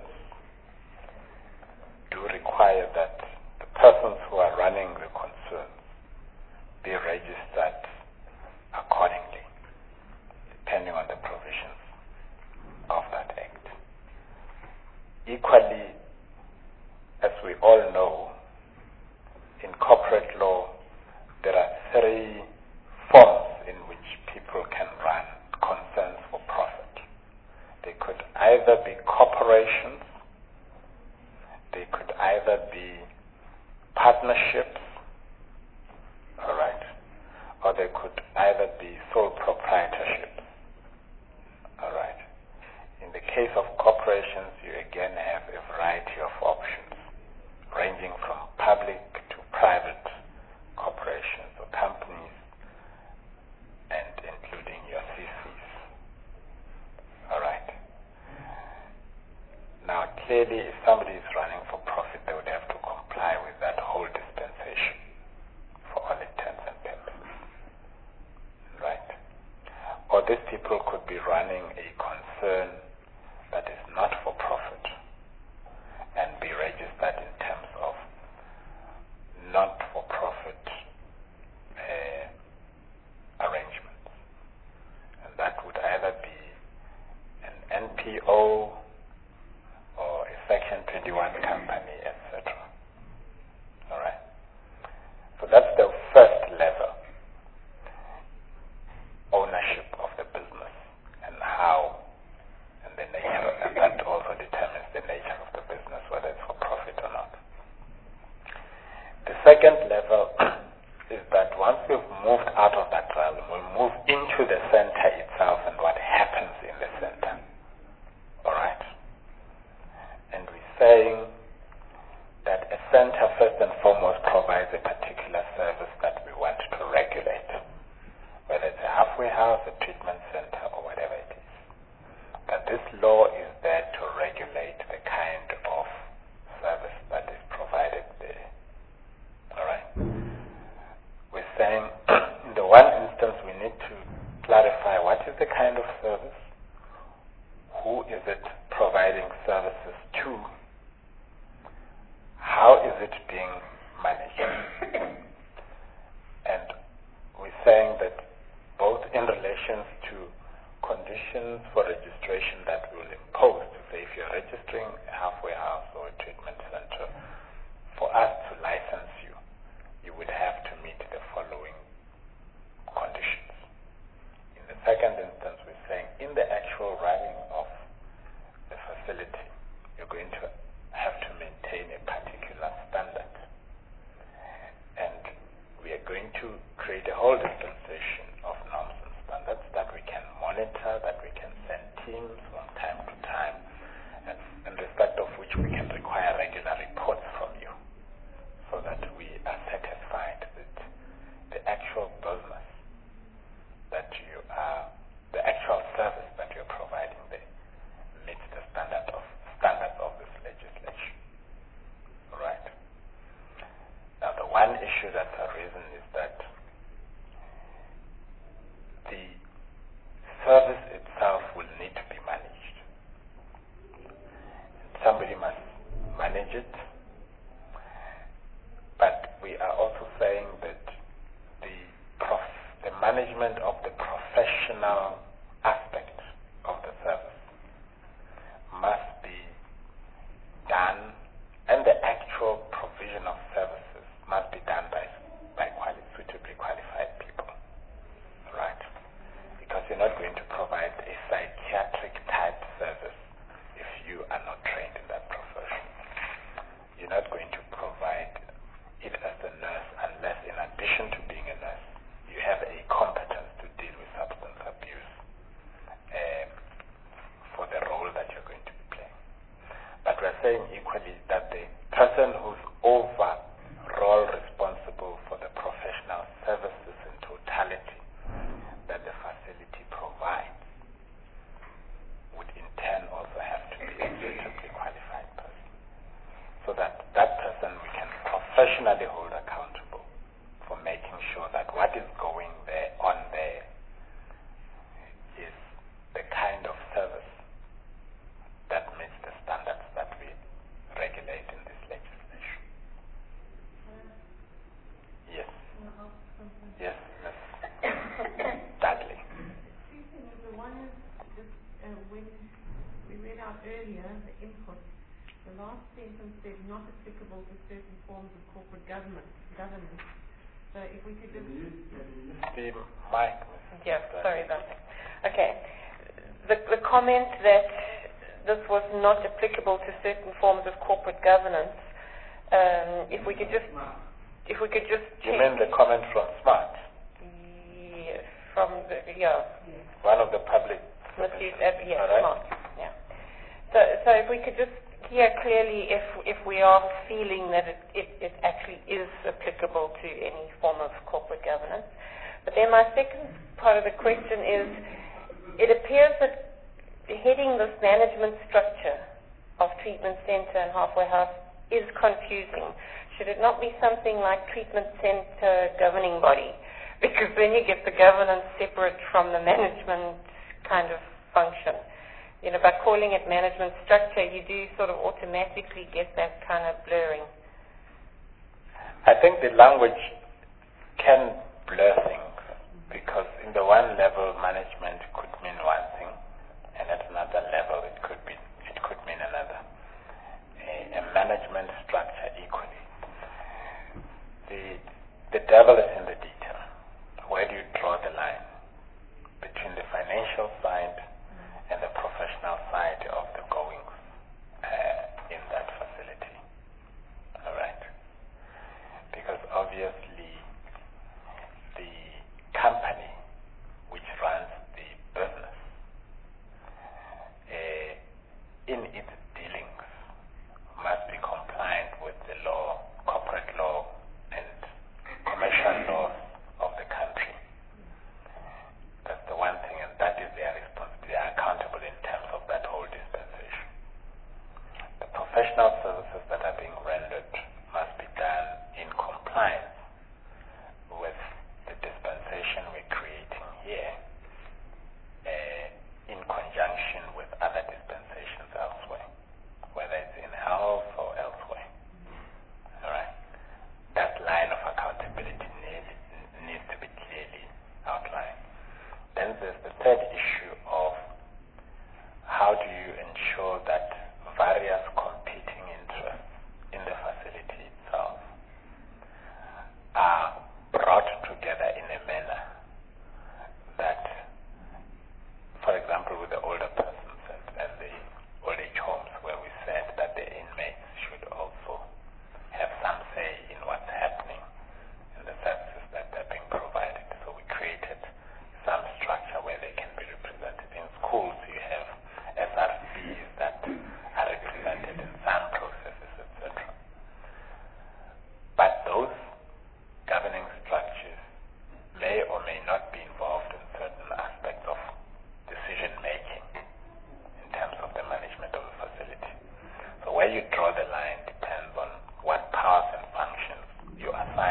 do require that the persons who are running the concerns be registered accordingly, depending on the provisions of that act. Equally, as we all know, in corporate law, there are three forms in which people can run concerns for profit. They could either be corporations, they could either be partnerships, all right, or they could either be sole proprietorships, all right. In the case of corporations, you again have a variety of options, ranging from public to private corporations or companies, and including your C Cs. All right. Now, clearly, if somebody is running for profit, they would have to comply with that whole dispensation for all intents and purposes. Right? Or these people could be running a concern that is not for profit and be registered in terms of not-for-profit uh, arrangements. And that would either be an N P O or a Section twenty-one company, et cetera. All right? So that's the first level, ownership of the business and how, and the nature, and that also determines the nature of the business, whether it's for profit or not. The second level is that once we've moved out of that realm, we move into the center itself and what happens in the center. All right? And we're saying that a center first and foremost provides a particular service that we want to regulate, whether it's a halfway house, a treatment center, or whatever it is. But this law is there to regulate the kind of service that is provided there. All right? We're saying in the one instance we need to clarify what is the kind of service, who is it providing services to, how is it being managed, conditions for registration that we will impose to say if you're registering a halfway house or a treatment center, for us to license you, you would have to meet the following conditions. In the second instance, we're saying in the actual running of the facility, you're going to have to maintain a particular standard. And we are going to create a whole dispensation of norms and standards that we can monitor, that we can send teams from time to time, and in respect of which we can require regular reports from you, so that we are satisfied that the actual business that you are, the actual service that you're providing there meets the standard of standards of this legislation. Right. Now, the one issue that's arisen is that the service itself will need to be managed. And somebody must manage it. But we are also saying that the prof, the management of the professional aspect of the service must be done, and the actual provision of services must be done by by quali- suitably qualified people, right? Because you're not going to provide a psychiatric type service if you are not trained in that profession. You're not going to provide it as a nurse unless, in addition to being a nurse, you have a competence to deal with substance abuse uh, for the role that you're going to be playing. But we're saying equally that the person who's overall responsible for the professional services in totality that the facility provides would in turn also have to be a suitably qualified person, so that that person we can professionally hold accountable for making sure that what is going there on there is the kind of service that meets the standards that we regulate in this legislation. Yes. Yes, Miz Dudley. Two things. The one is just uh, when we read out earlier the input, the last sentence said not applicable to certain forms of corporate government governance. So if we could just The mic. Yeah, sorry about that. Okay. The, the comment that this was not applicable to certain forms of corporate governance, um, if we could just, if we could just You check. mean the comment from SMART? Yes, from the, yeah. One of the public. Misuse, uh, yeah, All right. SMART, yeah. So, so if we could just hear clearly if if we are feeling that it, it, it actually is applicable to any form of corporate governance. But then my second part of the question is, it appears that heading this management structure of treatment center and halfway house is confusing. Should it not be something like treatment center governing body? Because then you get the governance separate from the management kind of function. You know, by calling it management structure, you do sort of automatically get that kind of blurring. I think the language can blur things, because in the one level management could mean one thing, and at another level it could be it could mean another. A, a management structure equally. The the devil is in the detail. Where do you draw the line between the financial side and the professional side of the goings uh, in that facility? All right. Because obviously the company which runs the business uh, in its dealings must be compliant with the law, corporate law, and commercial laws of the country. That's the one thing, and that is their responsibility. They are accountable in terms of that whole dispensation. The professional services that are being rendered must be done in compliance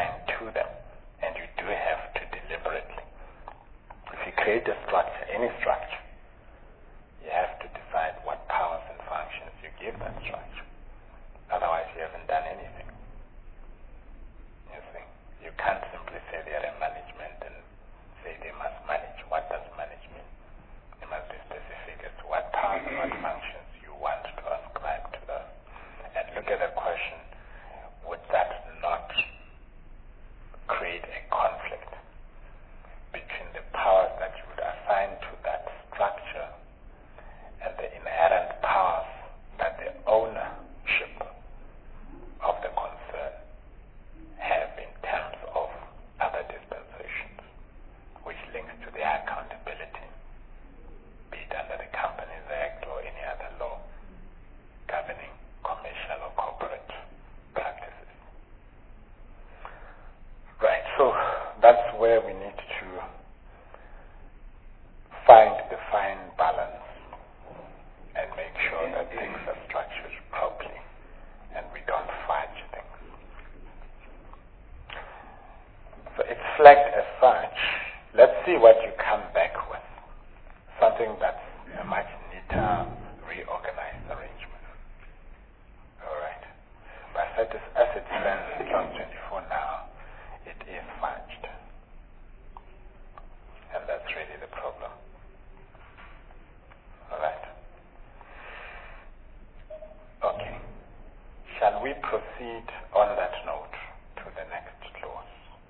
assigned to them, and you do have to deliberately. If you create a structure, any structure, you have to decide what powers and functions you give that structure. Otherwise, you haven't done anything. You see, you can't simply say they are a management and say they must manage. What does manage mean? You must be specific as to what powers and what functions you want to ascribe to them. And look at the question, would that not create a conflict between the powers that you would assign to that structure and the inherent powers that the ownership of the concern have in terms of other dispensations, which links to their accountability, be it under the Companies Act or any other law governing commercial or corporate practices. Right, so that's where we need to find the fine balance and make sure that things are structured properly and we don't fudge things. So it's flagged as such. Let's see what you come back with. Something that's a much neater, reorganized arrangement. Alright. But as it, as it stands in clause twenty-four now, it is fudged. And that's really the problem. Alright. Okay. Shall we proceed on that note to the next clause?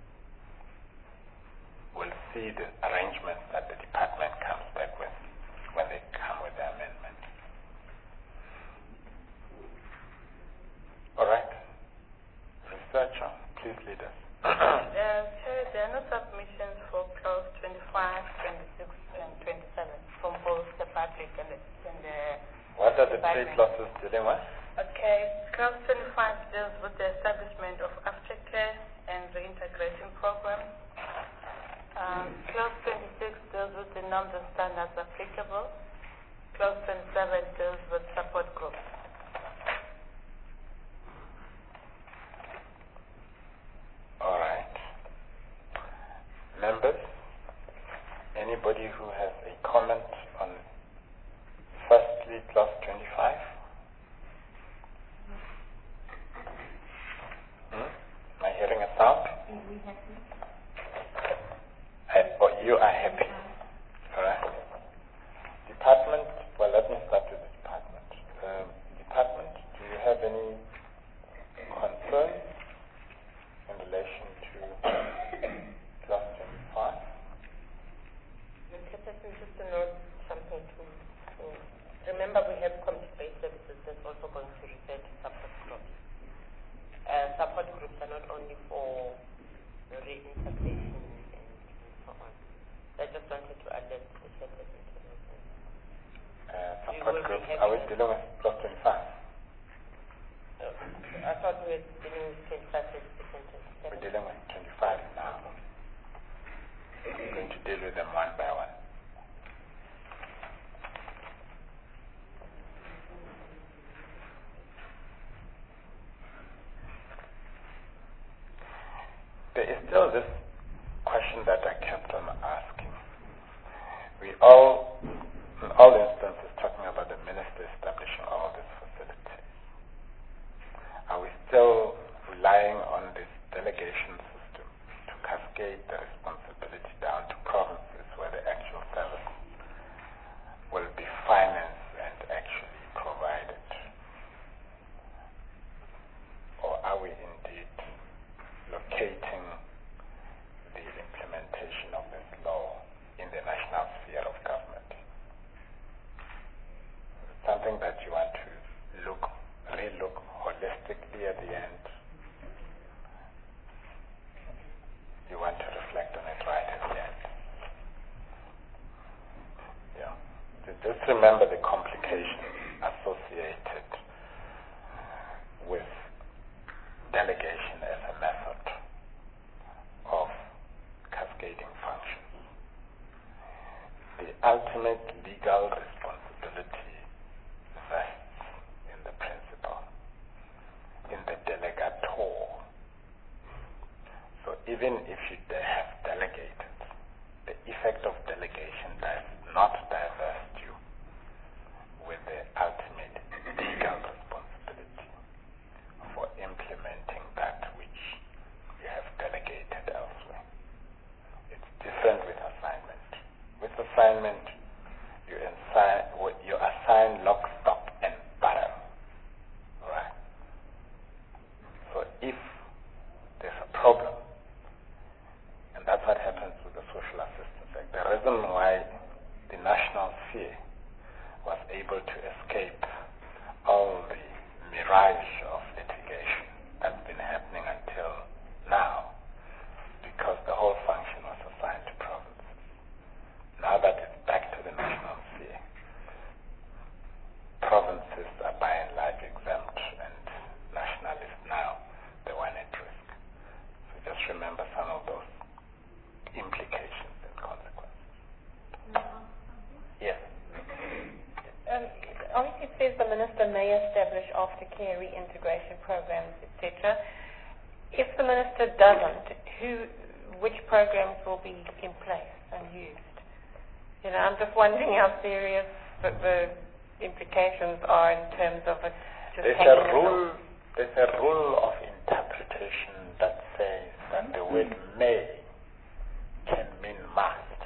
We'll see the arrangements that the department comes back with when they come with the amendment. Alright. Researcher, please lead us. Uh, Chair, there are no submissions for clause twenty-five, twenty-six, and twenty-seven from both the public and the, and the What are the three department. clauses dealing with? Okay, clause twenty-five deals with the establishment of aftercare and reintegration programs. Um, clause twenty-six deals with the norms and standards applicable. Clause twenty-seven deals with support groups. All right. Members, anybody who has a comment on firstly clause twenty-five? Hmm? Am I hearing a sound? I, oh, you are happy. All right. Department, well, let me start with the department. Um, department, do you have any concerns in relation to clause twenty-five? Mister President, just to note something to, to remember, we have community-based services that's also going to refer to support groups. Uh, support groups are not only for the reintegration and, and so on. I just wanted to alert the Secretary to that. Uh, support groups, are we dealing with clause twenty-five? Uh, I thought we were dealing with twenty-five, twenty-six, and twenty-seven. We're dealing with twenty-five now. I'm going to deal with them one by one. There is still this question that I kept on asking. We all, in all instances, talking about the minister establishing all these facilities. Are we still relying on this delegation system to cascade the responsibility down to provinces where the actual service will be financed and actually provided? Or are we indeed locating the implementation of this law in the national sphere of government? Something that you want to look, re-look holistically at the end. You want to reflect on it right at the end. Yeah. Just remember the complications associated with delegation as a method of cascading functions. The ultimate legal responsibility rests in the principal, in the delegator, even if you de- have delegated, the effect of delegation does not divest you with the ultimate legal responsibility for implementing that which you have delegated elsewhere. It's different with assignment. With assignment, you assign, you assign lock, stock, and barrel. Right? So if there's a problem, and that's what happens with the Social Assistance Act. The reason why the national sphere was able to escape all the mirage of litigation that's been happening until now, because the whole function was assigned to provinces. Now that it's back to the national sphere, provinces are by and large exempt, and national is now the one at risk. So just remember some of those implications and consequences. Yes. Um, obviously, it says the minister may establish aftercare reintegration programs, et cetera. If the minister doesn't, who, which programs will be in place and used? You know, I'm just wondering how serious the, the implications are in terms of it just There's taking a rule. There's a rule of interpretation that says that the word may can mean must.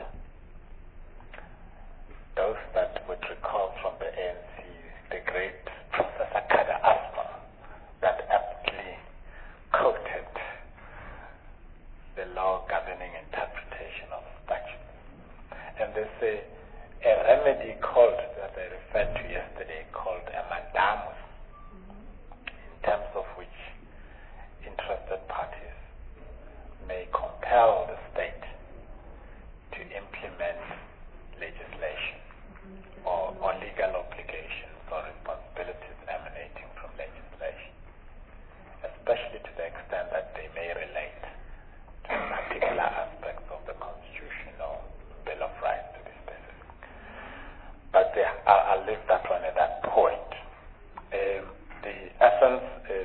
Those that would recall from the A N C, the great Professor Kada Asma, that aptly quoted the law governing interpretation of statutes. And they say a remedy called, that I referred to yesterday, called a mandamus, in terms of which interested parties may compel the state to implement legislation or, or legal obligations or responsibilities emanating from legislation, especially to the extent that they may relate to particular aspects of the Constitution or Bill of Rights, to be specific. But yeah, I'll, I'll leave that one at that point. Um, the essence is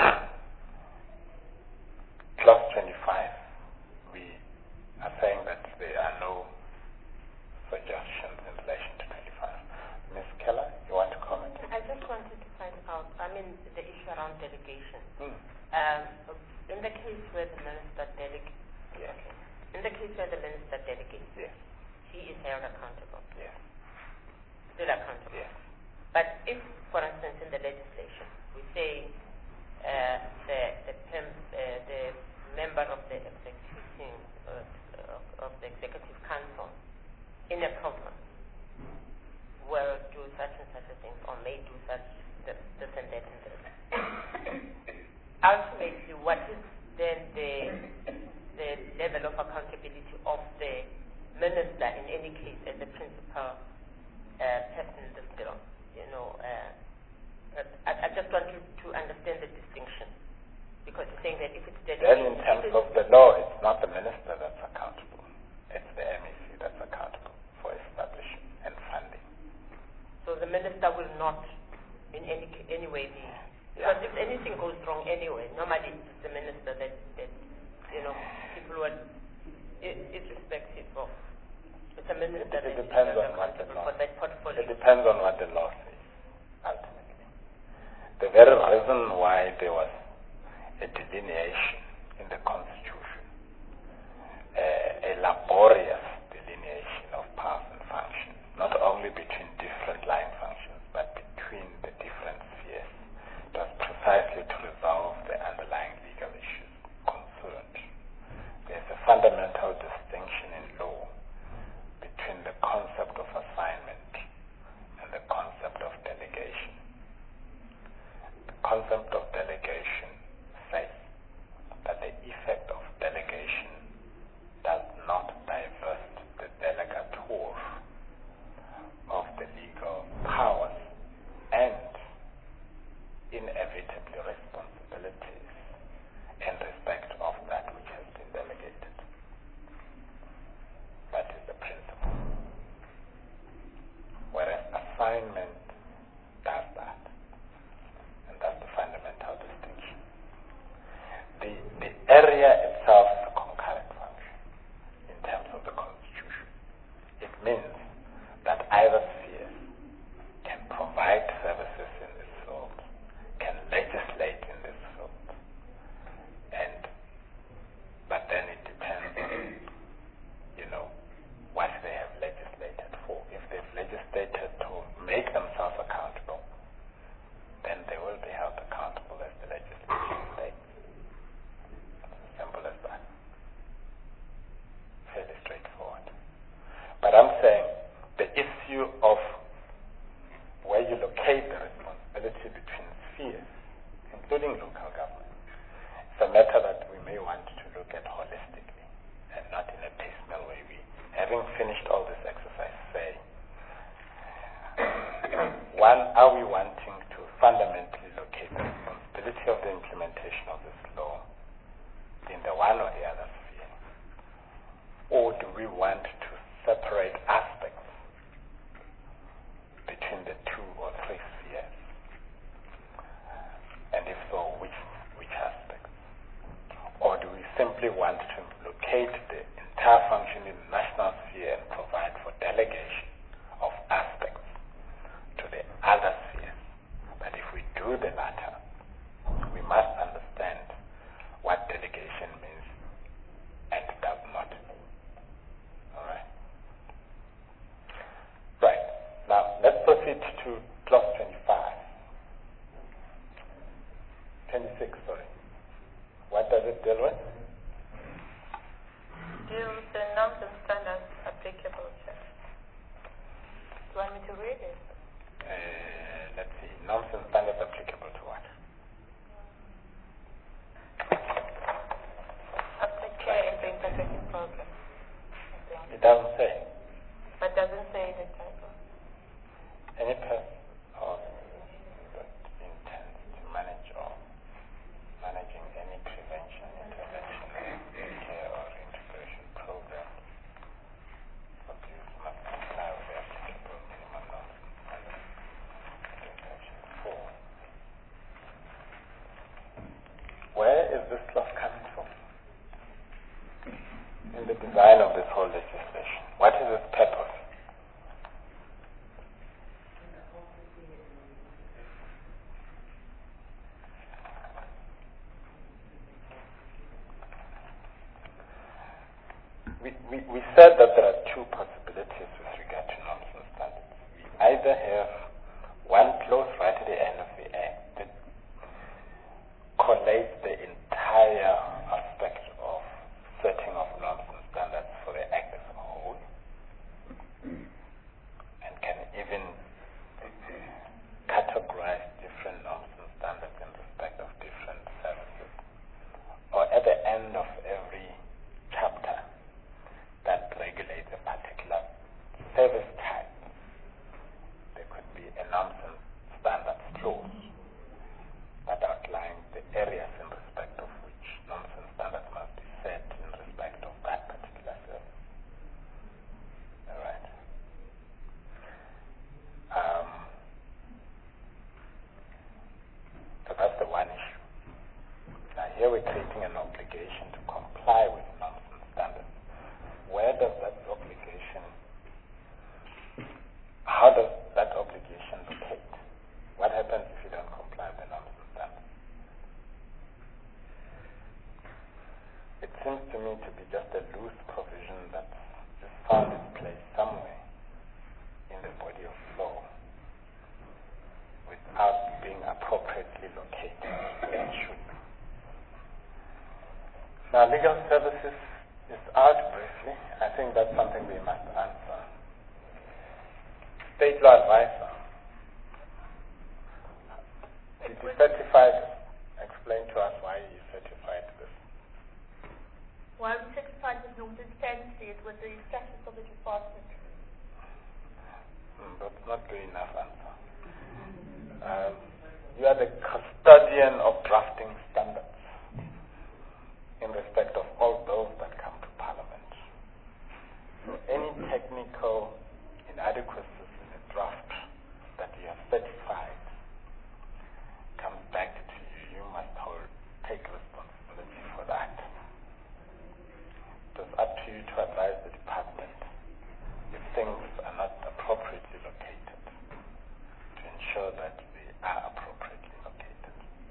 clause twenty-five. We are saying that there are no suggestions in relation to twenty-five. Miz Keller, you want to comment? I just wanted to find out, I mean, the issue around delegation. Hmm. Um, in the case where the minister delegates, Yes. in the case where the minister delegates, Yes. he is held accountable, Yes. still accountable. Yes. But if, for instance, in the legislation, we say uh, the the, pem, uh, the member of the executive uh, of, of the executive council in a program will do such and such a thing, or may do such this, this and that and this. Ultimately, what is then the the level of accountability of the minister in any case as the principal uh, person in this bill? You know, uh, I, I just want you to understand the distinction, because you're saying that if it's Then in terms of the law, it's not the minister that's accountable. It's the M E C that's accountable for establishing and funding. So the minister will not in any any way be, because if anything goes wrong anyway, normally it's the minister that, that you know, people would, irrespective of, it's a minister It that depends is on what the accountable law. for that portfolio. It depends on what the law says, ultimately. The very reason why there was a delineation in the Constitution, uh, a laborious delineation of powers and functions, not only between different line functions, but between the different spheres. It was precisely to resolve the underlying legal issues concerned. There's a fundamental distinction in law between the concept of assignment and the concept of delegation. The concept of delegation says that the effect of finished all this exercise, say, one, are we wanting to fundamentally locate the responsibility of the implementation of this law in the one or the other sphere? Or do we want to separate aspects between the two or three spheres? And if so, which, which aspects? Or do we simply want to locate the entire function in the national sphere and provide for delegation of aspects to the other spheres? But if we do the latter, we must understand what delegation means and does not. Alright? Right. Now, let's proceed to clause twenty-five. twenty-six, sorry. What does it deal with? Deal with the norms and standards applicable to. Do you want me to read it? Uh, let's see. Norms and standards applicable to what? After care and the integrated program. It doesn't say. But doesn't say the title. Any person or that intends to manage or managing any prevention, intervention, care or integration program of abuse must comply with the applicable minimum norms and standards. Section four. Where is this clause coming from? In the design of this whole legislation. What is its purpose? We, we, we said that there are two possibilities with regard to norms and standards. We either have one clause right at the end of the Act that collates the entire aspect of setting of norms and standards for the Act as a whole, and can even categorize different norms and standards in respect of different services. Or at the end of every chapter that regulates a particular service type, there could be a norms and standards clause that outlines the areas in respect of which norms and standards must be set in respect of that particular service. Alright. Um, so that's the one issue. Now here we're creating an obligation to comply with norms and standards. Where does that obligation, how does that obligation locate? What happens if you don't comply with the norms and standards? It seems to me to be just a loose provision that's just found its place somewhere in the body of law without being appropriately located where it should be. Now, legal services is out briefly. I think that's something we must answer. State law advisor. Did you certify this? Explain to us why you certified this. Well, we certified this norms and standards with the statutes of the department. Mm, that's not good enough answer. Um, you are the custodian of drafting standards in respect of all those that come to Parliament. So any technical inadequacies in a draft that you have certified comes back to you. You must hold, take responsibility for that. It is up to you to advise the department if things are not appropriately located, to ensure that they are appropriately located.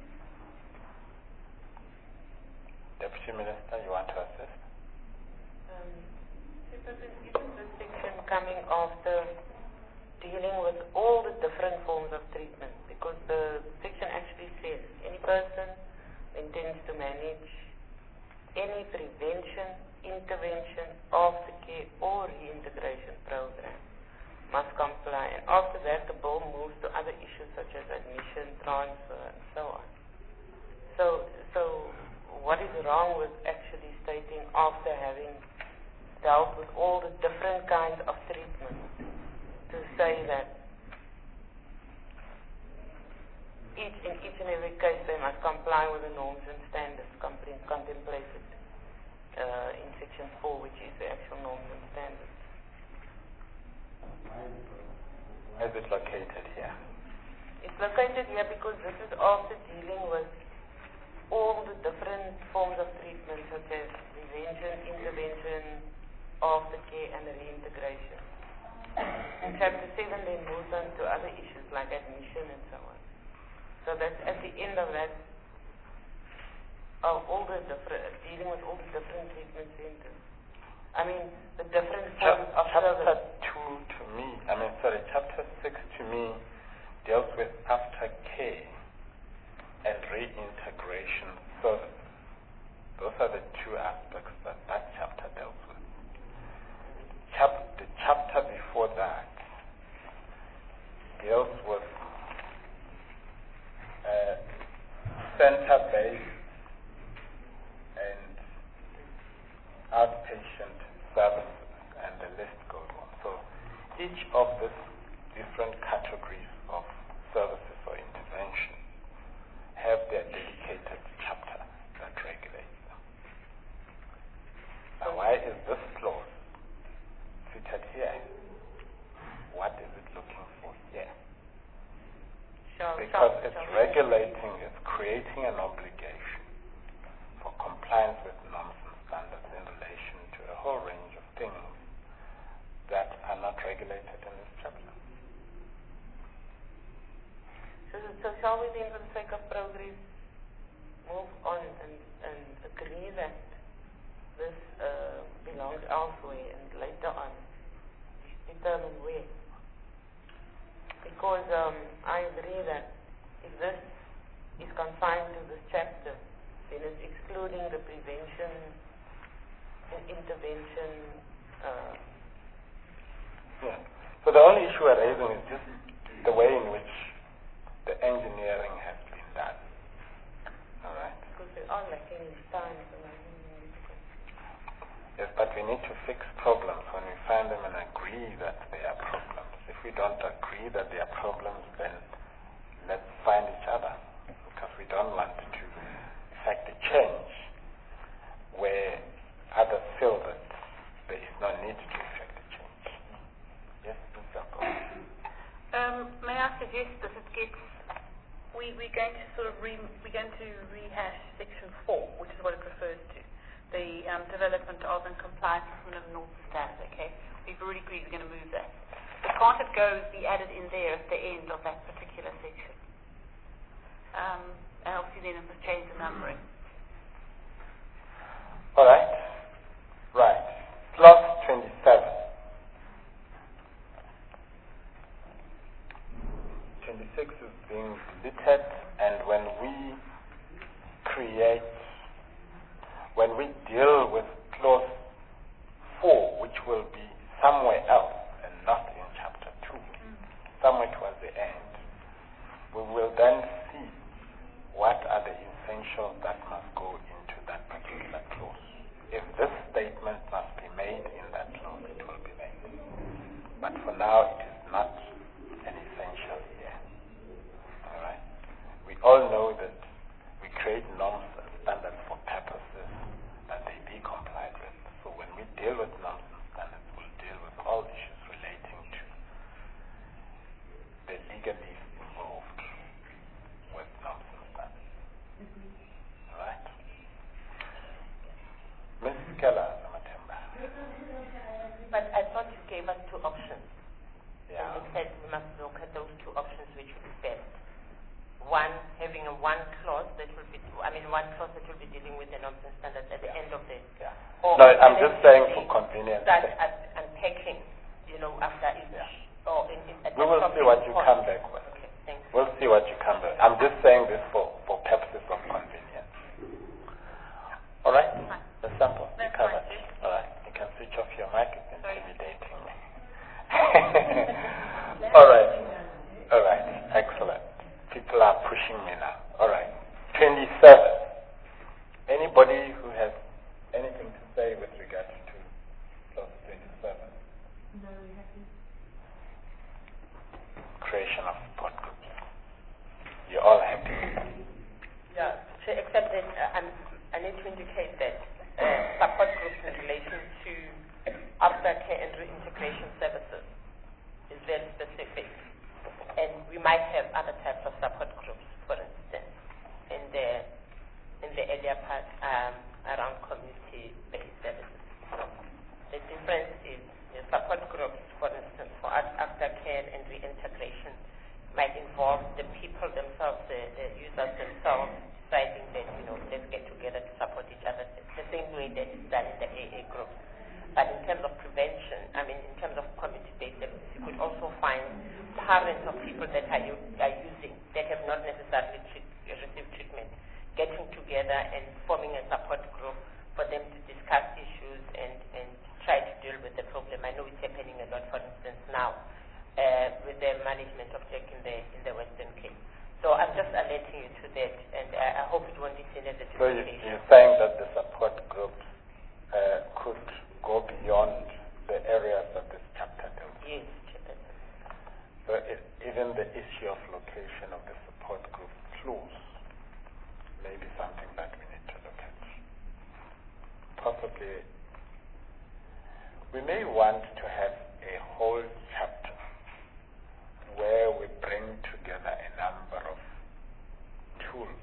Deputy Minister, you want to assist? Um, isn't this section coming after dealing with all the different forms of treatment? Because the section actually says any person who intends to manage any prevention, intervention, aftercare or reintegration program must comply. And after that, the bill moves to other issues such as admission, transfer, and so on. So, so what is wrong with actually stating after having dealt with all the different kinds of treatments to say that each, in each and every case they must comply with the norms and standards compre- contemplated uh, in section four, which is the actual norms and standards. Where is it located here? It's located here because this is after dealing with all the different forms of treatment, such as prevention, intervention, aftercare, and reintegration. And chapter seven then moves on to other issues like admission and so on. So that's at the end of that, of all the different, dealing with all the different treatment centers. I mean, the different forms of Chapter service. two to me, I mean, sorry, chapter six to me deals with aftercare and reintegration services. Those are the two aspects that that chapter deals with. Chap- the chapter before that deals with uh, center-based and outpatient services, and the list goes on. So each of these different categories of services or intervention have their dedicated chapter that regulates them. Now, why is this clause fitted here? What is it looking for here? Shall, Because shall, it's shall regulating, it's creating an obligation for compliance with norms and standards in relation to a whole range of things that are not regulated in this chapter. So, so shall we then, for the sake of progress, move on and, and agree that this uh, belongs elsewhere and later on determine where? Because um, I agree that if this is confined to this chapter, then it's excluding the prevention and intervention. Uh, Yeah. So the only issue we're raising is just the way in which the engineering has been done. All right. because they are lacking in time. So I think we need to Yes, but we need to fix problems when we find them and agree that they are problems. If we don't agree that they are problems, then let's find each other, because we don't want to effect a change where others feel that there is no need to effect a change. Yes, Mister Um, may I suggest that it gets, we, we're going to sort of re, we're going to rehash section four, which is what it refers to, the um, development of and compliance with the North Standard, okay? We've already agreed we're going to move that. But can't it go, be added in there at the end of that particular section? Um, and obviously then it must change the numbering. All right. Right. Clause twenty-seven. twenty-six is being deleted, and when we create, when we deal with clause four, which will be somewhere else and not in chapter two, mm. somewhere towards the end, we will then see what are the essentials that must go into that particular clause. If this statement must be made in that clause, it will be made. But for now, it is not an essential here. All right? We all know that we create norms and standards for purposes that they be complied with. So when we deal with norms and standards, we'll deal with all issues relating to the legalese involved with norms and standards. All right? Miz Keller, Matemba. But I thought you gave us two options. Yeah. And you said we must look at those two options which would be best. One, having a one clause that will be, I mean, one clause that will be dealing with the norms and standards at the Yeah. end of it. Yeah. Or No, I'm just saying for convenience start sake. at unpacking, you know, after each. Yeah. Or in, in, at We the will see what you point. come back with. Okay, thanks. We'll see what you come back. I'm just saying this for, for purposes of convenience. All right? The sample. You That's covered. fine, sis. All right. You can switch off your mic. It's Sorry. intimidating me. All right. All right. Excellent. People are pushing me now. All right. twenty-seven. Anybody who has anything to say with regard to clause No, we haven't. Creation of support groups. You're all happy. Yeah, so except that uh, I'm, I need to indicate that uh, support groups in relation to aftercare and reintegration services is very specific. And we might have other types of support groups, for instance, in the in the earlier part um, around community-based services. The difference is the support groups, for instance, for aftercare and reintegration might involve the people themselves, the, the users themselves, deciding that, you know, let's get together to support each other, the same way that is done in the A A group. But in terms of prevention, I mean, in terms of community-based services, you could also find parents of people that are, are using, that have not necessarily treat, received treatment, getting together and forming a support group for them to discuss issues and, and try to deal with the problem. I know it's happening a lot, for instance, now uh, with the management of tech in the, in the Western Cape. So I'm just alerting you to that, and I, I hope it won't be seen as a So you, discrimination. you're saying that the support groups uh, could go beyond the areas that this chapter deals with? Yes, chapter. So it, even the issue of location of the support group clues may be something that we need to look at. Possibly, we may want to have a whole chapter where we bring together a number of tools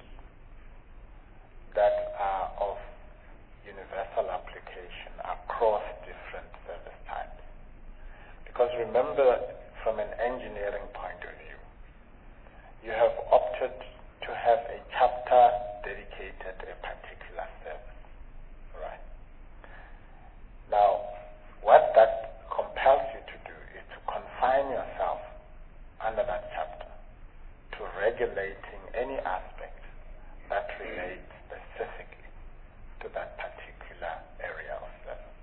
that are of universal application across different service types. Because remember, from an engineering point of view, you have opted to have a chapter dedicated to a particular service. Right? Now, what that compels you to do is to confine yourself under that chapter to regulating any aspect that relates specifically to that particular area of service.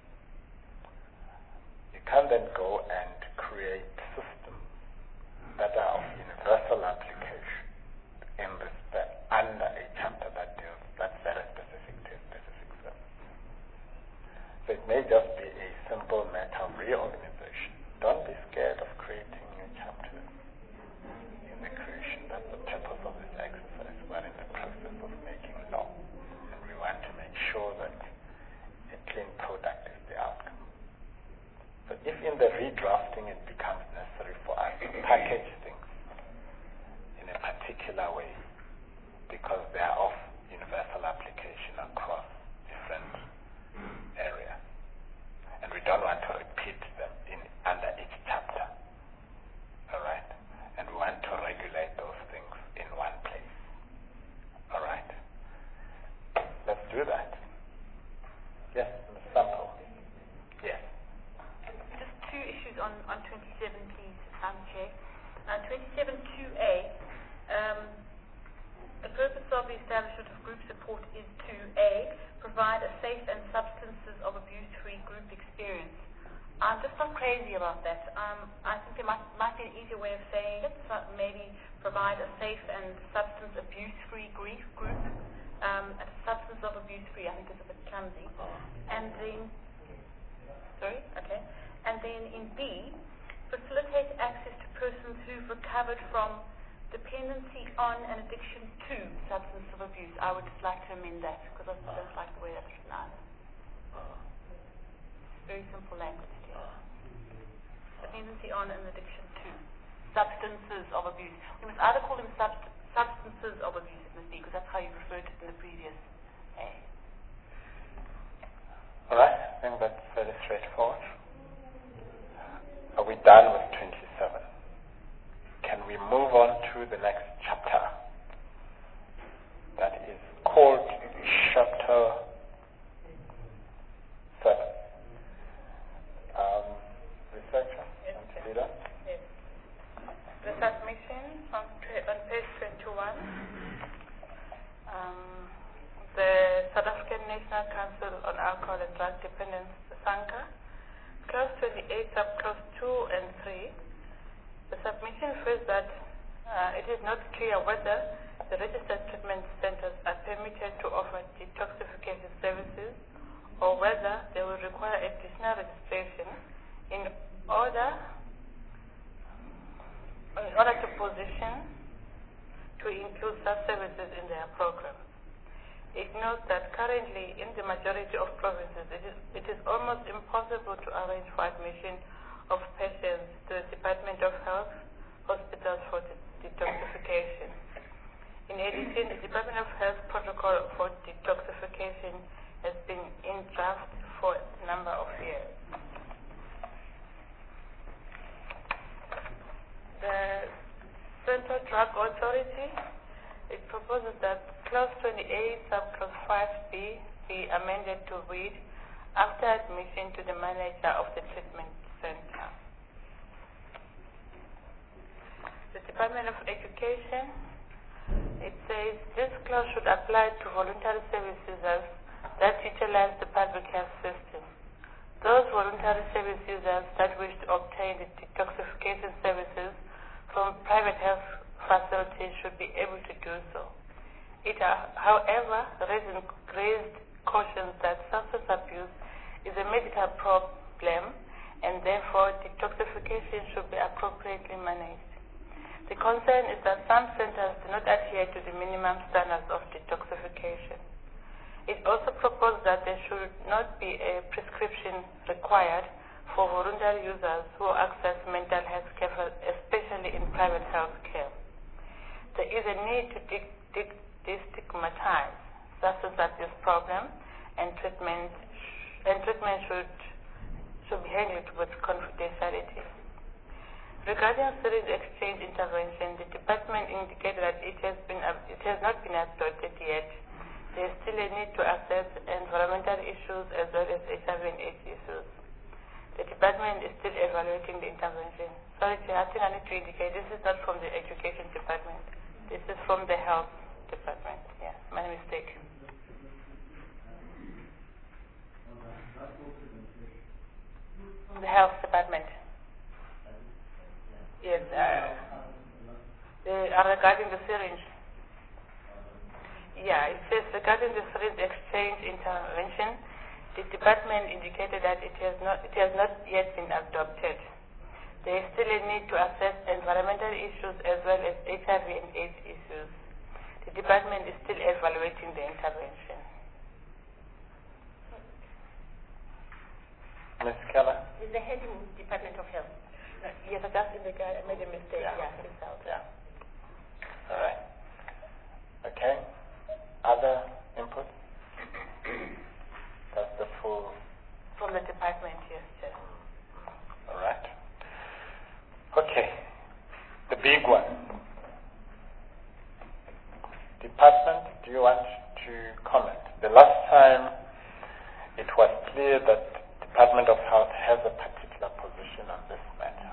You can then go and create systems that are of universal application in respect under a chapter that deals that's very specific to a specific service. So it may just be a simple matter of reorganization. Don't be scared of creating new chapters in the creation. That's the purpose of this exercise. We're in the process of making law, and we want to make sure that a clean product is the outcome. So if in the redrafting it becomes necessary for us to package things in a particular way because they are of universal application across different areas, and we don't want to repeat them in under each chapter, all right? And we want to regulate those things in one place, all right? Let's do that. Yes, Miz Sample. Yes. Just two issues on, on twenty-seven, please, um, Chair. Uh, twenty-seven two A, um, the purpose of the establishment of group support is to A, provide a safe and substances of abuse-free group experience. I'm just not crazy about that. Um, I think there might, might be an easier way of saying it, so maybe provide a safe and substance abuse-free group. group. Um, a substance of abuse-free, I think is a bit clumsy. And then, sorry, okay. And then in B, facilitate access to persons who've recovered from dependency on and addiction to substance of abuse. I would just like to amend that because I don't like the way that's written either. Very simple language. Dependency on and addiction to substances of abuse. We must either call them subst- substances of abuse, it must be, because that's how you referred to it in the previous A. All right, I think that's very straightforward. Are we done with twenty-seven? Can we move on to the next chapter? That is called chapter seven. Um, researcher? Yes, Leader? yes. The submission on, pa- on page twenty-one, um, the South African National Council on Alcohol and Drug Dependence, SANCA, clause twenty-eight, subclause two and three. The submission refers that uh, it is not clear whether the registered treatment centers are permitted to offer detoxification services or whether they will require additional registration in order, in order to position to include such services in their program. It notes that currently in the majority of provinces it is, it is almost impossible to arrange for admission of patients to the Department of Health hospitals for de- detoxification. In addition, the Department of Health protocol for detoxification has been in draft for a number of years. The Central Drug Authority, it proposes that Clause twenty-eight, Subclause five B be amended to read, after admission to the manager of the treatment center. The Department of Education, it says this clause should apply to voluntary service users that utilize the public health system. Those voluntary service users that wish to obtain the detoxification services from private health facilities should be able to do so. It, uh, however, raised, raised cautions that substance abuse is a medical problem and therefore detoxification should be appropriately managed. The concern is that some centers do not adhere to the minimum standards of detoxification. It also proposed that there should not be a prescription required for voluntary users who access mental health care, especially in private health care. There is a need to de- de- destigmatize substance abuse problem, and treatment sh- and treatment should should be handled with confidentiality. Regarding syringe exchange intervention, the department indicated that it has been it has not been adopted yet. There is still a need to assess environmental issues as well as H I V and AIDS issues. The department is still evaluating the intervention. Sorry, Chair, I think I need to indicate this is not from the education department. This is from the health department. Yeah, my mistake. The health department. Yes, uh, they are regarding the syringe. Yeah, it says regarding the syringe exchange intervention, the department indicated that it has not it has not yet been adopted. There is still a need to assess environmental issues as well as H I V and AIDS issues. The department is still evaluating the intervention. Miz Keller? Is the heading Department of Health? Uh, yes, I just indicated, I made a mistake. Yeah. Yeah, it's out. Yeah. All right. Okay. Other input? That's the full. From the department, yes, Chair. All right. Okay. The big one. Department, do you want to comment? The last time it was clear that Department of Health has a particular position on this matter.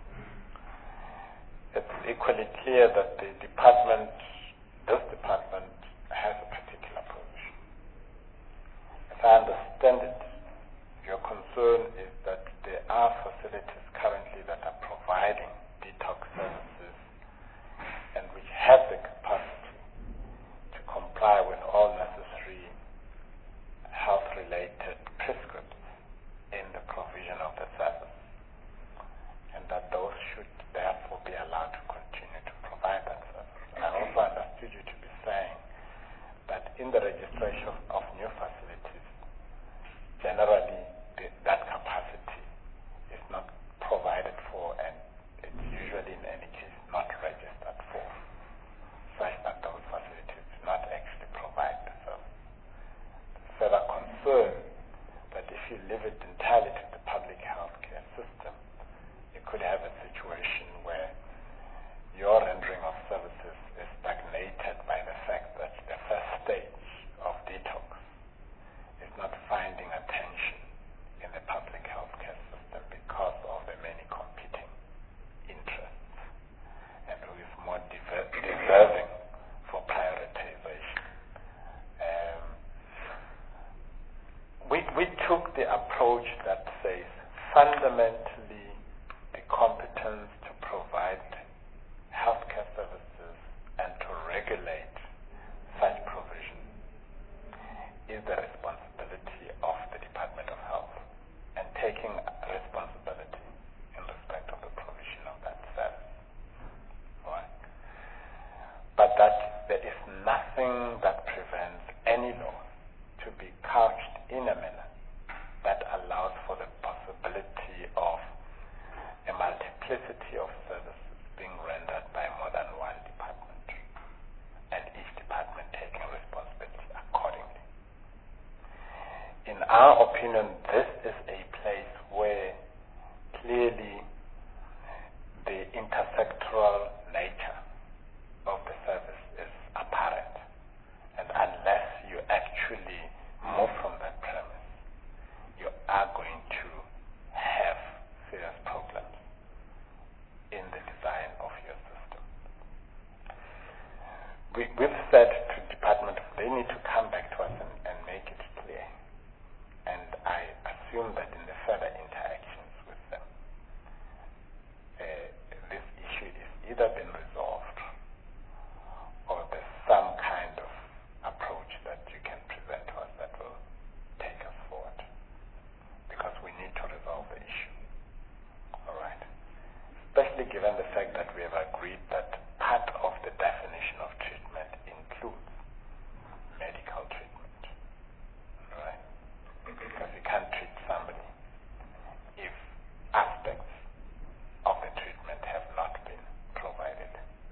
It's equally clear that the department, this department, has a particular position. As I understand it, your concern is that there are facilities currently that are providing detox services and which have the capacity to comply with all necessary health-related prescripts in the provision of the service, and that those should therefore be allowed to continue to provide that service. I also understood you to be saying that in the registration of, of new facilities, generally the, that capacity is not provided for, and it's usually in any case not registered for, such that those facilities do not actually provide the service. Further concern that if you leave it entirely to the public healthcare system, you could have a situation where your rendering of services is stagnated by the fact that the first stage of detox is not finding attention in the public healthcare system because of the many competing interests, and who is more dever- deserving for prioritization. Um, we, we took the approach that says fundamentally the competence to provide healthcare services and to regulate such provision is the responsibility of the Department of Health. And taking responsibility, clearly the intersectoral nature of the service is apparent. And unless you actually move from that premise, you are going to have serious problems in the design of your system. We, we've said to the department they need to come back to us and, and make it clear. And I assume that in the further interactions with them, uh, this issue is either been resolved or there's some kind of approach that you can present to us that will take us forward. Because we need to resolve the issue. All right. Especially given the fact that we have agreed that part of the definition of treatment includes medical treatment. All right. Because you can't treat somebody if aspects of the treatment have not been provided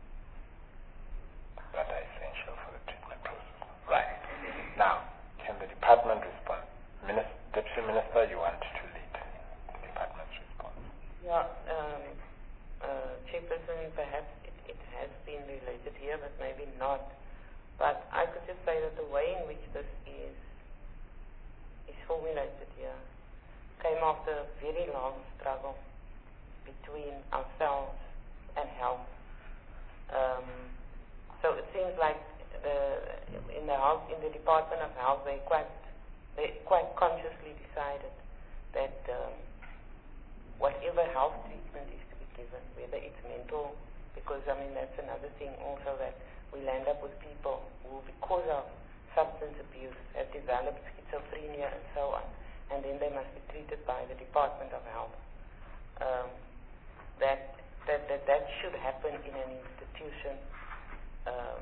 that are essential for the treatment process. Right. Now, can the department respond? Minister, Deputy Minister, you want to lead the department's response? Yeah, um, uh, Chairperson, perhaps it, it has been related here, but maybe not. But I could just say that the way in which this is is formulated here came after a very long struggle between ourselves and health. Um, so it seems like the, in the health, in the Department of Health, they quite they quite consciously decided that um, whatever health treatment is to be given, whether it's mental, because I mean that's another thing also, that we'll end up with people who, because of substance abuse, have developed schizophrenia and so on, and then they must be treated by the Department of Health. Um, that, that that that should happen in an institution um,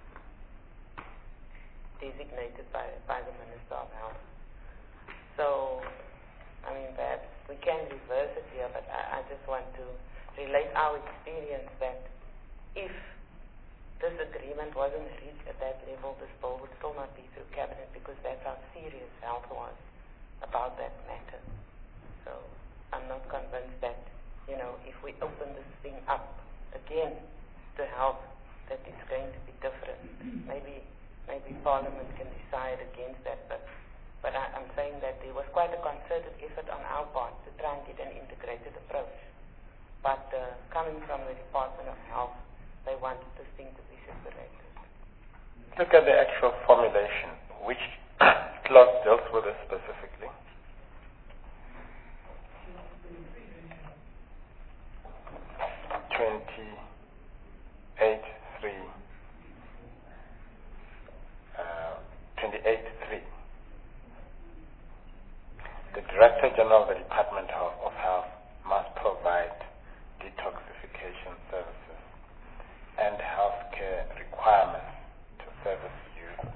designated by by the Minister of Health. So, I mean, perhaps we can reverse it here, but I, I just want to relate our experience that if this agreement wasn't reached at that level, this bill would still not be through Cabinet, because that's how serious health was about that matter. So I'm not convinced that, you know, if we open this thing up again to health, that it's going to be different. Maybe maybe Parliament can decide against that, but but I, I'm saying that there was quite a concerted effort on our part to try and get an integrated approach. But uh, coming from the Department of Health, they wanted this thing to be separated. Look at the actual formulation. Which clause deals with it specifically? twenty-eight three. Uh, twenty-eight three. The Director General of the Department of, of Health must provide detoxification services and healthcare requirements to service users.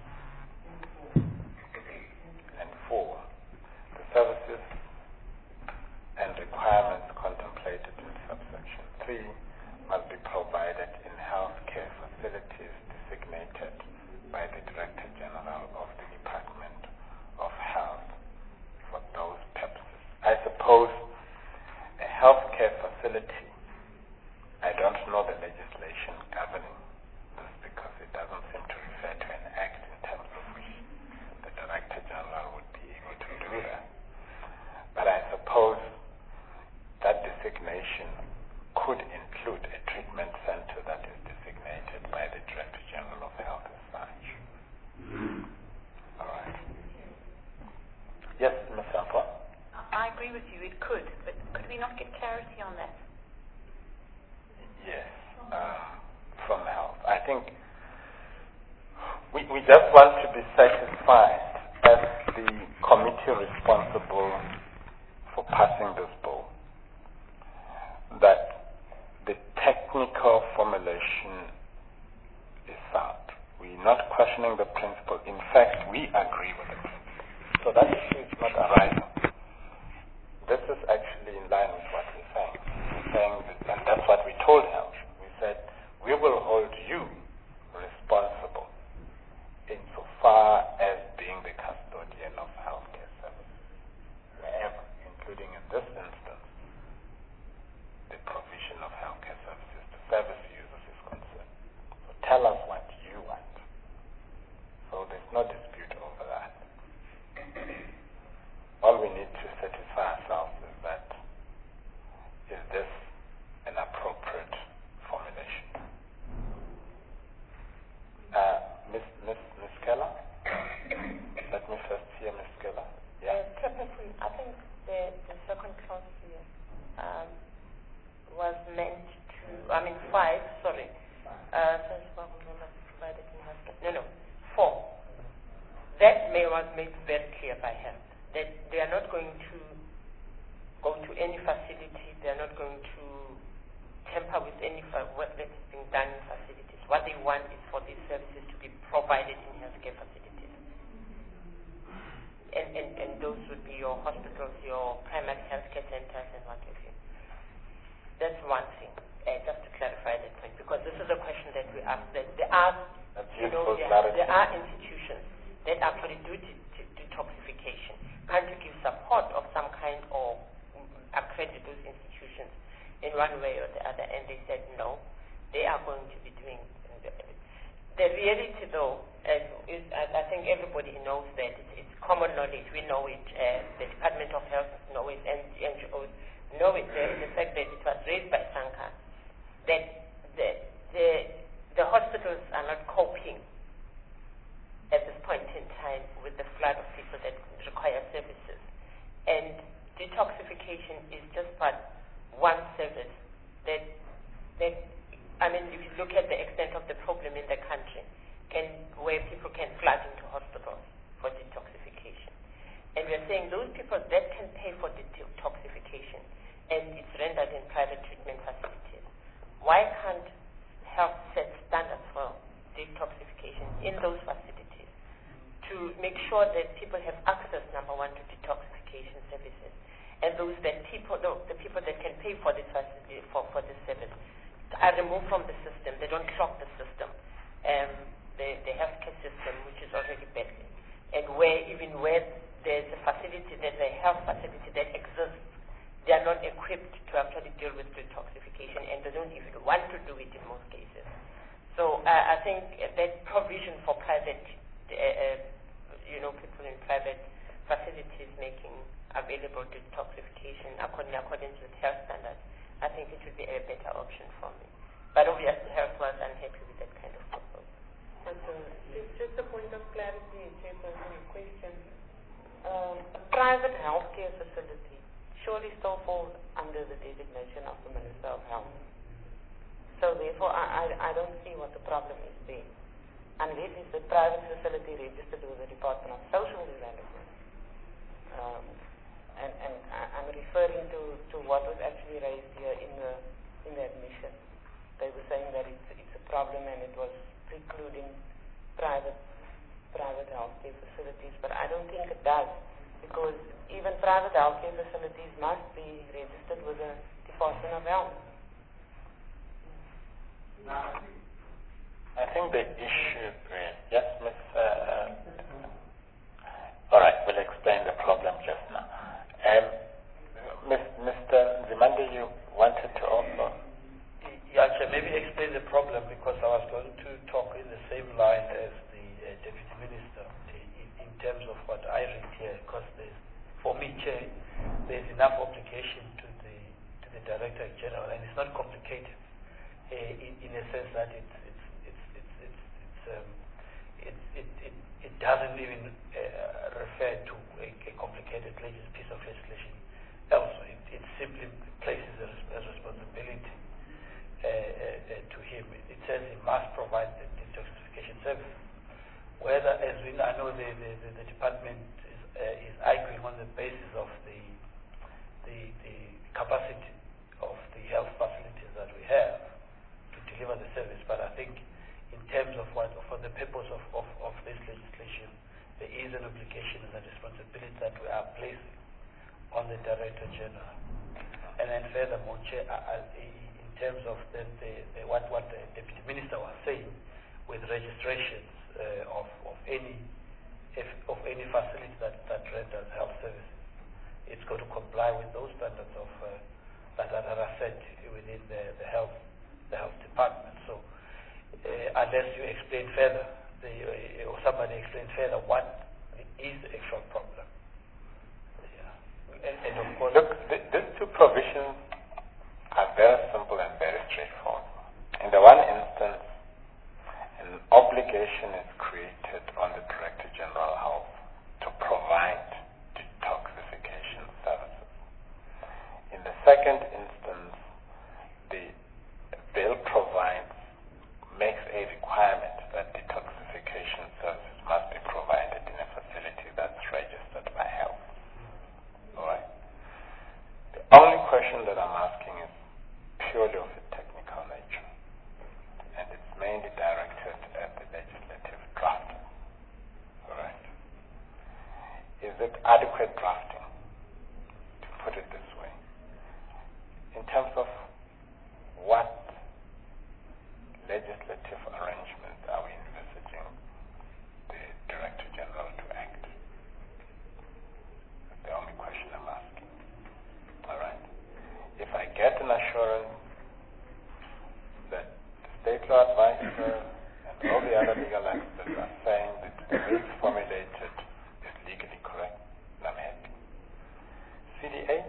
And four, the services and requirements contemplated in subsection three must be provided in healthcare facilities designated by the Director General of the Department of Health for those purposes. I suppose a healthcare facility, I don't know the legislation governing this because it doesn't seem to refer to an act in terms of which the Director General would be able to do that. But I suppose that designation could include a treatment center that is designated by the Director General of Health as such. All right. Yes, Miz Sampa? I agree with you, it could, but could we not get clarity on that? Yes, uh, from health. I think we, we just want to be satisfied as the committee responsible for passing this bill that the technical formulation is sound. We're not questioning the principle. In fact, we agree with the principle. So that issue is not arising. This is actually in line with what we're saying. We're saying that, and that's what we told him. We said, we will hold you responsible insofar as being the custodian of healthcare services, wherever, including in this instance, need to satisfy ourselves is that, is this an appropriate formulation? Uh, Miss Miss Miss Keller? Let me first hear Miss Keller. Yeah. Uh, Secretary, I think the, the second clause here um, was meant to, I mean five, sorry. Uh, no, no, four. That may was made very clear by her, that they are not going to go to any facility, they are not going to tamper with any fa- what that is being done in facilities. What they want is for these services to be provided in healthcare facilities. And, and, and those would be your hospitals, your primary healthcare centers and what have you. That's one thing, uh, just to clarify that point, because this is a question that we ask, that there are, That's you know, there, there are institutions that actually do de- de- detoxification. Can't you give support of some kind or um, accredit those institutions in one way or the other? And they said no, they are going to be doing. The reality, though, is, is I think everybody knows that it's, it's common knowledge. We know it. Uh, the Department of Health know it, and the N G Os know it. The, the fact that it was raised by Sanka, that the the the hospitals are not coping at this point in time with the flood of people that require services, and detoxification is just but one service that that. I mean, if you look at the extent of the problem in the country, can, where people can flood into hospitals for detoxification. And we're saying those people that can pay for detoxification and it's rendered in private treatment facilities, why can't health set standards for detoxification in those facilities to make sure that people have access, number one, to detoxification services, and those that people, the, the people that can pay for this facility, for, for this service, are removed from the system. They don't clog the system, um, the, the healthcare system, which is already bad. And where, even where there's a facility, there's a health facility that exists, they are not equipped to actually deal with detoxification, and they don't even want to do it in most cases. So uh, I think that provision for private, uh, uh, you know, people in private facilities making available detoxification according, according to health standards, I think it would be a better option for me. But obviously, health was unhappy with that kind of proposal. But uh, just, just a point of clarity, Chairperson, a question. Um, a private healthcare facility surely still falls under the designation of the Minister of Health. So therefore, I, I, I don't see what the problem is there. Unless it's a private facility registered with the Department of Social Development. Um, And, and I'm referring to, to what was actually raised here in the in the admission. They were saying that it's, it's a problem and it was precluding private private healthcare facilities, but I don't think it does, because even private healthcare facilities must be registered with the Department of Health. I think the issue, yes, Miz Uh, uh, all right, we'll explain the problem just now. Um, Mister Zimande, you wanted to also? Yeah, Chair, maybe explain the problem, because I was going to talk in the same line as the uh, Deputy Minister in, in terms of what I read here, because for me, Chair, there's enough obligation to the to the Director General, and it's not complicated uh, in, in a sense that it's it's it's it's it's, it's um, it, it, it, it doesn't even uh, refer to a, a complicated legis- piece of legislation elsewhere. It, it simply places a, res- a responsibility uh, uh, uh, to him. It, it says he must provide the detoxification service. Whether, as we know, I know the, the, the, the department is, uh, is arguing on the basis of the, the, the capacity of the health facilities that we have to deliver the service, but I think in terms of what, for the purpose of, of, of this legislation, there is an obligation and a responsibility that we are placing on the Director General. And then furthermore, Chair, I, I, in terms of the, the, the, what, what the Deputy Minister was saying with registrations uh, of, of any if, of any facility that, that renders health services, it's going to comply with those standards of uh, that, that are set within the, the health the health department. So. Uh, unless you explain further, the, uh, or somebody explain further what is the actual problem. Yeah. second instance, the bill provides, makes a requirement that detoxification services must be provided in a facility that's registered by health. All right. The only question that I'm asking is purely of a technical nature, and it's mainly directed at the legislative drafting. All right. Is it adequate drafting, to put it this way, in terms of what legislative arrangements are we envisaging the Director General to act? That's the only question I'm asking. All right. If I get an assurance that the state law advisor and all the other legal experts are saying that the way it's formulated is legally correct, then I'm happy. C D A?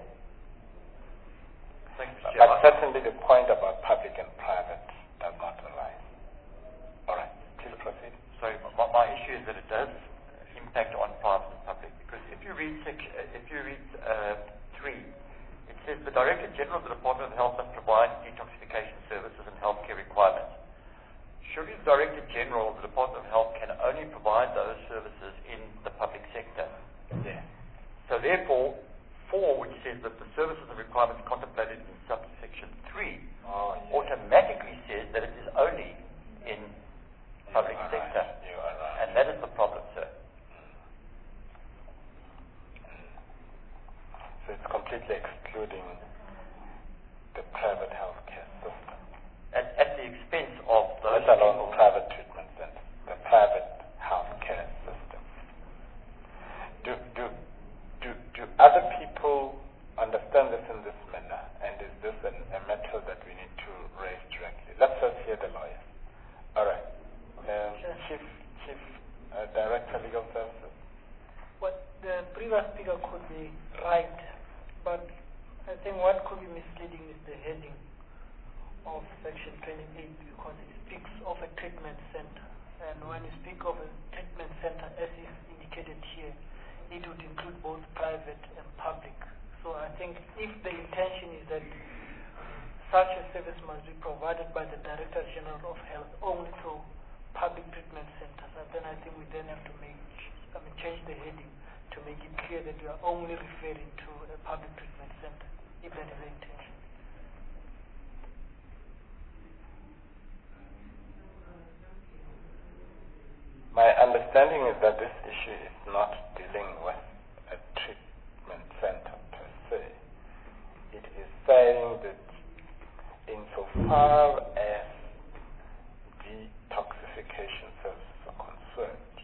But certainly the point about public and private does not arise. All right, please proceed. Sorry, my, my issue is that it does impact on private and public, because if you read sec, uh, if you read uh, three, it says the Director General of the Department of Health must provide detoxification services and healthcare requirements. Surely the Director General of the Department of Health can only provide those services in the public sector. Yeah. So therefore, four, which says that the services and requirements contemplated in subsection three, oh, yeah. automatically says that it is only in You public are sector. Right. You are right. And that is the problem, sir. So it's completely excluding the private healthcare system. At, at the expense of those Let alone people. private treatment centers, the private healthcare system. Do, do, do, do other people understand this in this manner, and is this an, a matter that we need to raise directly? Let's first hear the lawyers. All right. Um, Sure. Chief, Chief uh, Director, Legal Services. What the previous speaker could be right, but I think what could be misleading is the heading of section twenty-eight, because it speaks of a treatment center. And when you speak of a treatment center, as is indicated here, it would include both private and public. So I think if the intention is that such a service must be provided by the Director General of Health only through public treatment centers, and then I think we then have to make, I mean, change the heading to make it clear that we are only referring to a public treatment center, if that is the intention. My understanding is that this issue is not dealing with a treatment center per se. It is saying that insofar as detoxification services are concerned,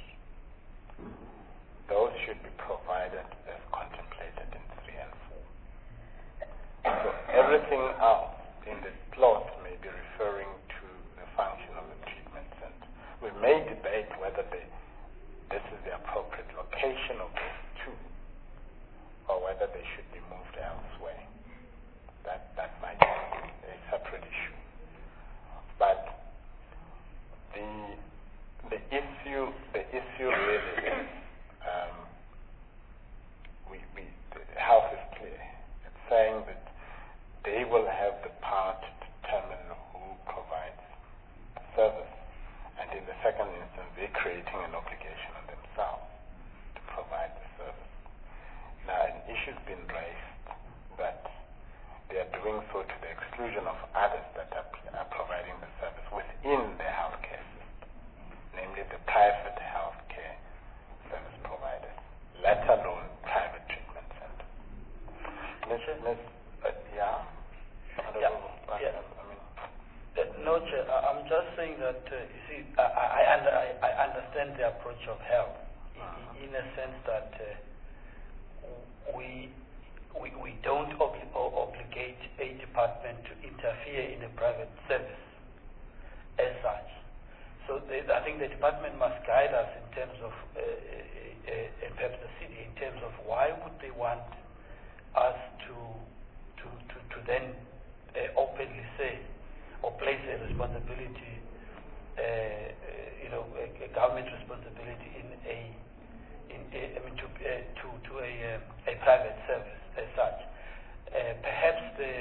those should be provided as contemplated in three and four. So everything else in the clause may be referring to the function of the treatment center. We may debate whether the, this is the appropriate location of those two, or whether they should be moved elsewhere. That that might be a separate issue. But the the issue the issue really is um, we we the health is clear. It's saying that they will have the power to determine who provides the service. And in the second instance, they're creating an obligation on themselves to provide the service. Now, an issue's been raised that they are doing so to the exclusion of others that are, are providing the service within the healthcare system, namely the private healthcare service providers, let alone private treatment centers. Miz Miz Uh, yeah? Yeah, yeah. I mean, Uh, no, Chair, I- I'm just saying that, uh, you see, I, I, under, I, I understand the approach of health in, uh-huh. in a sense that uh, we, we we don't obli- obligate a department to interfere in a private service as such. So the, I think the department must guide us in terms of, uh, uh, uh, and perhaps the city, in terms of why would they want us to to, to, to then uh, openly say or place a responsibility, uh, uh, you know, a, a government responsibility in a, in a, I mean, to uh, to to a um, a private service as such. Uh, perhaps the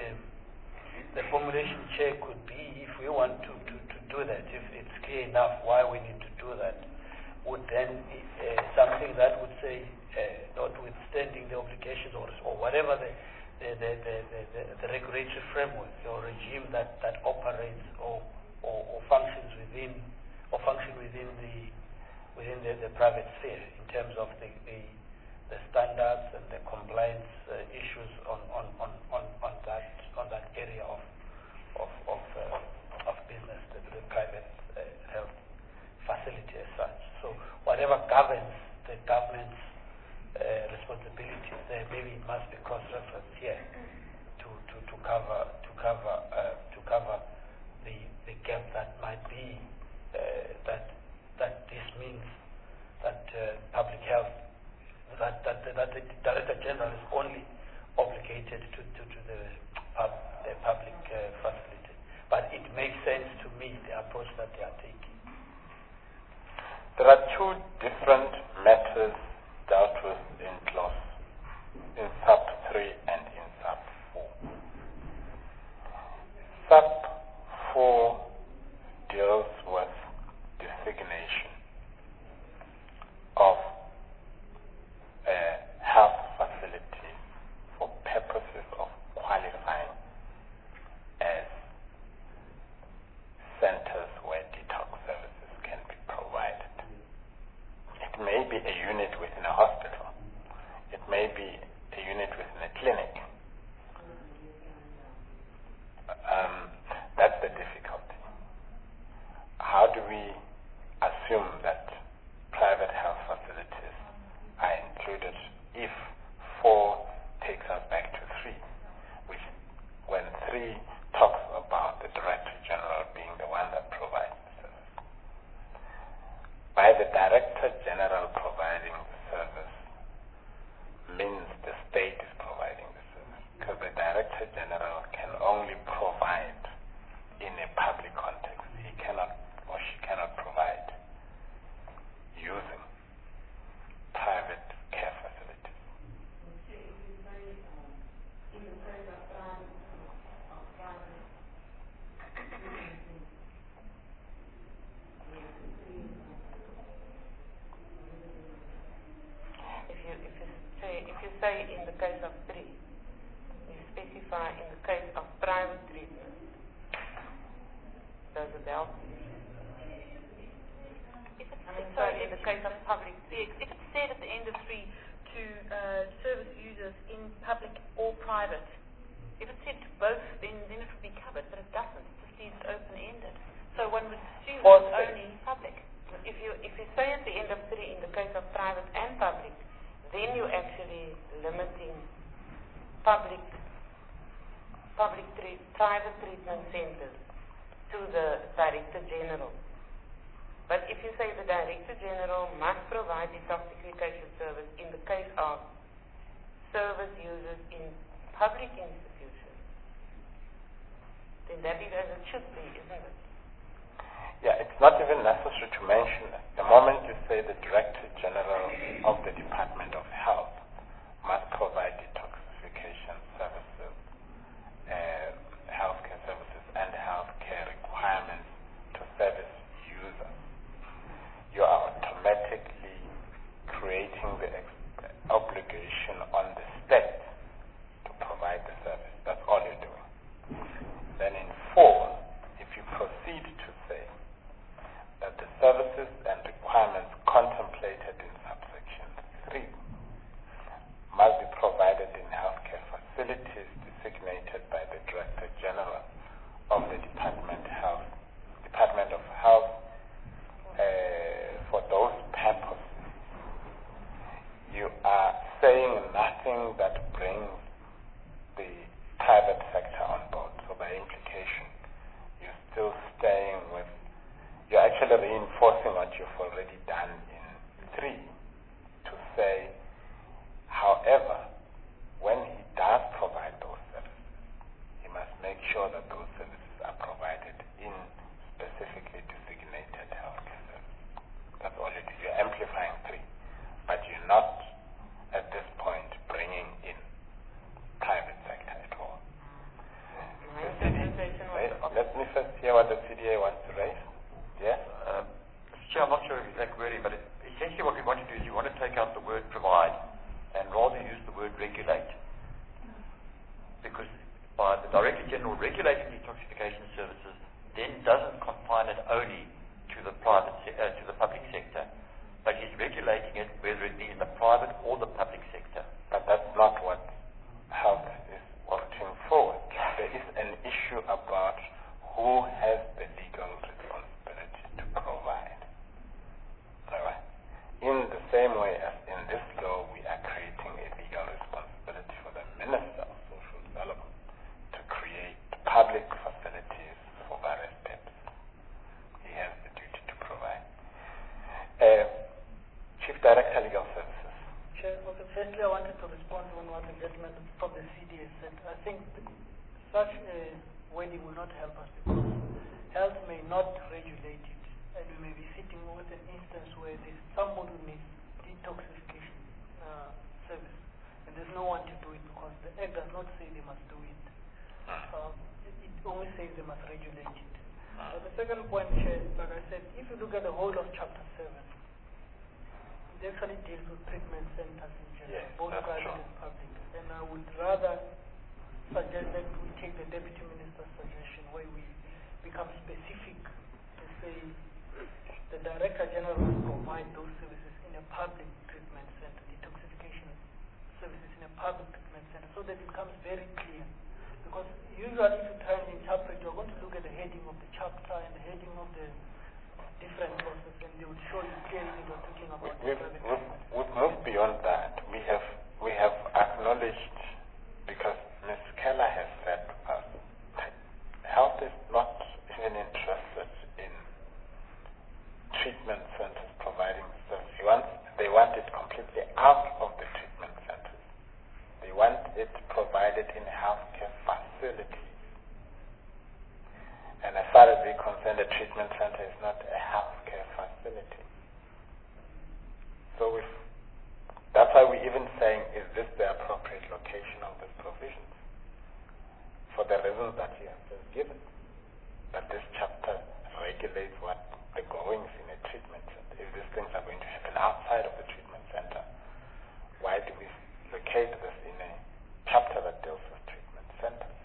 the formulation chair could be, if we want to, to, to do that, if it's clear enough why we need to do that, would then be uh, something that would say, uh, notwithstanding the obligations or, or whatever the the, the, the, the, the, the regulatory framework or regime that, that operates or, or, or functions within or function within the within the, the private sphere in terms of the, the, the standards and the compliance uh, issues on, on, on, on, on that on that area of of of, uh, of business, the, the private uh, health facility as such. So whatever governs the government's uh, responsibilities there, maybe it must be cross-referenced here to, to, to cover to cover uh, to cover the the gap that might be uh, that that this means that uh, public health that that that the Director General is only obligated to, to, to the pub, uh, public uh, facility. But it makes sense to me, the approach that they are taking. There are two different matters dealt with in clause, in sub three and in sub four. Sub four deals with designation of uh, health facilities for purposes of qualifying as centers where detox services can be provided. It may be a unit within a hospital. It may be a unit within a clinic. Um, that's the difficulty. How do we assume that private health facilities are included if four takes us back to three, which when three talks about the Director General being the one that provides the service. By the Director General providing the service means the state is providing the service, because the Director General can only provide in a public context. He cannot or she cannot provide using private care facilities. If you if you say if you say in the case of three, you specify in the case of private treatment, does it help? If it's, I mean, sorry, sorry, in if, the case of public, if if it's said at the end of three to uh, service users in public or private, if it said to both, then, then it would be covered, but it doesn't. It just leaves it open-ended. So one would assume Fourth it's only public. if you if you say at the end of three in the case of private and public, then you're actually limiting public public treat, private treatment centers to the Director General. But if you say the Director General must provide detoxification service in the case of service users in public institutions, then that is as it should be, isn't it? Yeah, it's not even necessary to mention that. The moment you say the Director General of the Department of Health must provide detoxification services, uh, healthcare services, and healthcare requirements to service users, you are automatically creating the ex- obligation on the state to provide the service. That's all you're doing. Then in four, if you proceed to say that the services and requirements contemplated in subsection three must be provided in healthcare facilities designated by the Director General of the Department Health, Department of Health uh, for those purposes, you are saying nothing that brings the private sector on board. So by implication, you're still staying with, you're actually reinforcing what you've already done in three, to say, however, when he does provide those services, he must make sure that those services are provided in specifically designated healthcare services. That's all you do. You're amplifying three, but you're not at this point bringing in hear what the C D A wants to raise? Yes? Um, Chair, I'm not sure of the exact wording, but it, essentially what we want to do is we want to take out the word provide and rather use the word regulate. Because by the Director General regulating detoxification services then doesn't confine it only to the private se- uh, to the public sector, but he's regulating it whether it be in the private or the public sector. But that's not what health is putting forward. There is an issue about who has the legal responsibility to provide. Alright. In the same way as in this law, we are creating a legal responsibility for the Minister of Social Development to create public facilities for various purposes. He has the duty to provide. Uh, Chief Director, Legal Services. Chair, okay, firstly, I wanted to respond on what the gentleman from the C D A said. I think such a wording will not help us because health may not regulate it, and we may be sitting with an instance where there's somebody who needs detoxification uh, service, and there's no one to do it because the Act does not say they must do it. Um, it, it only says they must regulate it. Uh, the second point, Chair, like I said, if you look at the whole of Chapter seven, it actually deals with treatment centers in general, Yes, both that's private true. and public. And I would rather suggest that we take the Deputy Minister's suggestion where we become specific and say the Director General will provide those services in a public treatment center, detoxification services in a public treatment center, so that it becomes very clear. Because usually if you try and interpret, you're going to look at the heading of the chapter and the heading of the different clauses, and they would show you clearly that we're talking about the We've, private we've, treatment. we've moved beyond that. We have we have acknowledged, because Miz Keller has said to us, health is not even interested in treatment centers providing service. They want, they want it completely out of the treatment centers. They want it provided in healthcare facilities. And as far as we're concerned, a treatment center is not a healthcare facility. So we've, that's why we're even saying, is this the appropriate location of these provisions? For the reasons that you have just given. That this chapter regulates what the goings in a treatment center. If these things are going to happen outside of the treatment center, why do we locate this in a chapter that deals with treatment centers?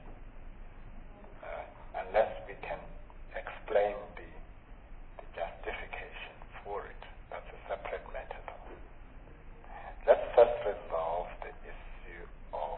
Uh, unless we can explain the, the justification for it. That's a separate matter. Let's first resolve the issue of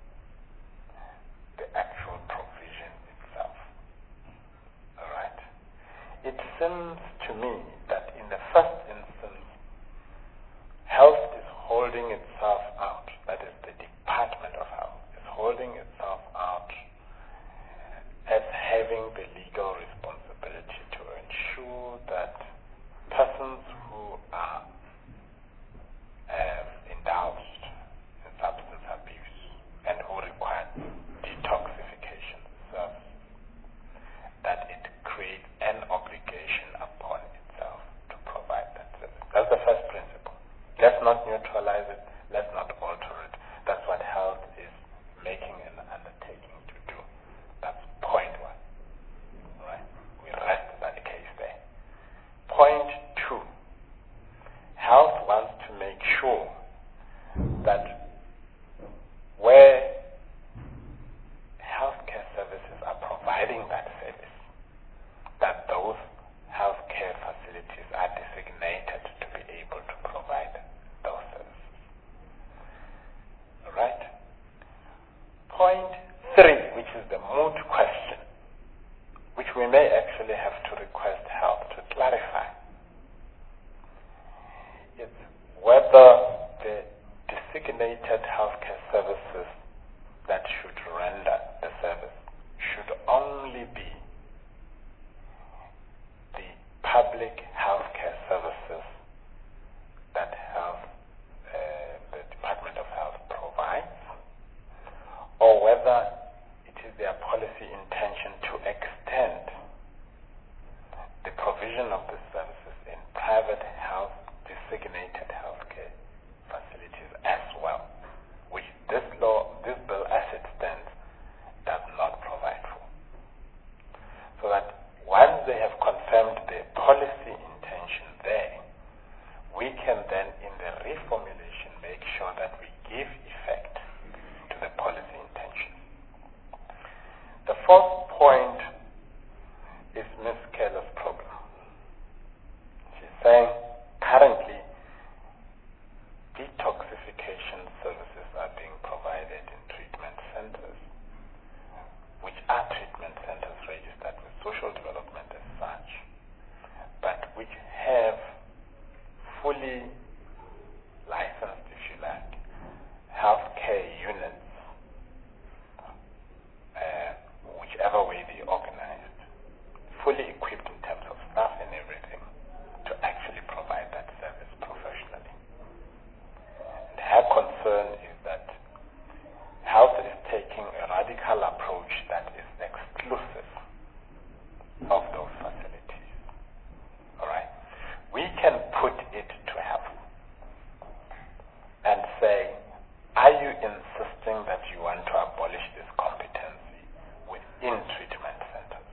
the actual provision itself. Alright? It seems to me that in the first instance, health is holding itself out. That is, the Department of Health is holding itself out as having the legal responsibility to ensure that persons who are um, indulged in substance abuse and who require detoxification service, that it creates an obligation upon itself to provide that service. That's the first principle. Let's not neutralize it. Let's not alter it. That's what health is making an undertaking to do. That's point one. Right? We rest that case there. Point two. Health wants to make sure that where healthcare services are providing that service, that those healthcare facilities are designated to be able to provide those services. Alright? Point three, which is the moot question, which we may actually have to request help to clarify, is whether the designated healthcare services that should render the service should only be the public healthcare services that health, uh, the Department of Health provides, or whether it is their policy intention to extend the provision of the services in private health designated healthcare facilities as well, which this law, this bill as it stands, does not provide for. So that fourth point is Miz Keller's problem. She's saying currently detoxification services are being provided in treatment centers, which are treatment centers registered with social development as such, but which have fully licensed, if you like, healthcare units, uh, whichever way they organized, fully equipped in terms of staff and everything to actually provide that service professionally. And her concern is that health is taking a radical approach that is exclusive of those facilities. Alright? We can put it to health and say, are you insisting that you want to abolish this competency within treatment centers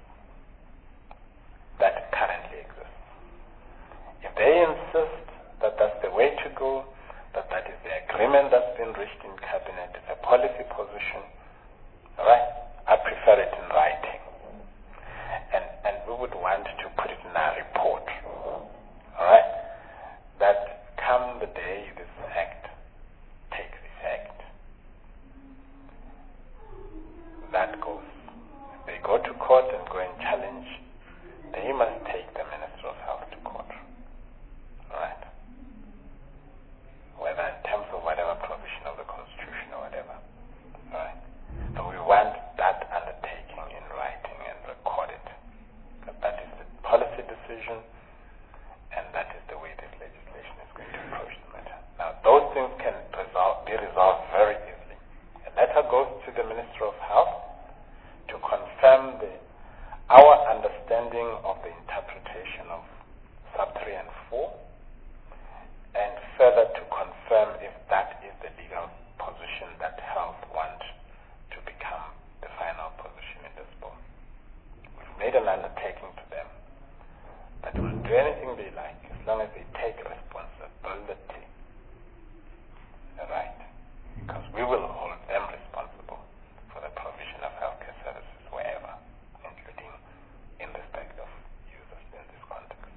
that currently exist? If they insist that that's the way to go, that that is the agreement that's been reached in cabinet, it's a policy position, alright, I prefer it in writing. And, and we would want to put it in our report, alright, that come the day this act takes effect, that goes. If they go to court and go and challenge, they must take the Minister of Health to court, alright, whether in terms of whatever provision of the Constitution or whatever, alright. So we want that undertaking in writing and recorded, that that is the policy decision and that is the way this legislation is going to approach the matter. Now those things can resolve, be resolved very easily. A letter goes to the Minister of Health to confirm the, our understanding of the interpretation of sub three and four, and further to confirm if that is the legal position that health want to become the final position in this bill. We've made an undertaking to them that we'll do anything they like as long as they take responsibility, right? Because we will hold them responsible for the provision of healthcare services wherever, including in respect of users in this context.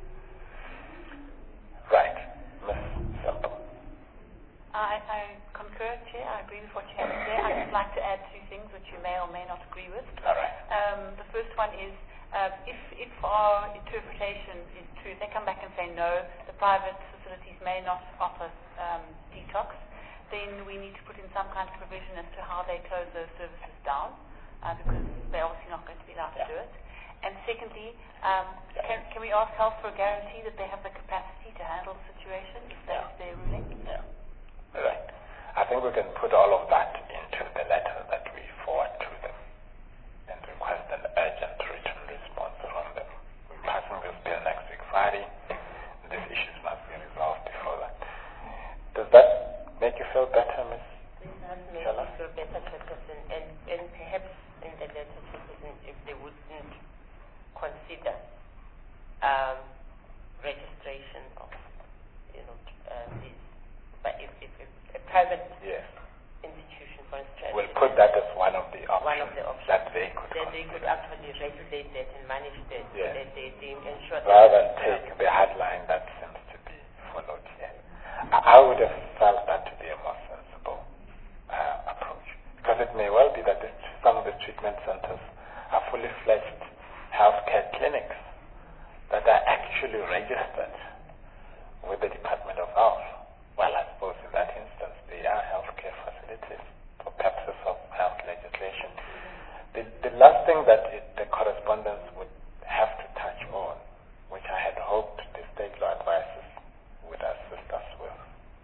Right. Miz Simple. I, I concur, Chair. I agree with what you have to say. I'd just like to add two things which you may or may not agree with. All right. Um, the first one is, uh, if, if our interpretation is true, if they come back and say no, the private facilities may not offer um, detox, then we need to put in some kind of provision as to how they close those services down, uh, because they're obviously not going to be allowed yeah. to do it. And secondly, um, can, can we ask health for a guarantee that they have the capacity to handle the situation if that is their ruling? Yeah. Right. I think we can put all of that into the letter that we forward to them and request an urgent written response from them. We're passing this bill next week Friday. These issues must be resolved before that. Does that make you feel better, Miz It does make me feel better, Chairperson, and, and perhaps in the letter, Chairperson, if they wouldn't consider um, registration of, you know, uh, these, but if, if, if a private yes. institution, for instance, we'll put that as one of the options, one of the options that they could that they could actually regulate that and manage that, yes. so that they, they ensure rather that than take the headline that seems to be followed here. I, I would have felt that to be a more sensible uh, approach, because it may well be that this, some of the treatment centers are fully fledged healthcare clinics that are actually registered with the Department of Health. Well, I suppose in that instance they are healthcare facilities for purposes of health legislation. The, the last thing that it, the correspondence would have to touch on, which I had hoped the state law advisors would assist us with,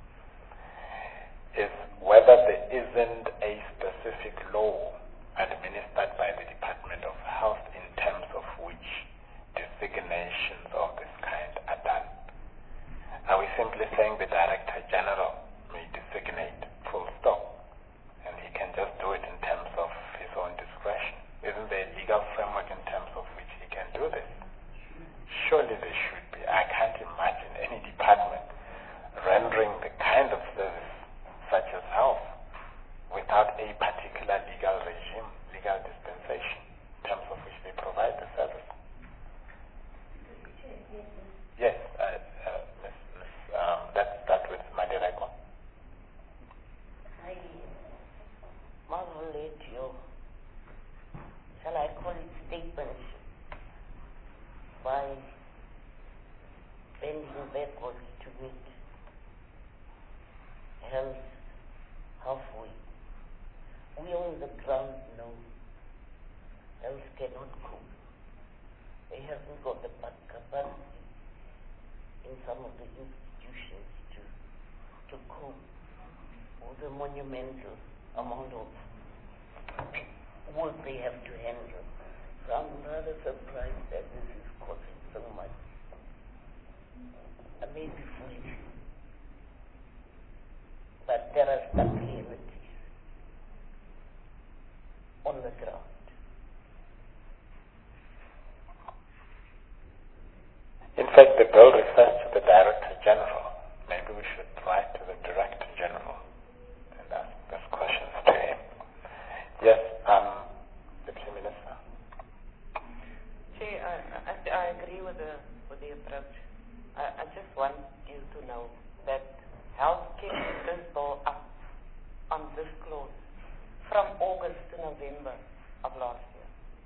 is whether there isn't a specific law administered by the Department of Health in terms of which designations of this kind are done. Are we simply saying the Director General may designate full stop, and he can just do it in terms of his own discretion? Isn't there a legal framework in terms of which he can do this? Surely there should be. I can't imagine any department rendering the kind of service such as health without a particular legal we on the ground know health cannot cope. They haven't got the capacity in some of the institutions to to cope with the monumental amount of work they have to handle. So I'm rather surprised that this is causing so much. I may be foolish, but there are some realities on the ground. In fact, the bill refers to the Director General. Maybe we should write to the Director General and ask those questions to him. Yes, um, Deputy Minister. Chair, I, I, I agree with the with the approach. I, I just want you to know that health came with this bill up on this clause from August to November of last year,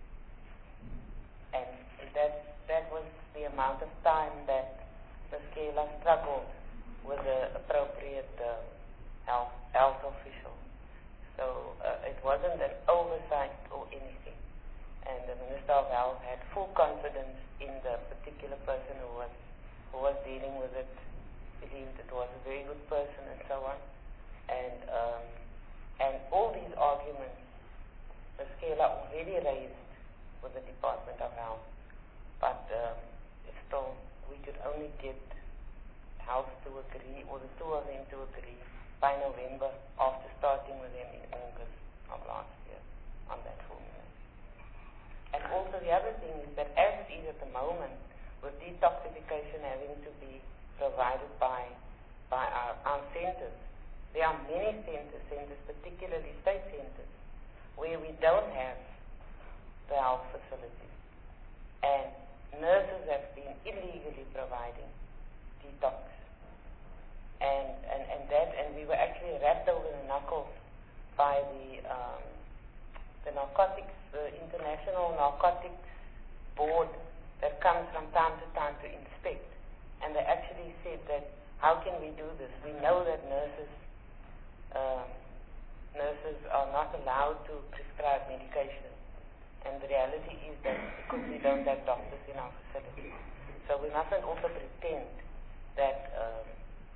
and that that was the amount of time that the SCALA struggled with the appropriate uh, health health official. So uh, it wasn't an oversight or anything. And the Minister of Health had full confidence in the particular person who was who was dealing with it, believed it was a very good person and so on. And um, and all these arguments the SCALA already raised with the Department of Health. But um, it's still, we could only get Health to agree, or the two of them to agree, by November, after starting with them in August of last year on that formula. And also the other thing is that as it is at the moment, with detoxification having to be provided by by our, our centers, there are many centers, centers, particularly state centers, where we don't have the health facilities. And nurses have been illegally providing detox. And, and, and that, and we were actually wrapped over the knuckles by the um, the narcotics, the International Narcotics Board that comes from time to time to inspect. And they actually said that, how can we do this? We know that nurses um, nurses are not allowed to prescribe medication. And the reality is that because we don't have doctors in our facilities. So we mustn't also pretend that um,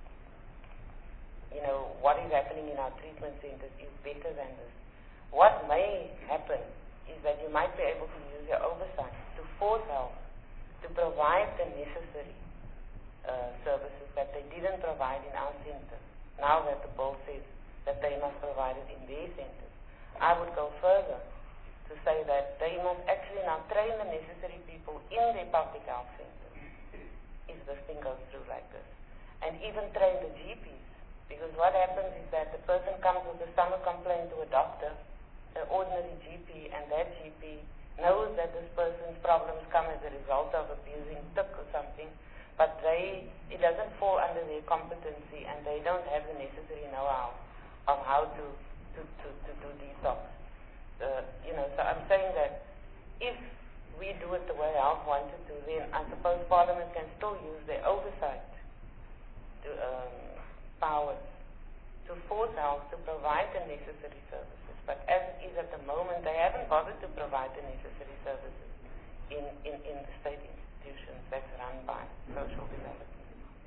you know, what is happening in our treatment centers is better than this. What may happen is that you might be able to use your oversight to force health to provide the necessary uh, services that they didn't provide in our centers. Now that the bill says that they must provide it in their centers. I would go further to say that they must actually now train the necessary people in their public health centers if this thing goes through like this. And even train the G Ps. Because what happens is that the person comes with a stomach complaint to a doctor, an ordinary G P, and that G P knows that this person's problems come as a result of abusing T I C or something, but they, it doesn't fall under their competency and they don't have the necessary know-how of how to, to, to, to do detox. Uh, you know, so I'm saying that if we do it the way Health wanted to, then I suppose Parliament can still use their oversight to, um, powers to force Health to provide the necessary services. But as it is at the moment, they haven't bothered to provide the necessary services in, in, in the state institutions that's run by social development.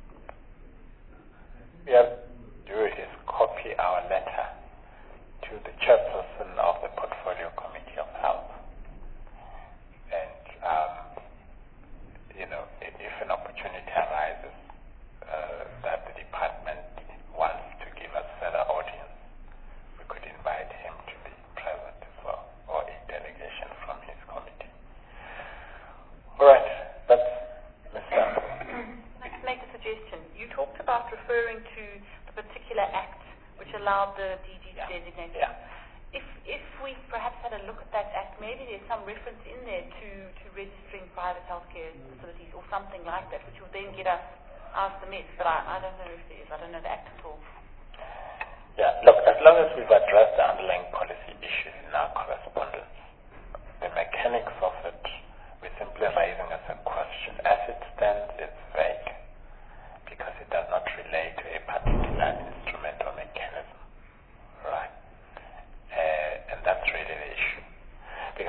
We have do is copy our letter to the chairperson of the Portfolio Committee of Health. And, um, you know, if, if an opportunity arises uh, that the department wants to give us further audience, we could invite him to be present as well, or a delegation from his committee. All right, that's Mister I'd like to make a suggestion. You talked about referring to the particular act which allowed the D G to designate. Yeah. If if we perhaps had a look at that act, maybe there's some reference in there to, to registering private healthcare facilities or something like that, which will then get us out of the mess. But I, I don't know if there is. I don't know the act at all. Yeah, look, as long as we've addressed the underlying policy issues in our correspondence, the mechanics of it, we're simply raising as a question. As it stands, it's vague, because it does not relate to a particular instrument or mechanism, right? Uh, and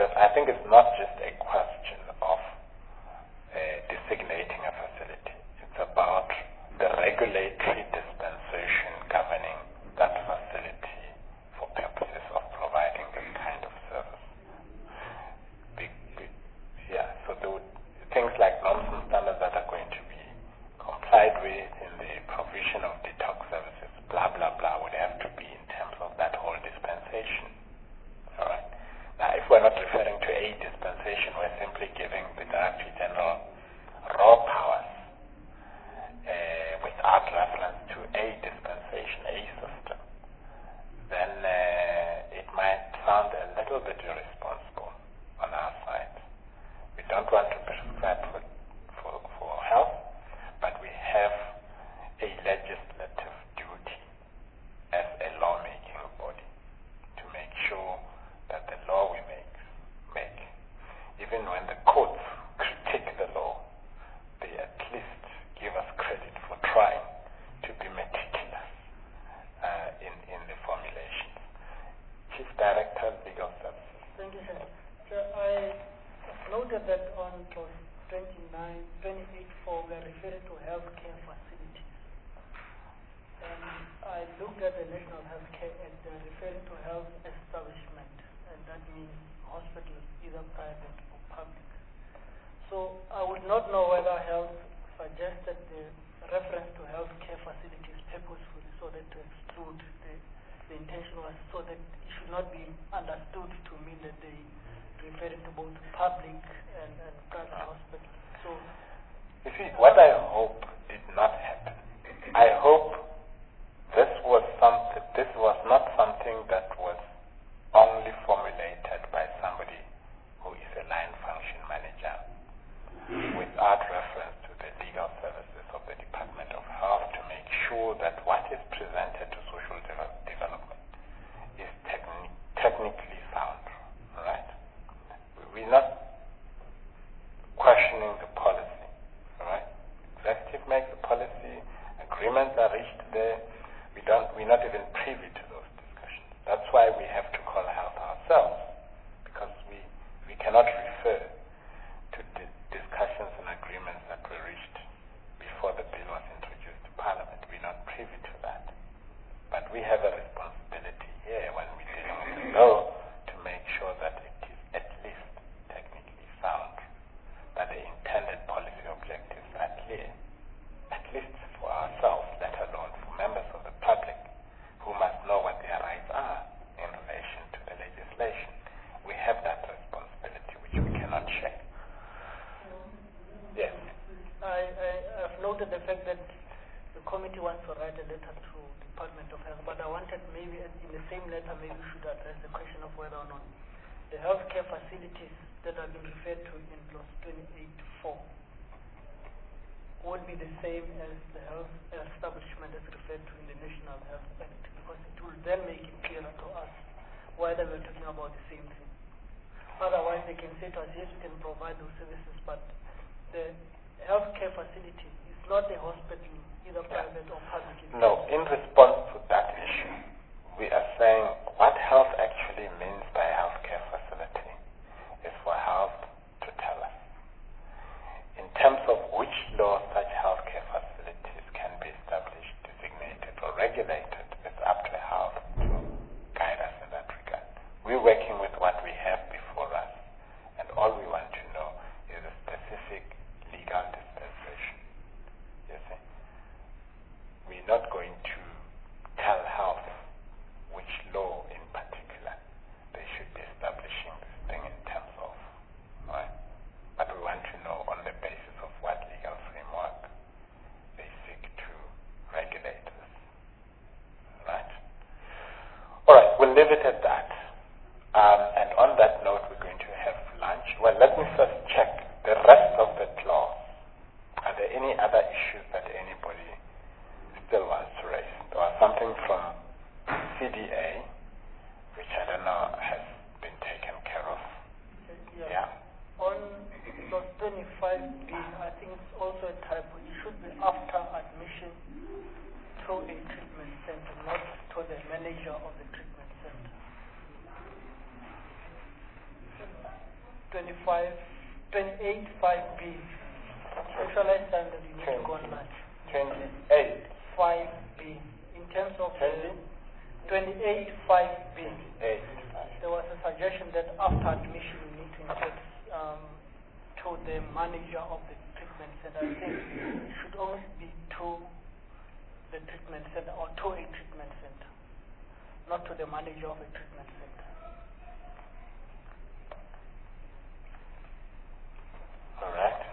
because I think it's not just a question of uh, designating a facility. It's about the regulatory dispensation governing that facility for purposes of providing this kind of service. Be, be, yeah, so there would, things like norms and standards that are going to be complied with in the provision of detox services, blah, blah, blah, would have to be in terms of that whole dispensation. All right. Now, if we're not referring to a dispensation, we're simply giving the Director General raw powers uh, without reference to a dispensation, a system, then uh, it might sound a little bit irresponsible on our side. We don't want to prescribe for, for, for health, but we have a legislative duty as a lawmaking body to make sure that the law we make, make, even when the courts critique the law, they at least give us credit for trying to be meticulous uh, in, in the formulations. Chief Director, Legal Services. Thank you, sir. So I noted that on clause twenty-nine, twenty-eight four, we are referring to healthcare facilities. And I looked at the National Healthcare Act, they are referring to health establishment, and that means hospitals, either private or public. So I would not know whether health suggested the reference to healthcare facilities purposefully so that to exclude the, the intention was so that it should not be understood to mean that they referring to both public and, and private hospitals. So, you see, what I hope did not happen, I hope this was something, this was not something that was only formulated by somebody who is a line function manager without reference to the legal services of the Department of Health to make sure that what is presented to social de- development is techni- technically sound, right? We're not questioning the policy, right? Executive makes the policy, agreements are reached there. We don't, we're not even privy to those discussions. That's why we have to call health ourselves, because we, we cannot refer to di- discussions and agreements that were reached before the bill was introduced to Parliament. We're not privy to that. But we have a responsibility here when we're dealing with the law to make sure that it is at least technically sound, that the intended policy objectives are clear, at least for ourselves, let alone for members of the public who must know what their rights are in relation to the legislation. We have that responsibility which we cannot share. Yes. I, I, I've noted the fact that the committee wants to write a letter to the Department of Health, but I wanted maybe in the same letter maybe we should address the question of whether or not the healthcare facilities that have been referred to in clause twenty-eight four would be the same as the health establishment that's referred to in the National Health Act, because it will then make it clearer to us whether we're talking about the same thing. Otherwise, they can say to us, yes, we can provide those services, but the healthcare facility is not a hospital, either private or public. No, in response to that issue, we are saying what health actually means by healthcare facility is for health to tell us. In terms of which law such healthcare facilities can be established, designated, or regulated, it's up to health to guide us in that regard. We're working with what we have before us, and all we want to know is a specific legal dispensation. You see? We're not going to tell health which law in particular they should be establishing this thing in terms of, right? But we want to know on the basis of what legal framework they seek to regulate this, right? All right, we'll leave it at that. Um, and on that note, we're going to have lunch. Well, let me first check the rest of the clause. Are there any other issues that anybody still wants to raise? Or something from C D A, which I don't know has been taken care of. Yeah. yeah. On clause twenty-five B, I think it's also a typo. It should be after admission to a treatment center, not to the manager of the treatment center. twenty-five, twenty-eight five B. Socialized standard, you need to go on lunch. twenty-eight. five B. In terms of twenty-eight five B. Eight. There was a suggestion that after admission you need to indicate um, to the manager of the treatment center. I think it should only be to the treatment center or to a treatment center, not to the manager of a treatment center. All right.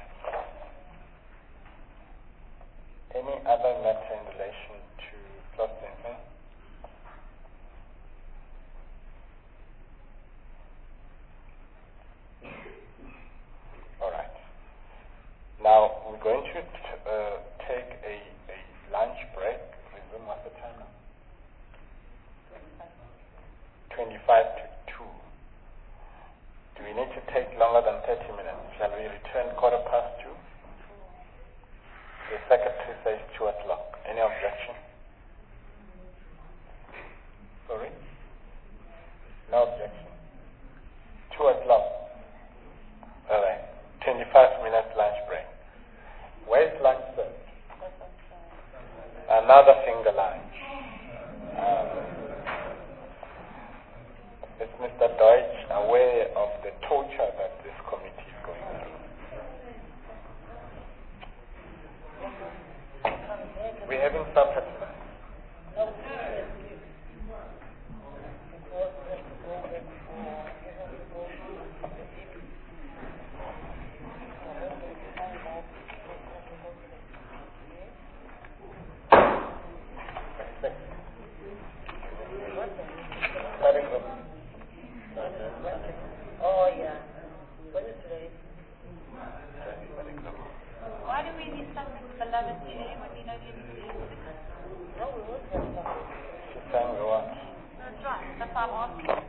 Any other matter in relation to processing? All right. Now we're going to t- uh, take a, a lunch break. Resume what's the time now? twenty-five to two. Do we need to take longer than thirty minutes? Shall we return quarter past two? The secretary says two o'clock. Any objection? Sorry? No objection. Two o'clock. All right. twenty-five minutes lunch break. Where's lunch served? Another finger lunch. Um, is Mister Deutsch aware of the torture that this committee is going through? We're having supper tonight. Oh, yeah. What is today? Why do we need something beloved chair when we know you need to? No, we won't have something. She's saying we want. That's right. That's why I'm asking.